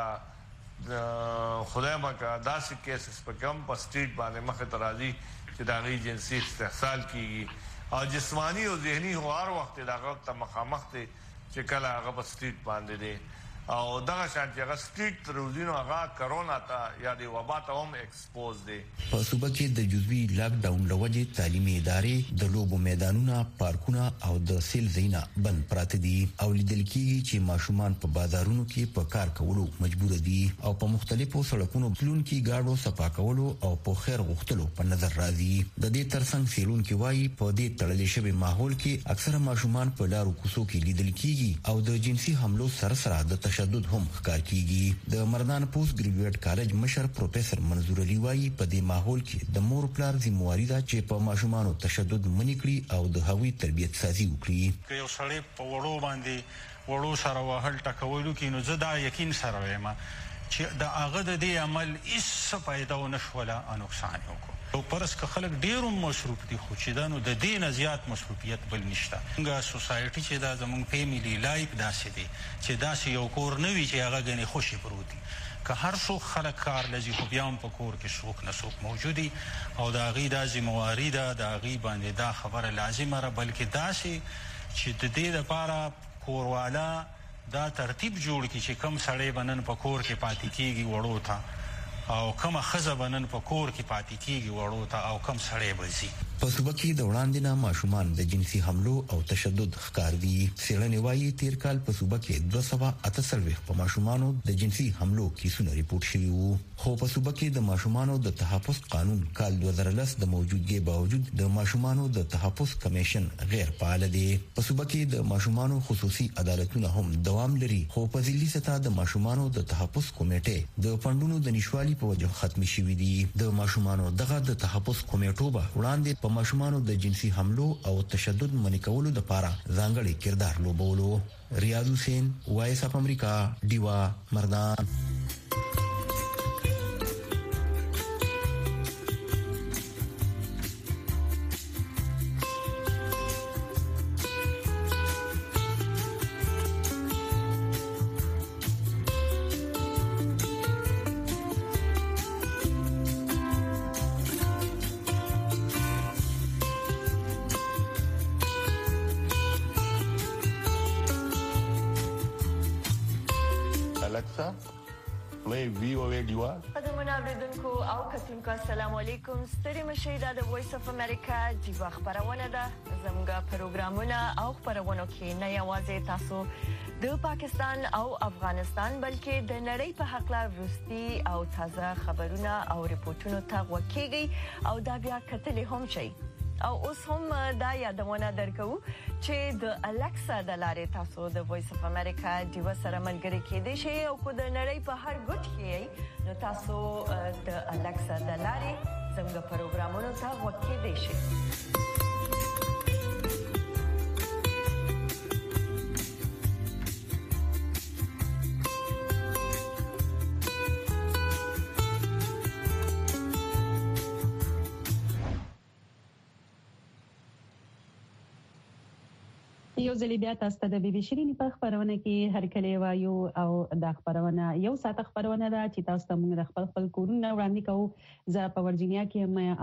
خدای مکه داسې کیسز په کوم په سټریټ باندې مخه ترازی چې دا غي جنسي استحصال کیږي او جسمانی او ذهني هر وخت دغه ته مخامخ دي چې کله هغه په سټریټ باندې دي او دغه شان چې هغه سټریټ روزینو هغه کرونا ته یا د وبا ته هم ایکسپوز دي په صوبه کې د جزوی لاک ډاون لوجې تعلیمي ادارې د لوبو میدانونه پارکونه او د سیل زینا بند پراته دي او لیدل کېږي چې ماشومان په بازارونو کې په کار کولو مجبور دي او په مختلفو سړکونو تلون کې گاډو صفا کولو او په خیر غوښتلو په نظر راځي د دې ترڅنګ سیلون کې وایي په دې تړلې شوی ماحول کې اکثره ماشومان په لارو کوڅو کې لیدل کېږي او د جنسي حملو سره د تشدد هم ښکار کیږي د مردان پوسټ ګریجویټ کالج مشر پروفیسور منظور علي وایي په دې ماحول کې د مور پلار ذمہواری ده چې په ماشومانو تشدد منې کړي او د هغوی تربیت سازي وکړي که یو سړی په وړو باندې وړو سره وهل ټکولو کې نو زه دا یقین سره وایم چې د هغه د دې عمل هیڅ فایده ونه شوله او نقصان یې وکړو او پرس که خلک ډېر مصروف دي خو چې دا نو د دې نه زیات مصروفیت بل نشته څنګه سوسایټي چې دا زموږ فیملی لایف داسې دی چې داسې یو کور نه وي چې هغه ګنې خوشي پروت دي که هر څوک خلک کار لځي خو بیا هم په کور کې څوک نه څوک موجود دي او د هغې دا ذمهواري ده د هغې باندې دا خبره لازمه ده بلکې داسې چې د دې دپاره کوروالا دا ترتیب جوړ کړي چې کم سړی به نن په کور کې پاتې کېږي وړو ته او کومه ښځه به نن په کور کې پاتې کېږي وړو ته او کم سړی به ځي په صوبه کې د وړاندې نه ماشومان د جنسي حملو او تشدد ښکار دي. څېړنې وايي تیر کال په صوبه کې 248 په ماشومانو د جنسي حملو کیسونه ریپورت شوي وو. خو په صوبه کې د ماشومانو د تحفظ قانون کال 2010 د موجودګۍ باوجود د ماشومانو د تحفظ کمیشن غیر فعال دی. په صوبه کې د ماشومانو خصوصي عدالتونه هم دوام لري، خو په ځلي سطح د ماشومانو د تحفظ کمیټې د فندونو د نشوالي په وجه ختم شوي دي. د ماشومانو دغه د تحفظ کمیټو به وړاندې په ماشومانو د جنسي حملو او تشدد منع کولو لپاره ځانګړي کردار لوبولو. ریاض حسین، وایس اف امریکا، ډیوا مردان. السلام علیکم. ستړي مشئ د وایس اف امریکا جیوا خبرونه ده. زموږ پروګرامونه او خبرونه کې نه یوازې تاسو د پاکستان او افغانستان بلکې د نړۍ په حق لا وروستي او تازه خبرونه او ریپورتونه ته وکیږي او دا بیا کتلې هم شي. او اوس هم دا یادونه درکو چې د الکسا د لارې تاسو د وایس اف امریکا دیو سره ملګری کېدئ شئ او کو د نړۍ په هر ګوټ کې نو تاسو د الکسا د لارې زموږ پروګرامونو ته وکیدئ شئ. یو ځل بیا تاسو ته د بي بي شيرين په خبرونه کې هر کله وایو او دا خبرونه یو ساعت خبرونه ده چې تاسو ته موږ خپل کورونه وړاندې کوو. زه په ورجینیا کې یم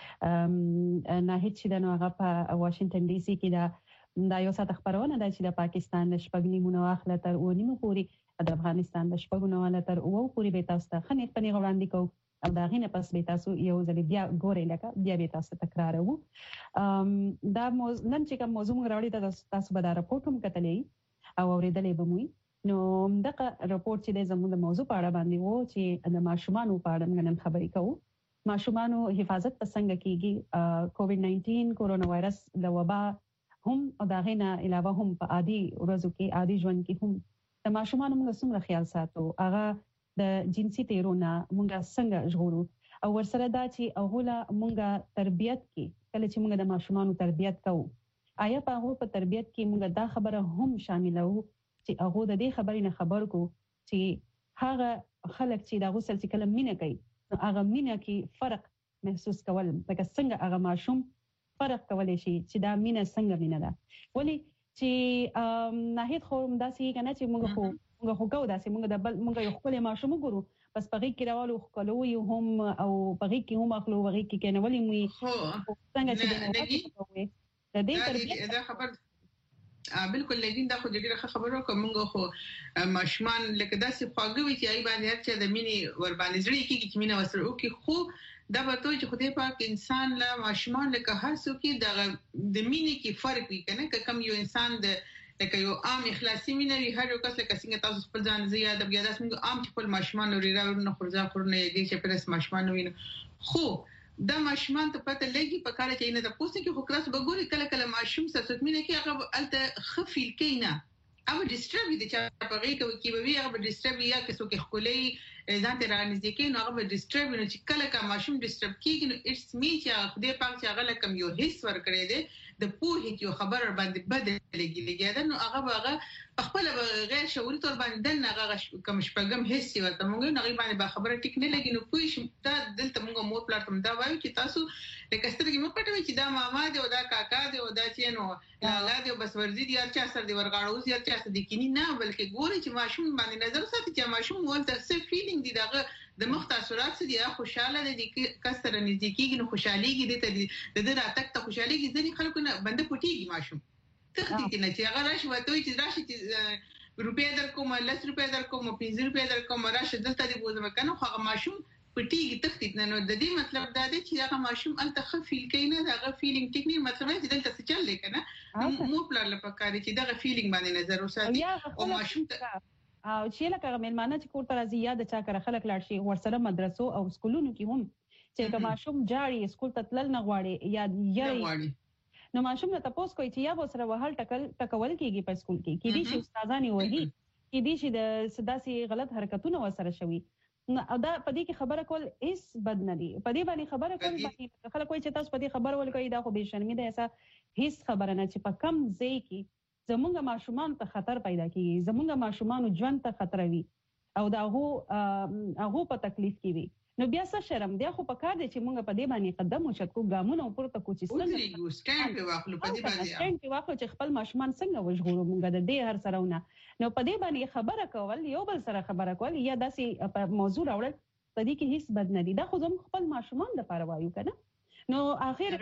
او نه هیڅ چې د هغه په واشنگټن ډي سي کې دا یو ساعت خبرونه ده چې د پاکستان د شپږنیمو اخله تر 9 پورې د افغانستان د شپږنیمو تر 9 پورې به تاسو ته خنیت پنی وړاندې کوو او دا غینه پس به تاسو یو ځل بیا ګورئ لکه بیا به تاسو تکرارو. دا نن چې کوم موضوع موږ راوړی تاسو به دا راپورټ هم کتلې او اوریدلې به مو. نو دغه راپورټ چې د زموږ د موضوع په اړه باندې وو چې د ماشومانو په اړه نن خبرې کوو. ماشومانو حفاظت څنګه کیږي، کووډ 19 کورونا وایرس د وبا هم او دا غینه علاوه هم په عادي ورځو کې عادي ژوند کې هم د ماشومانو موږ څنګه خیال ساتو، هغه د جنسي تیرونه مونږه څنګه ژغورو او ورسره دا چې اوغله مونږه تربيت کې کله چې مونږ د ماشومانو تربيت کوو آیا په هغه په تربيت کې مونږ دا خبره هم شاملو چې هغه د دې خبرې نه خبر کو چې هغه خلک چې دا غوسل چې کله مینه کوي هغه مینه کې فرق محسوس کول، لکه څنګه هغه ماشوم فرق کولای شي چې دا مینه څنګه مینه ده. ولی چې ناهید خو داسې کنه چې مونږ خو کو داسې مونږ یو خپل ماشوم ګورو بس پغې کې راوالو خلوي هم او پغې کې هم اخلو پغې کې کنه ولې مې څنګه چې د دې تربیت دا خبر بالکل لګین دا خو ډیره خبره کومه خو ماشومان لکه داسې خواږه چې ای باندې هر چې د مینې ور باندې ځړې کېږي چې مینه وسره او کې خو دا به ته چې خدای پاک انسان لا ماشومان لکه هر څوک د مینې کې فرق وي کنه کم یو انسان د لکه یو عام اخلاصي مینوي هر یو کس لکه څنګه تاسو خپل ځان زیاده بیا داس موږ عام خپل ماشومان لري راوړنه خورځه خورنه یږي چې پرس ماشومان ویني خو دا ماشومان ته پته لګي په کار چې نه د پوسټ کې خو کلاس وګوري کله کله ماشوم سره مینه کې هغه الته خفیل کینا او ډیسټرب دي چې په غي کې به هغه ډیسټرب یا کسو کې خولي ځان ته رانځي کې نو هغه ډیسټرب نه چې کله کا ماشوم ډیسټرب کیږي نو اټس می چې خدای پاک چې هغه لکم یو هیڅ ور کړی دی د پوهې یو خبر باندې بدلېږي دا نو هغه خپل غیر شعوري تور باندې نه هغه کوم شپږم هیڅ ورته مونږ نه باندې به خبره ټیک نه لګي نو پوه شم دا دلته مونږ مور پلاتم دا وایو چې تاسو لکه سترګې مو پټوي چې دا ماما دی او دا کاکا دی او دا چې نو لالا دی بس ورزي دی چا سر دی ورغاړو زیات چا سر دی کینی نه بلکې ګوري چې ماشوم باندې نظر ساتي چې ماشوم ولته څه فیلینګ دی دغه د مخ تاثیرات دي خوشاله دي کسر نږدې کېږي نو خوشاليږي د دې راتک ته خوشاليږي ځنې خلکو نه بنده پټيږي ماشوم تختی کې نه چې هغه راشي وته چې راشي چې روپیا در کوم 10 روپیا در کوم 15 روپیا در کوم راشه دلته دی بوزم کنه خو هغه ماشوم پټیږي تختید نه. نو د دې مطلب دا دی چې هغه ماشوم الته خو فیل کوي نه، دا هغه فیلینګ ټیکنیک مطلب دی چې دلته څه چل دی کنه. مو پلان لپاره کاری چې دا فیلینګ باندې نظر وساتي او ماشوم ته او چې لکه مېلمانه چې کوړه راځي یا د چا کر خلک لاړ شي ورسره مدرسو او سکولونو کې هم چې کوم ماشوم جاړي سکول ته تلل نه غواړي یا یې نو ماشوم ته تاسو کوی چې یا به سره وهل ټکول کیږي په سکول کې کې دي چې استادانی وਹੀ کې دي چې د سداسي غلط حرکتونه وسره شوي. او دا پدې کې خبره کول هیڅ بد نه دي. پدې باندې خبره کول باندې خلک کوی چې تاسو پدې خبر ولکوي دا خو به شرمې ده. ایسا هیڅ خبره نه چې په کم ځای کې زمونږ ماشومان ته خطر پیدا کیږي، زمونږ ماشومان ژوند ته خطر وي او دا هغه په تکلیف کې وي. نو بیا څه شرم دی؟ خو په کار دی چې مونږ په دې باندې قدم وشکو ګامونه پورته کو چې څنګه سټاند په واخلو په دې باندې سټاند په واخلو چې خپل ماشومان څنګه وژغورو مونږ د دې هر سرهونه. نو په دې باندې خبره کول یو بل سره خبره کول یا داسې په موضوع راوړل په دې کې هیڅ بد نه دي. دا خو زموږ خپل ماشومان لپاره وایو کنه. نو اخر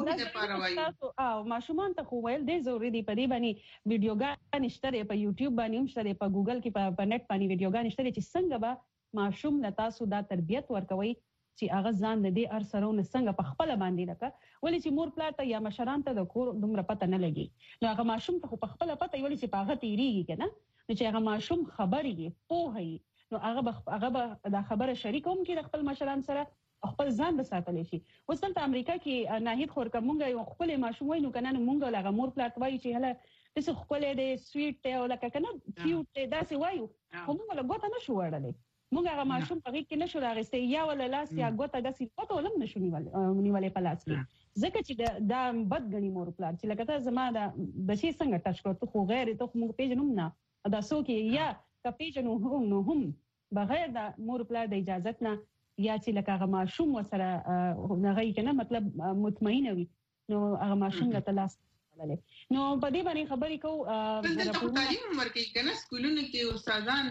او ماشومان ته خو ویل ډېر ضروری دی. په دې باندې ویډیوګان نشته په یوټیوب باندې هم شته، په ګوګل کې په نت باندې ویډیوګان نشته چې څنګه به ماشوم نه تاسو دا تربیت ورکوي چې هغه ځان د دې ارسرونه څنګه په خپل باندې لکه ولې چې مور پلار ته یا مشران ته د کور دومره پته نه لګي. نو هغه ماشوم ته په خپل پته ولې چې پاغه تیریږي کنه. نو چې هغه ماشوم خبري پوهي نو هغه دا خبره شریکوم کې خپل مشران سره خپل ځان به ساتلی شي. اوس دلته امریکا کې ناهید خورکمونګه یو خپل ماشوم وای نو کنه مونږ لغه مور پلار وایي چې هله تاسو خپل دې سویټ او لکه کنه کیوټ داسې وایو خو مونږ له ګوته نشو وړلې. مونږ هغه ماشوم په کې نشو راغستې یا ول لاس یا ګوته داسې پته ولم نشو نیولې په لاس کې ځکه چې دا بد غني مور پلار چې لکه ته زما د بشي څنګه ټچ کړو خو غیر ته مونږ پیژنوم نه دا سو کې یا کپیژنو هم بغیر د مور پلار د اجازه نه یا چې لکه هغه ماشوم وسره نغی کنه مطلب مطمئن وي نو هغه ماشوم له تلاش ولله. نو په دې باندې خبرې کو د تعلیم ورکې کنه سکولونو کې استادان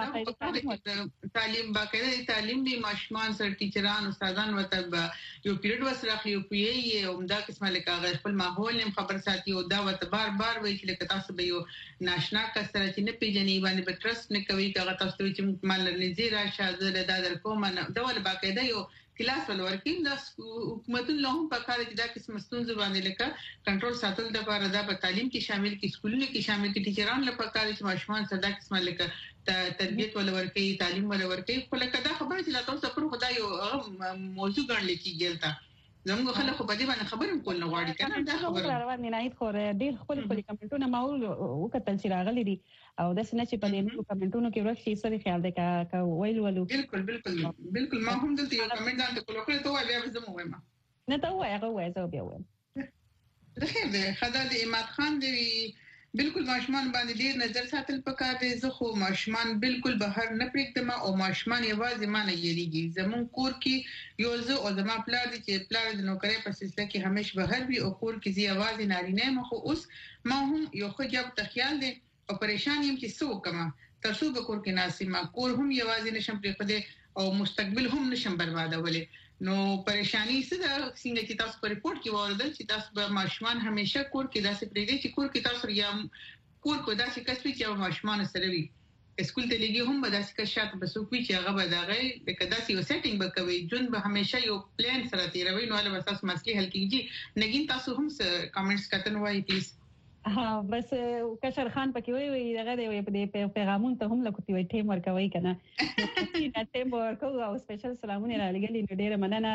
په تعلیم باقاعده تعلیم دی ماشومان سره ټیچران استادان وته یو پیریډ وسره خو پیي عمده قسمه لکه خپل ماحول هم خبر ساتي او دا وته بار وایي چې لکه تاسو به یو ناشنا کسره چې نه پیژنې باندې به ټرست نه کوي هغه تاسو چې مال نه راشه زه دا در کوم دا ول باقاعده یو کلاس ول ورکیم د حکومتونو له هم په کار کې دا قسم ستونزې باندې لکه کنټرول ساتل د لپاره دا په تعلیم کې شامل کې سکولونو کې شامل کې ټیچران لپاره کار چې ماشومان سره دا قسم لکه تربیت ول ورکي تعلیم ول ورکي خو لکه دا خبره چې لا تاسو پر خدای یو موضوع ګڼل کېږي تا زموږ خلک په دې باندې خبرې کول نه غواړي کنه دا خبره روان نه نه خو ډېر خپل کمنټونه ماول وکتل چې راغلي دي او د سنه چې په دې کمنټونو کې ورته سړي خیال دی کا ویل ولو بالکل ما هم دلته یو کمنټ ځان ته کولو ته وای بیا زموږ وایم نه ته وای هغه وای زه بیا وایم د خیر دی خدای دې اماد خان دی بالکل ماشومان باندې ډیر نظر ساتل پکار دي. زه خو ماشومان بالکل بهر نه پریږدم او ماشومان یوازې مانه یریږي زمون کور کې یو زه او زما پلار دي چې پلار د نوکرۍ په سلسله کې همیشه بهر وي او کور کې زی یوازې نارینه مخ اوس ما هم یو خو جواب تخیل دي او پریشان یم چې څه وکم ترڅو به کور کې ناسمه کور هم یوازې نشم پریږدم او مستقبل هم نشم بربادولې. نو پریشانی څه ده څنګه چې تاسو په ریپورت کې وردل چې تاسو به ماشومان همیشه کور کې داسې پریږدي چې کور کې تاسو یا کور کو داسې کسب چې ماشومان سره وي اسکول ته لګي هم به داسې کشات به سوکوي چې هغه به دغه لکه داسې یو سیټینګ به کوي جون به همیشه یو پلان سره تیروي نو له اساس مسلې حل کیږي. نګین تاسو هم کمنټس کتن وایي پلیز. ها بس کشر خان پکې وی دغه دی په دې پیغامون ته هم لکوتی وي ټیم ورکوي کنه نه ټیم ورکو او سپیشل سلامونه را لګلی نو ډیره مننه.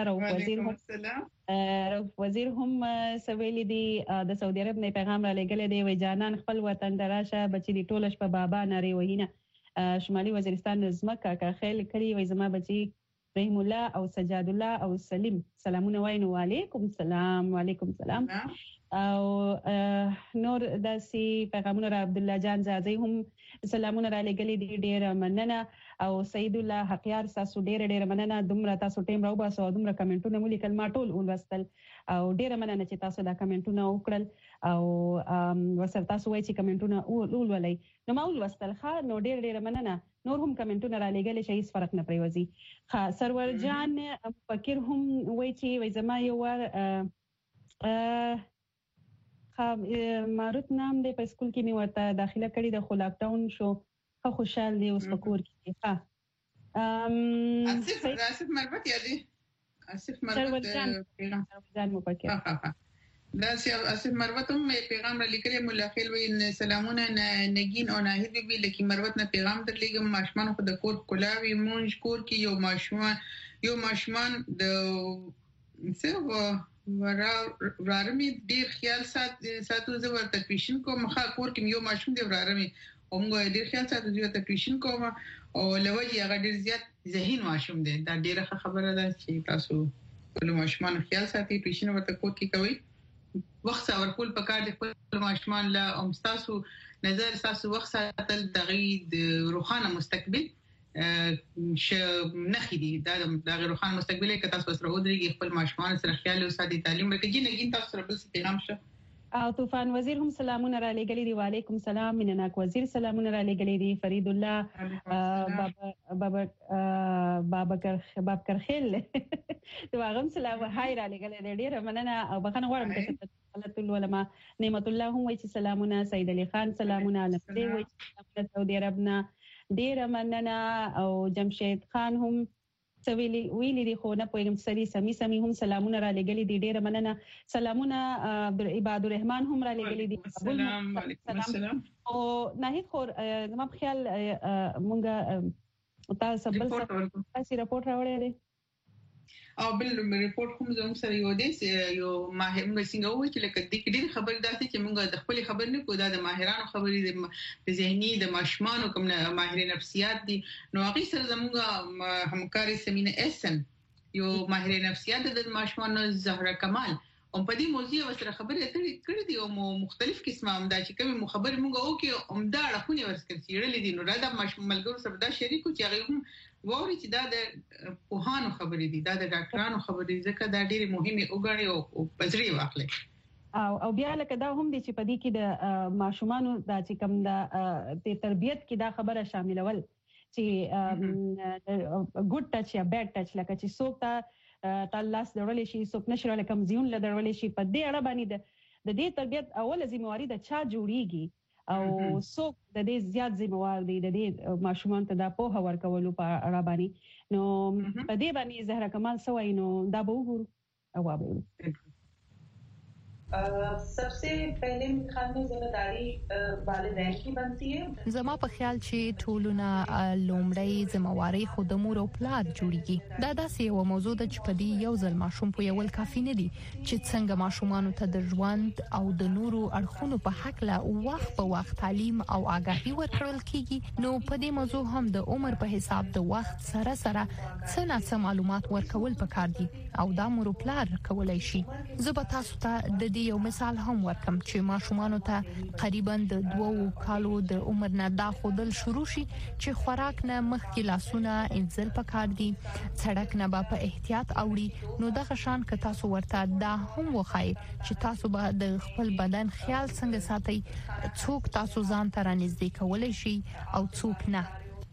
رؤف وزیر هم سویل دی د سعودي عرب نه پیغام را لګل دی وی جانان خپل وطن دراشه بچی دی ټولش په بابا نری وینه شمالي وزیرستان زمکه کا خیل کړي وی زما بچی رحیم الله او سجاد الله او سلیم سلامونه وینو علیکم السلام وعلیکم السلام او نور داسي پیغامونه را عبد الله جان زازي هم سلامونه را لګلې دي ډېر مننه او سید الله حقیار تاسو ډېر مننه دومره تاسو ټیم راو باسو دومره کمنټونه مو لیکل ما ټول ولوستل او ډېر مننه چې تاسو دا کمنټونه وکړل او ورسره تاسو وایي چې کمنټونه ولولئ نو ما ولوستل ښه نو ډېر مننه. نور هم کمنټونه را لګلې شي هیڅ فرق نه پریوزي. ښه سرور جان فکر هم وایي چې وای زما یو ور ماروت نام دی په سکول کې مې ورته داخله کړی د خو لاک ډاون شو خو خوشحال دی اوس په کور کې. ها آصف مربوط یادي آصف مربوط پیغام ځان مو پکې دا آصف مربوط هم پیغام را لیکلی ملاخیل وین سلامونه نگین او ناهید بی لکی مربوط نه پیغام در لیکم ماشمان خود کور کلاوی مونج کور کی یو ماشمان د ورارمی ډیر خیال ساتو زه ورته پیشن کوم مخه کور کې یو ماشوم دی ورارمی اومغه ډیر خیال ساتو زه ورته پیشن کوم او لوجي هغه ډیر زیات ذهین ماشوم دی دا ډیره خبره ده چې تاسو ټول ماشومان خیال ساتي پیشن ورته کور کې کوي وخت ورکول پکار دي خپل ماشومان لا امستاسو نظر تاسو وخت ساتل دغید روخانه مستقبل نخې دي دا روخانه مستقبل کې تاسو سره ودرېږي خپل ماشومان سره خیال او ساتي تعلیم ورکړي نګین تاسو سره بل څه پیغام شه او طوفان وزیر هم سلامونه را لګلې دي وعلیکم سلام منناک وزیر سلامونه را لګلې دي فرید الله باب کرخیل دواغم سلام هاي را لګلې دي ډیره مننه او بخنه غواړم چې حضرت العلماء نعمت الله هم وایي چې سلامونه سید علي خان سلامونه علي وایي چې سعودي عربنا ډیره مننه او جمشید خان هم ویلي دي خو نه پوهیږم سمي هم سلامونه را لګلې دي ډیره مننه سلامونه عباد الرحمن هم را لګلې دي السلام علیکم السلام او ناهید خور زما په خیال مونږه تاسو بل څه راپورټ راوړی دی او بل ریپورت کوم زموږ سره یو دی یو ماهر موږ څنګه وایي چې لکه د ډېر خبر داسې چې موږ د خپل خبر نه کوو د ماهرانو خبرې د ذهني د ماشومان کوم ماهر نفسیات دي نو هغه سره زموږ همکاري سمینه اسن یو ماهر نفسیات د ماشومان زهره کمال او په دې موضوع سره خبرې کړې دي او مختلف قسمه هم دا چې کوم خبرې موږ وکړو عمده اړخونه ورسکل چیرلې دي نو را د ملګرو سره دا شریکو چې هغه هم ووري چې دا د پوهانو خبرې دي دا د ډاکټرانو خبرې ځکه دا ډېری مهمه وګڼي او پزري واخلي او بیا لکه دا هم دي چې په دې کې د ماشومانو دا چې کوم د تربيت کې دا خبره شاملول چې ګډ ټچ یا بیډ ټچ لکه چې څوک ته تلاس درولې شي څوک نشره کوم زیون لدرولې شي په دې اړه باندې د دې تربيت اوله ذمہواری د چا جوړیږي او څوک د دې زیات ذمہوار دي د دې ماشومان ته د پوهه ورکولو په اړه باندې نو په دې باندې زهره کمال سوای نو دا به وګورو او وابه सबसे पहले खान में जिम्मेदारी वालिदैन की बनती है زما په خیال چې ټولونه لومړی ذمہواری خود مور او پلار جوړیږي دا داسې یو موضوع ده چې په دې یو ځل ماشوم په یو کافي نه دي چې څنګه ماشومان ته د ژوند او د نورو اړخونو په حق لا وخت په وخت تعلیم او آگاهی ورکړل کیږي نو په دې موضوع هم د عمر په حساب د وخت سره څه معلومات ورکول پکار دي او دا مور او پلار کولای شي زه به تاسو ته د دې یو مثال هم ورکم چې ماشومان ته قریبا د 2 کالو د عمر نه دا خودل شروع شي چې خوراک نه مخکې لاسونه انځل پکار دي سړک نه په احتیاط اوړي نو د غشان ک تاسو ورته دا هم وخای چې تاسو به د خپل بدن خیال څنګه ساتي څوک تاسو ځان ته رانږدې کولای شي او څوک نه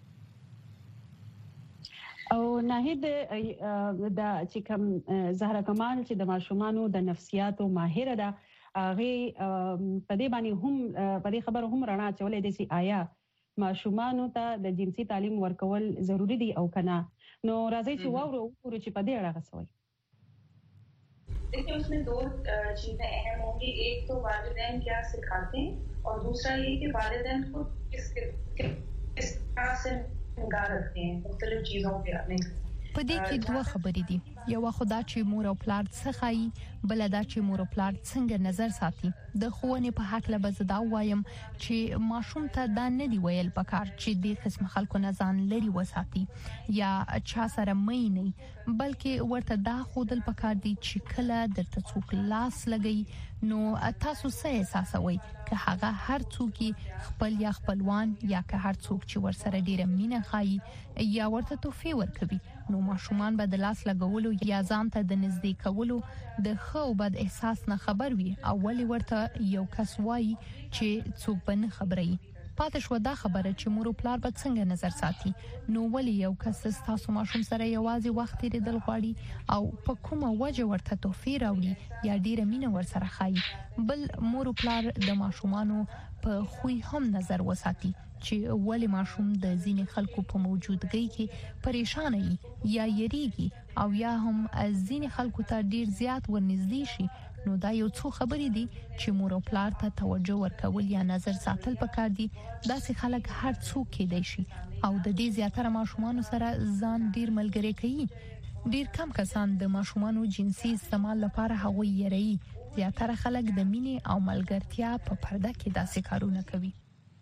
او ناهید دا چې کوم زهره کمال چې د ماشومانو د نفسیاتو ماهر ده هغه په دې باندې هم په دې خبره هم رڼا چولې دي چې آیا ماشومانو ته د جنسي تعلیم ورکول ضروری دي او کنه نو راځي چې وورو چې په دې اړه غسوي देखिए उसमें दो चीजें अहम होंगी एक तो वालिदैन क्या सिखाते हैं और दूसरा ये कि वालिदैन को किस तरह से निगाह रखते हैं मुख्तलिफ चीजों पे अपने په دې کې دوه خبرې دي یو خدا چې مور او پلار څه خایي بل دا چې مور او پلار څنګه نظر ساتي د خوونې په حق له بزدا وایم چې ماشوم ته دا نه دی ویل پکار چې د قسم خلکو نه ځان لري وساتي یا چا سره مې نه بلکې ورته دا خودل پکار دي چې کله درته څوک لاس لګي نو تاسو څه احساسوي که هغه هر څوک خپل یا خپلوان یا که هر څوک چې ورسره ډیره مینه خایي یا ورته توفی ورکوي نو ماشومان به د لاس لګولو یا ځان ته د نږدې کولو د خو بد احساس نه خبر وي او ولې ورته یو کس وایي چې څوک به نه خبري پاتې شو دا خبره چې مور او پلار به څنګه نظر ساتي نو ولې یو کس تاسو ماشوم سره یوازې وخت لري غواړي او په کومه وجه ورته توفی راوړي یا ډیره مینه ورسره خایي بل مور او پلار د ماشومانو په خوې هم نظر وساتي چې ولې ماشوم د ځینې خلکو په موجودګۍ کې پریشان وي یا یریږي او یا هم ځینې خلکو ته ډیر زیات ورنږدې شي، نو دا یو څو خبرې دي چې مور او پلار ته توجه ورکول یا نظر ساتل پکار دي. داسې خلک هر څوک کېدای شي او د دې زیاتره ماشومان سره ځان ډیر ملګری کوي. ډیر کم کسان د ماشومان جنسي استعمال لپاره هغوی یری. زیاتره خلک د مینې او ملګرتیا په پرده کې داسې کارونه کوي.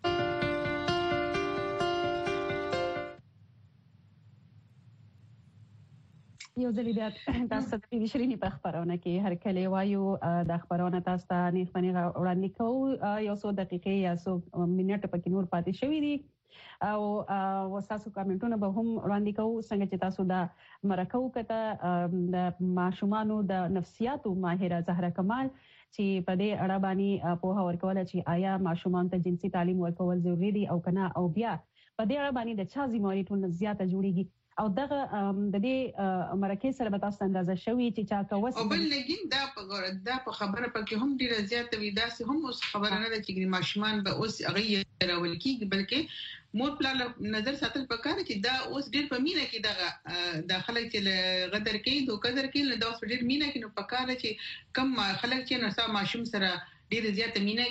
یو ځل بیا تاسو ته د شيرینی په خبرونه کې هر کله وایو د خبرونه تاسو ته نه خپنی وړاندې کوو یو څو دقیقې یا څو منټه پکې نور پاتې شوې دي او وساسو کمنټونه به هم وړاندې کوو څنګه چې تاسو دا مرکو کته د ماشومانو د نفسیاتو ماهره زهره کمال چې په دې اړه باندې په ورکول چې آیا ماشومان ته جنسي تعلیم ورکول ضروري دي او کنه او بیا په دې اړه باندې د چا ذمہواری ټول زیاته جوړیږي او دغه د دې مرکه سره به تاسو اندازه شوي چې چا کوس او بل لګین دا په خبره پکې هم ډیره زیاته وي دا هم اوس خبره نه ده چې ماشومان به اوس هغه راول کیږي بلکې مور پلان نظر ساتل پکاره چې دا اوس ډیر په مینه کې دغه د خلک چې غدر کوي دوه قدر کوي نو دا اوس ډیر مینه کې نو پکاره چې کم خلک چې نو سا ماشوم سره ډیر زیاته مینه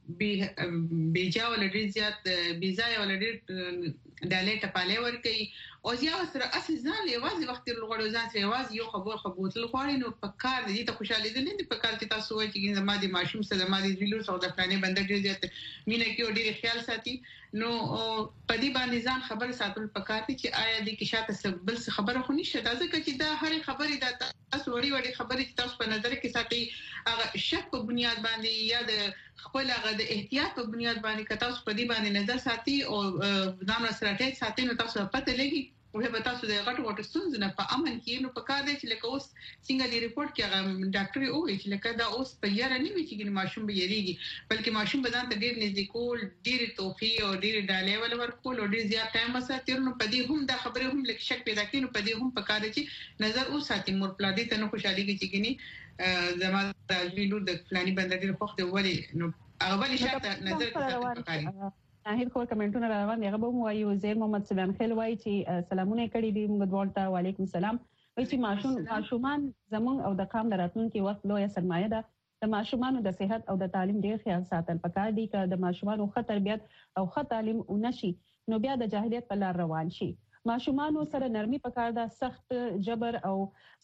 کوي بیجا ول ډیر زیات بیزای ول ډیر ډالې ټپاله ور کوي او یا سره اصل ځان لوازي وخت لغړو ځان سره لوازي یو خبر خبوتل خوړې نو پکار دي ته خوشاله دي نه پکار چې تاسو وایي چې زما د ماشوم سره ما دي ویلو سره د پلانې بنده ډیر زیات مینه کوي ډیر خیال ساتي نو پدې باندې ځان خبر ساتل پکار دي چې آیا د کې شاته بل څه خبره خو نشته دا ځکه چې دا هر خبرې د تاسو وړي خبرې چې تاسو په نظر کې ساتي هغه شک په بنیاد باندې یا د خپل هغه د احتیاط په بنیاد باندې که تاسو په دې باندې نظر ساتي او ځان سره ټیک ساتي نو تاسو پته لګي او به تاسو د غټ ستونزې نه په امن کې نو په کار دی چې لکه اوس څنګه دی ریپورت کې هغه ډاکټر وایي چې لکه دا اوس په یاره نه وي چې ماشوم به یریږي بلکې ماشوم به ځان ته ډیر نږدې کول ډیر توفي او ډیر ډالې ورکول او ډیر زیات ټایم وساتي نو په دې هم دا خبره هم لکه شک پیدا کوي نو په دې هم په کار دی چې نظر اوس ساتي مور پلان دې ته نو خوشالي کې چې زما د ویلو د فلاني بنده ډیر خوښ دی ولی نو هغه بل شاته نظر کې ساتي پکاري هیڅ خو کمنټونه روان دي هغه به وایو زیر محمد سلام خیل وایي چې سلامونه کړي دي موږ ورته وعلیکم السلام وایي چې ماشومان زمون او د قام راتلونکي وخت لوی سرمایه ده د ماشومانو د صحت او د تعلیم ډیر خیال ساتل پکار دي چې د ماشومانو ښه تربیت او ښه تعلیم ونشي نو بیا د جاهلیت په لار روان شي ماشومانو سره نرمي پکار ده سخت جبر او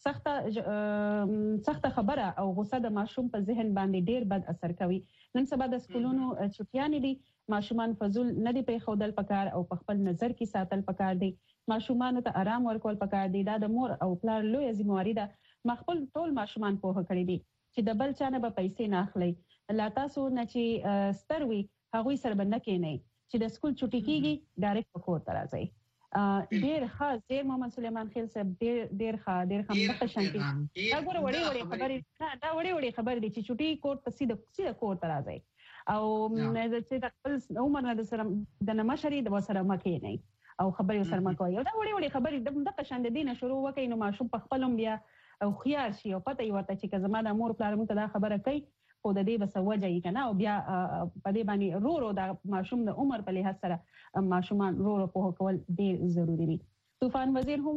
سخت خبره او غصه د ماشوم په ذهن باندې ډیر بد اثر کوي نن سبا د سکولونو چټیان دي ماشومان فزول نه دی په خودل پکار او په خپل نظر کې ساتل پکار دي ماشومان ته آرام ورکول پکار دي دا د مور او پلار لوی ذمہواری ده مخبل ټول ماشومان په هکړې دي چې د بل چانه به پیسې نه اخلي لا تاسو نه چې ستروي هغه سره بنه کې نه چې د سکول چټي کیږي ډایرکټ په کور ترازي ډیر خاص زیر محمد سلیمان خیل صاحب ډیر مخه شانتي دا وړي خبرې دي چې چټي کور ته سیده کور ترازي او چې د خپل عمر نه سره د نمشري د وسره مکه نه او خبرې سره مکوي دا وړي خبرې د قشند دینه شروع وکړي نو ماشوم په خپلم بیا او خيار شي او پته یې ورته چې زما د مور پلار مته دا خبره کوي خو د دې بس وجه یې کنه او بیا په دې باندې رو د ماشوم د عمر په لحاظ سره ماشومان رو په کول ډیر ضروری دي طوفان وزیر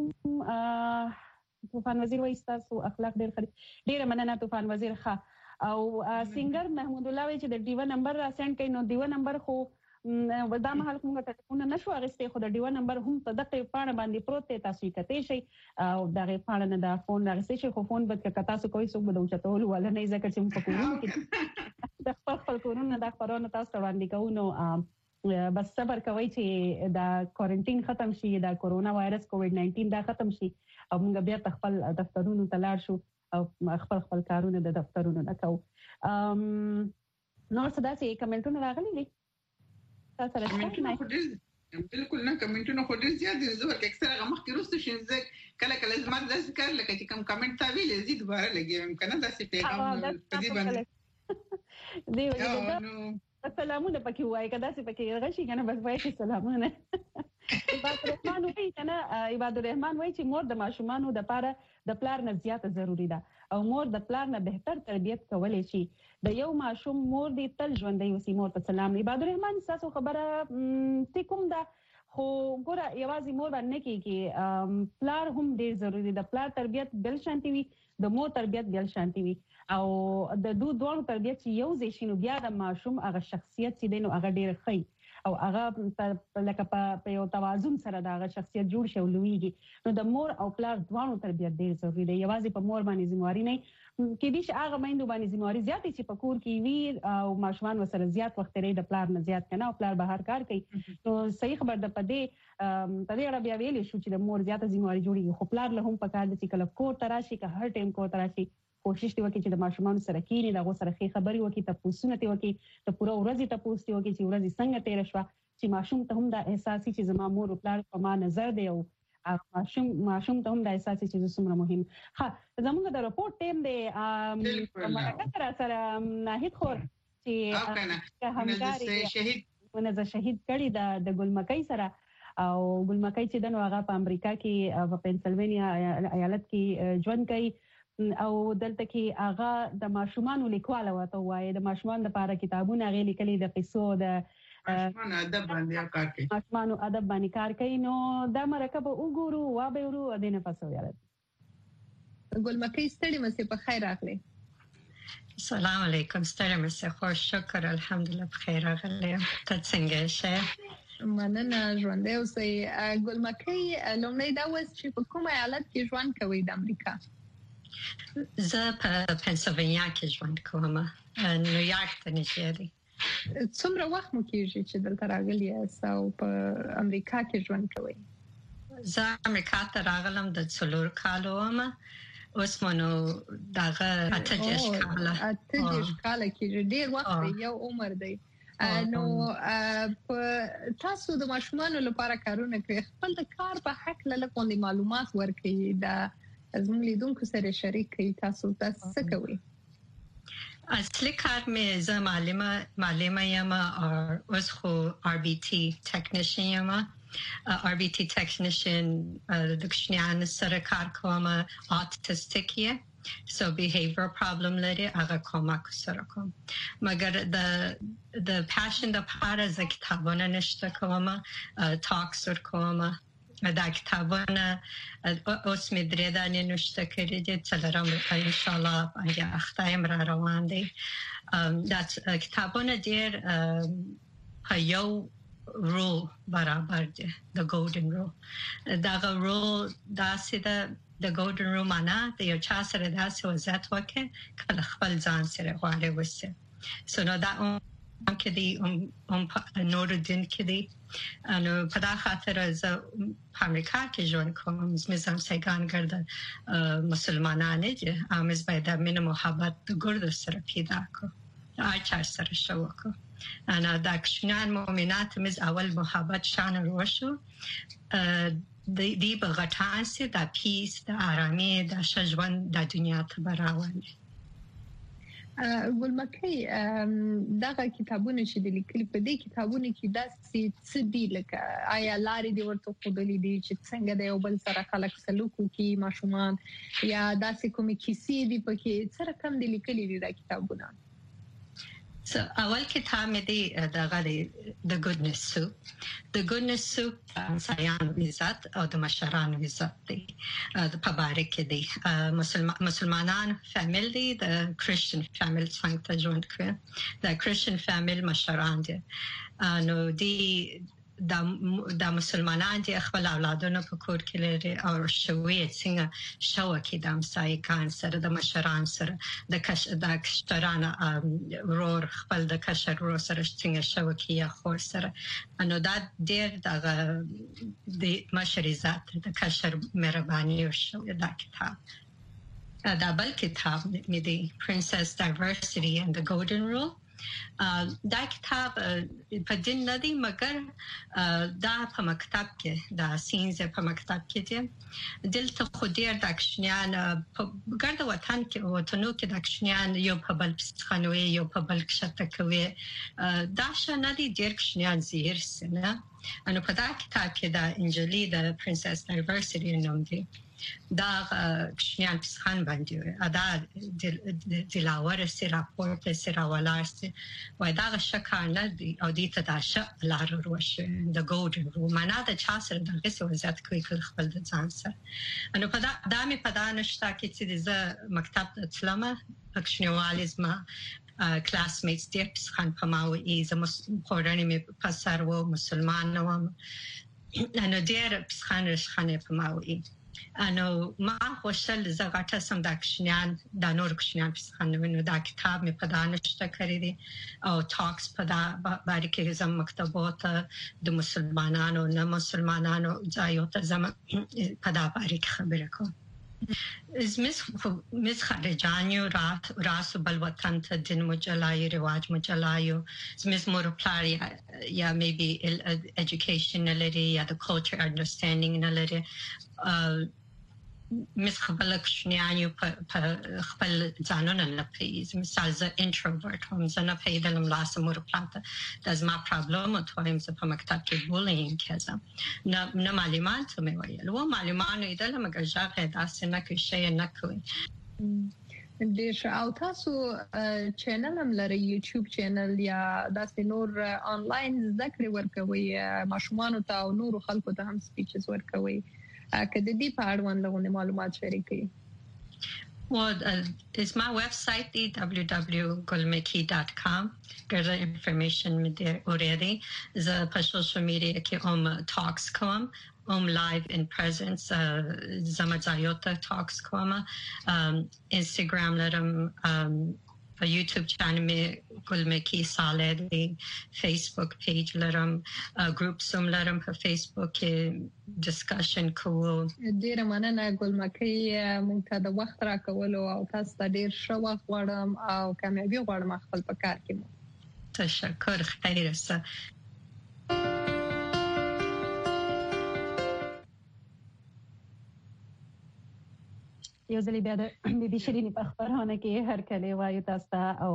وایي تاسو اخلاق ډیر مننه طوفان وزیر ښه او سنگر محمود الله وایي چې د ډیو نمبر را سند کړي نو ډیو نمبر خو دا مهال کومه ټلیفون نشو اغستې خو د ډیو نمبر هم په دغه پاڼه باندې پروت دی تاسو یې کته شي او دغه پاڼه نه د فون اغستې شي خو فون به تاسو کوئی څوک به وچتول ولا نه ځکه چې په کوونو کې د خپل کورونه د خبرونو تاسو وړاندې کوو نو بس صبر کوئ چې دا کوارنټین ختم شي دا کورونا وایرس کووډ 19 دا ختم شي او موږ بیا خپل دفترونو ته لاړ شو او خپل کارونه د دفترونو نه کوو نو صدا سي کمنټونه راغلي دي تاسو راځئ بالکل نه کمنټونه خو ډیر زیات دي زه ورکه اکثره غمخ کې روسته شین کله زما د ذکر لکه چې کوم کمنټ تا ویل زی دوباره لګیم کنه دا څه پیغام په دې باندې دی سلامونه پکې وای کدا څه پکې غشي کنه بس وای سلامونه عباد الرحمن وایي چې مور د ماشومانو د پاره د پلار نه زیاته ضروری ده او مور د پلار نه بهتر تربیت کولای شي. د یو ماشوم مور دی تل ژوندۍ اوسې. مور ته سلام. عباد الرحمن تاسو خبره کوم ده خو ګوره یوازې مور باندې کېږي، پلار هم ډېر ضروری ده. پلار تربیت بل شانتي وي، د مور تربیت بل شانتي وي او د دوه تربیت چې یو ځای شي نو بیا د ماشوم هغه شخصیت چې دی نو هغه ډېر ښه او هغه لکه په یو توازن سره دا هغه شخصیت جوړ شي او لویږي. نو د مور او پلار دوه تربیت ډېر ضروری دی. یوازې په مور باندې ذمہواری نه کېدی چې هغه میندو باندې ذمہواری زیاتې چې په کور کې وي او ماشومان وسره زیات وخت لري د پلار نه زیات کنه او پلار بهر کار کوي. نو صحیح خبر ده. په دې اړه بیا ویلې شو چې د مور زیاته ذمہواری جوړیږي خو پلار له هم پکار دي چې کله کور ته راشي که هر ټایم کور ته راشي کوشش دی وکړي چې د ماشومان سره کېني دغه سره ښې خبرې وکړي، تپوسونه ته وکړي، ته پوره ورځ تپوس ته وکړي چې ورځ څنګه تیر شوه چې ماشوم ته هم دا احساس چې زما مور او پلار په ما نظر دی او ماشوم ته هم دا احساس چې څومره مهم. ها زموږ د رپورټ ټیم دی مرکه سره ناهید خور چې همکاري شهید کړي د ګلمکۍ سره او ګلمکۍ چې دنو هغه په امریکا کې په پنسلوانیا ایالت کې ژوند کوي او دلته کې هغه د ماشومان لیکواله وته وایي د ماشومان لپاره کتابونه غي لیکلي د قصو د ماشومان ادب باندې کار کوي. نو دا مرکه به وګورو وابه ورو دینه پسو یاره. ګلمکۍ ستړي مسه په خیر راغلی. السلام علیکم. ستړي مسه خوش شکر الحمدلله بخیر راغلی. ته څنګه شه؟ مننه ژوندۍ اوسئ. ګلمکۍ لومړی دا وس چې په کوم ایالت کې ژوند کوي د امریکا؟ زه په پنسلوانیا کې ژوند کوم. نیویارک ته نږدې دی. څومره وخت مو کېږي چې دلته راغلی یاست او په امریکا کې ژوند کوئ؟ زه امریکا ته راغلم د 4 کالو وم. اوس مو نو دغه 28 کاله کېږي. ډېر وخت دی، یو عمر دی. نو تاسو د ماشومانو لپاره کارونه کوي، خپل د کار په حق له کوم معلومات ورکړئ دا زموږ لیدونکو سره شریک کړئ. تاسو څه کوئ؟ اصلي کار مې زه معلمه یم او اوس خو RBT تکنیشن یم. RBT تکنیشن د کوچنیانو سره کار کوم. autistic یې so behavior problem لري هغه کومک سره کوم. مګر د passion د پاره ز کتابونه نشته کوم. talks ور کوم. دا کتابونه اوس مې درې دانې نشته کړي دي. څلورم ان شاء الله باندې اختایم را روان دي. دا کتابونه ډېر په یو رول برابر دي. د ګولډن رول. دا رول داسې د ګولډن رول معنا د یو چا سره داسې وضعیت وکړي کله خپل ځان سره غواړي وسه. سو نو دا کې دي نور دین کې دي. نو په دا خاطر زه په امریکا کې ژوند کوم. زمزم سیګان ګرځم مسلمانان دي. امز باید د مینه محبت د ګرد سره پیدا کو. آچار سره شو کو. انا دا کښنان مؤمنات مز اول محبت شان روشو دی په غټان سي د پیس د آرامي د شجوان د دنیا ته براوړي. ګلمکۍ دغه کتابونه چې د لیکلي په دې کتابونه کې داسې څه دي لکه آیا لارې دې ورته ښودلې دي چې څنګه د یو بل سره خلک سلوک وکړي ماشومان یا داسې کومې کیسې دي پکې څه رقم دي لیکلي دي دا کتابونه؟ اول کتاب مې دی دغه د ګودنس سوپ. د ګودنس سوپ سایان عزت او د مشران عزت دی په باره کې دی. مسلمانان فامیل دی د کریسچن فامیل څنګه ته ژوند کوي. د کریسچن فامیل مشران دي. نو دی د مسلمانان دي خپل اولادونه په کور کې لري او شوې څنګه شو کې د امسایکان سره د مشران سره د کشران ورور خپل د کشر ورور سره څنګه شو کې یا خور سره. نو دا ډېر د مشر عزت د کشر مهرباني او شو دا کتاب. دا بل کتاب مې دی Princess Diversity and the Golden Rule. دا کتاب په دین نه دی مګر دا په مکتب کې دا سینز په مکتب کې دی. دلته خو ډېر د کښنیان په ګرد وطن کې وطنو کې د کښنیان یو په بل پسخانوي یو په بل کښته کوي. دا شنه دي ډېر کښنیان زیر سنه انو په دا کتاب کې دا انجلي د پرنسس دایورسټي نوم دی دا کشمیان پسخان باندې ادا دلاور سي راپورټ سي راولارسي وای دا شکانه دی او دې ته دا ش لار وروشه د ګولډن رو معنا د چا سره د غسه وزات کوي خپل د ځان سره انو په دا مې په دا نشتا کې چې د مکتب د اسلامه پښنیوالزم classmates دې پسخان په ماوي زموږ خورانه مې پسر و مسلمان نو انو دې پسخان رښخانه په ماوي انو ما خوشل زغټه سم د کشنیان د نور کشنیان پسخانو دا کتاب مې په دانشته کړی دي او ټاکس په دا باندې کې زم مکتبات د مسلمانانو نه مسلمانانو ځایو ته زم په دا باندې خبره کوم از مس خارجانیو راسو بل وطن ته دین مجلای رواج مجلایو مس مور پلاریا یا maybe education نلري یا د culture understanding نلري مس خپل کشنیانیو په خپل ځانونه نه پیز مثال ز انټروورټ هم زنه پیدلم لاسه مور پلاته داز ما پرابلم او تایم ز په مکتب کې بولینګ کېزم نه معلومات مې ویل و معلومات نه دل مګر ځاګه داسې نه کې شي نه کوي د او تاسو چینل هم لري یوټیوب چینل یا داسې نور آنلاین ذکر ورکوي ماشومان ته او نور خلکو ته هم سپیچز ورکوي کله دې په اړه باندې معلومات شریکي Well, it's my website, www.gulmeki.com. Get the information there already. The social media ke talks kom, live in presence. Zamazayota talks kom. Instagram letum. A YouTube channel में गुलमेकी साले दी Facebook page लरम groups लरम पर Facebook के discussion को ډیر مننه ګلمکی مونږ ته د وخت راکولو او تاسو ته ډیر ښه وخت غواړم او کامیابی غواړم خپل په کار کې تشکر خیر سه یو ځلې بیا د بي شيرینی په خبرونه کې هر کله وایو تاسو ته او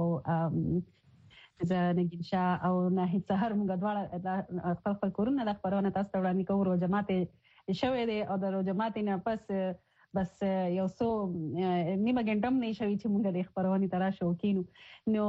نګین شاه او ناهید سحر موږ دواړه خپل کورونه د خبرونه تاسو ته وړاندې کوو روزماته شوې دي او د روزماته نه پس بس یو څو نیمه ګنټم نه شوي چې موږ د خبرونه ترا شو کینو نو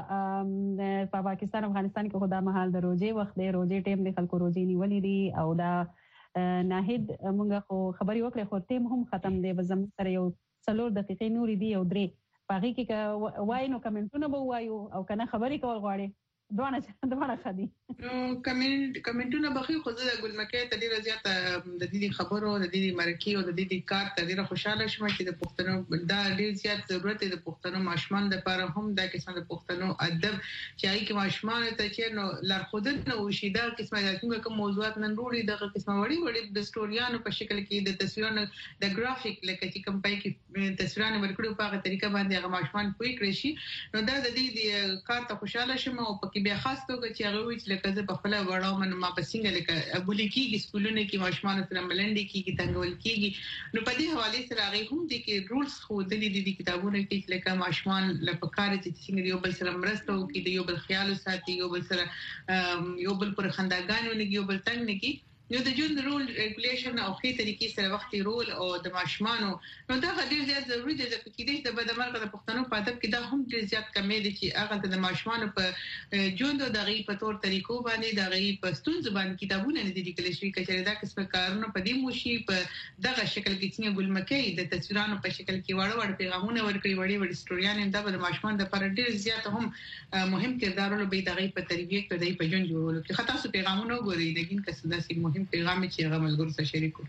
په پاکستان او افغانستان کې خدا مهال د روزي وخت د روزي ټیم د خلکو روزي نیولې دي او دا ناهید موږ خو خبري وکړې خو ټیم هم ختم دی بزم سره یو 3 دقیقې نورې دی او 3 پاږي کې وای نو کمنټونه به وایو او کنه خبري کول غواړي دوه خدي نو کمنټونه به خو زه د ګلمکې ته ډیره زیاته د دې خبرو د دې مرکې او د دې کار ته ډیره خوشاله شوم چې د پښتنو دا ډیر زیات ضرورت دی د پښتنو ماشومان لپاره هم دا قسم د پښتنو ادب چې هغه کې ماشومان ته چې نو لارښودنه وشي دا قسمه د کوم موضوعات نن وروړي د قسمه وړي د ستوريانو په شکل کې د تصویرونو د ګرافیک لکه چې کوم پای کې تصویرونه ورکړو په هغه طریقه باندې هغه ماشومان پوي کړی شي نو دا د دې کار ته خوشاله شوم او په بیا خاص توګه چې هغه وی چې لکه زه په خپل وړاو من ما په څنګه لکه بولی کېږي سکولونه کې ماشومان سره ملنډي کېږي تنګول کېږي نو په دې حواله سره هغه هم دي کې رولز خو د دې کتابونو کې لکه ماشومان لپاره چې څنګه یو بل سره مرسته وکړي یو بل خیال ساتي یو بل سره یو بل پر خنداګانو نه یو بل تنګ نه کی نو د جون رول ریګولیشن او خې طریقې سره وخت رول او د ماشومانو نو دا ډیر زیات ضروری دی چې کې د بدمرغه د پښتنو په ادب کې دا هم ډیر زیات کمې دي چې هغه د ماشومانو په جون د غي په تور طریقو باندې د غي په ستون زبان کتابونه نه دي لیکل شوی کچره دا قسمه کارونه په دې موشي په دغه شکل کې څنګه ګلمکې د تصویرانو په شکل کې وړ پیغامونه ورکړي وړي ستوریان د ماشومان د پر ډیر زیات هم مهم کردار لري د غي په تربیه کې د په جون جوړولو کې خاطر سو پیغامونه غوړي دګین کسدا سي مهم پیغام چې هغه ملګرو سره شریکو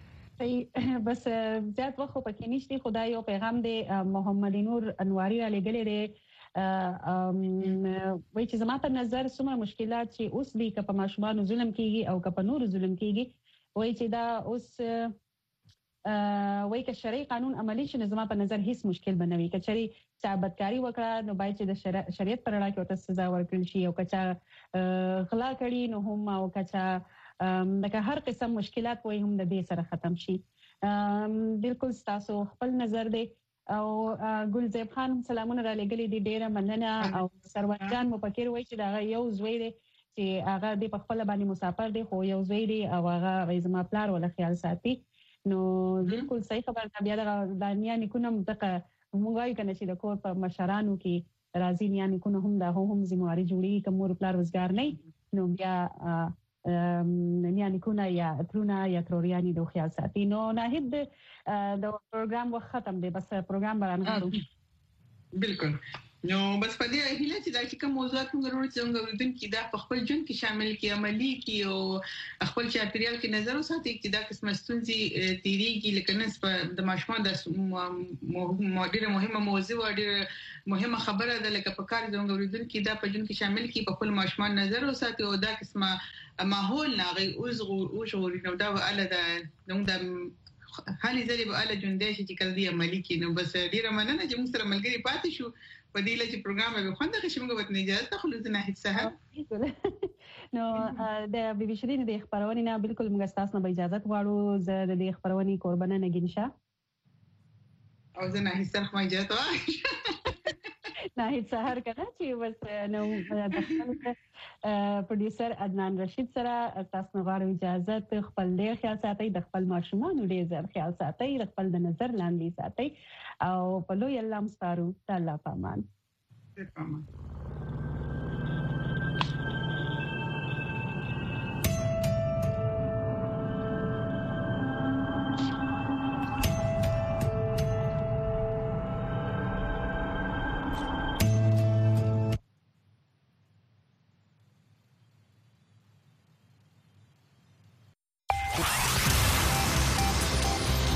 بس زیات وخت پکې نشته خدای یو پیغام دی محمد نور انواری علی ګلې وای چې زما په نظر څومره مشکلات چې اوس دي که په ماشومان ظلم کیږي او که په نور ظلم کیږي وای چې دا اوس وای که شرعي قانون عملی شنه زما په نظر هیڅ مشکل بنوي که چری ثابتکاری وکړه نو باید چې د شریعت پر اړه کې ورته سزا ورکړل شي او که غلا کړي نو هم او که لکه هر قسم مشکلات وای هم د دې سره ختم شي بالکل تاسو خپل نظر دی او ګلزیب خان سلامونه را لګلې دي ډیره مننه او سروان جان مو پکې وای چې دا یو زوی دی چې هغه د خپل باندې مسافر دی خو یو ځای دی او هغه زما پلار ولا خیال ساتي نو بالکل صحیح خبر ته بیا د دانیا نکونم دغه موږ کنه چې د کور په مشرانو کې راځي یعنی کو هم دا هم زمواري جوړي کوم پلار روزګار نه نو بیا یعنی کو یا ترونه یا تروریانی د خیال ساتي نو ناهید د پروګرام وخت ختم دی بس پروګرام برانغاړو بالکل نو بس په دې هیله چې دا چې کوم موضوعات موږ ورته څنګه ورته کې دا په خپل ژوند کې شامل کی عملی کی او خپل چاپیریال کې نظر وساتي چې دا قسم ستونزې تیریږي لکه نس د ماشومان د ډیره مهمه موضوع ډیره مهمه خبره ده لکه په کار څنګه ورته کې دا په ژوند کې شامل کی په خپل ماشومان نظر وساتي او دا قسمه ماحول ناغي اوزغوري نو دا اله ده نو دا حالي ځلې به اله جوندې چې کله دی عملی کې نو بس ډیره مننه چې موږ سره ملګری پاتې شو په دې لږ پروګرام به خوند غشي موږ وته اجازه تخلو زنه هیڅ سهار نو د بي بي شيرين د خبرونې نه بالکل موږ تاسو نه اجازه غواړو زه د دې خبرونې قربانه نګینشه او زنه هیڅ سره اجازه نه هیڅ سهار کنه چې بس نو د پروډوسر عدنان رشید سره تاسو غواړو اجازه خپل ډیر خیال ساتي د خپل ماشومان ډیر زر خیال ساتي د خپل د نظر لاندې ساتي او په لوی الله مستارو تعالی پامان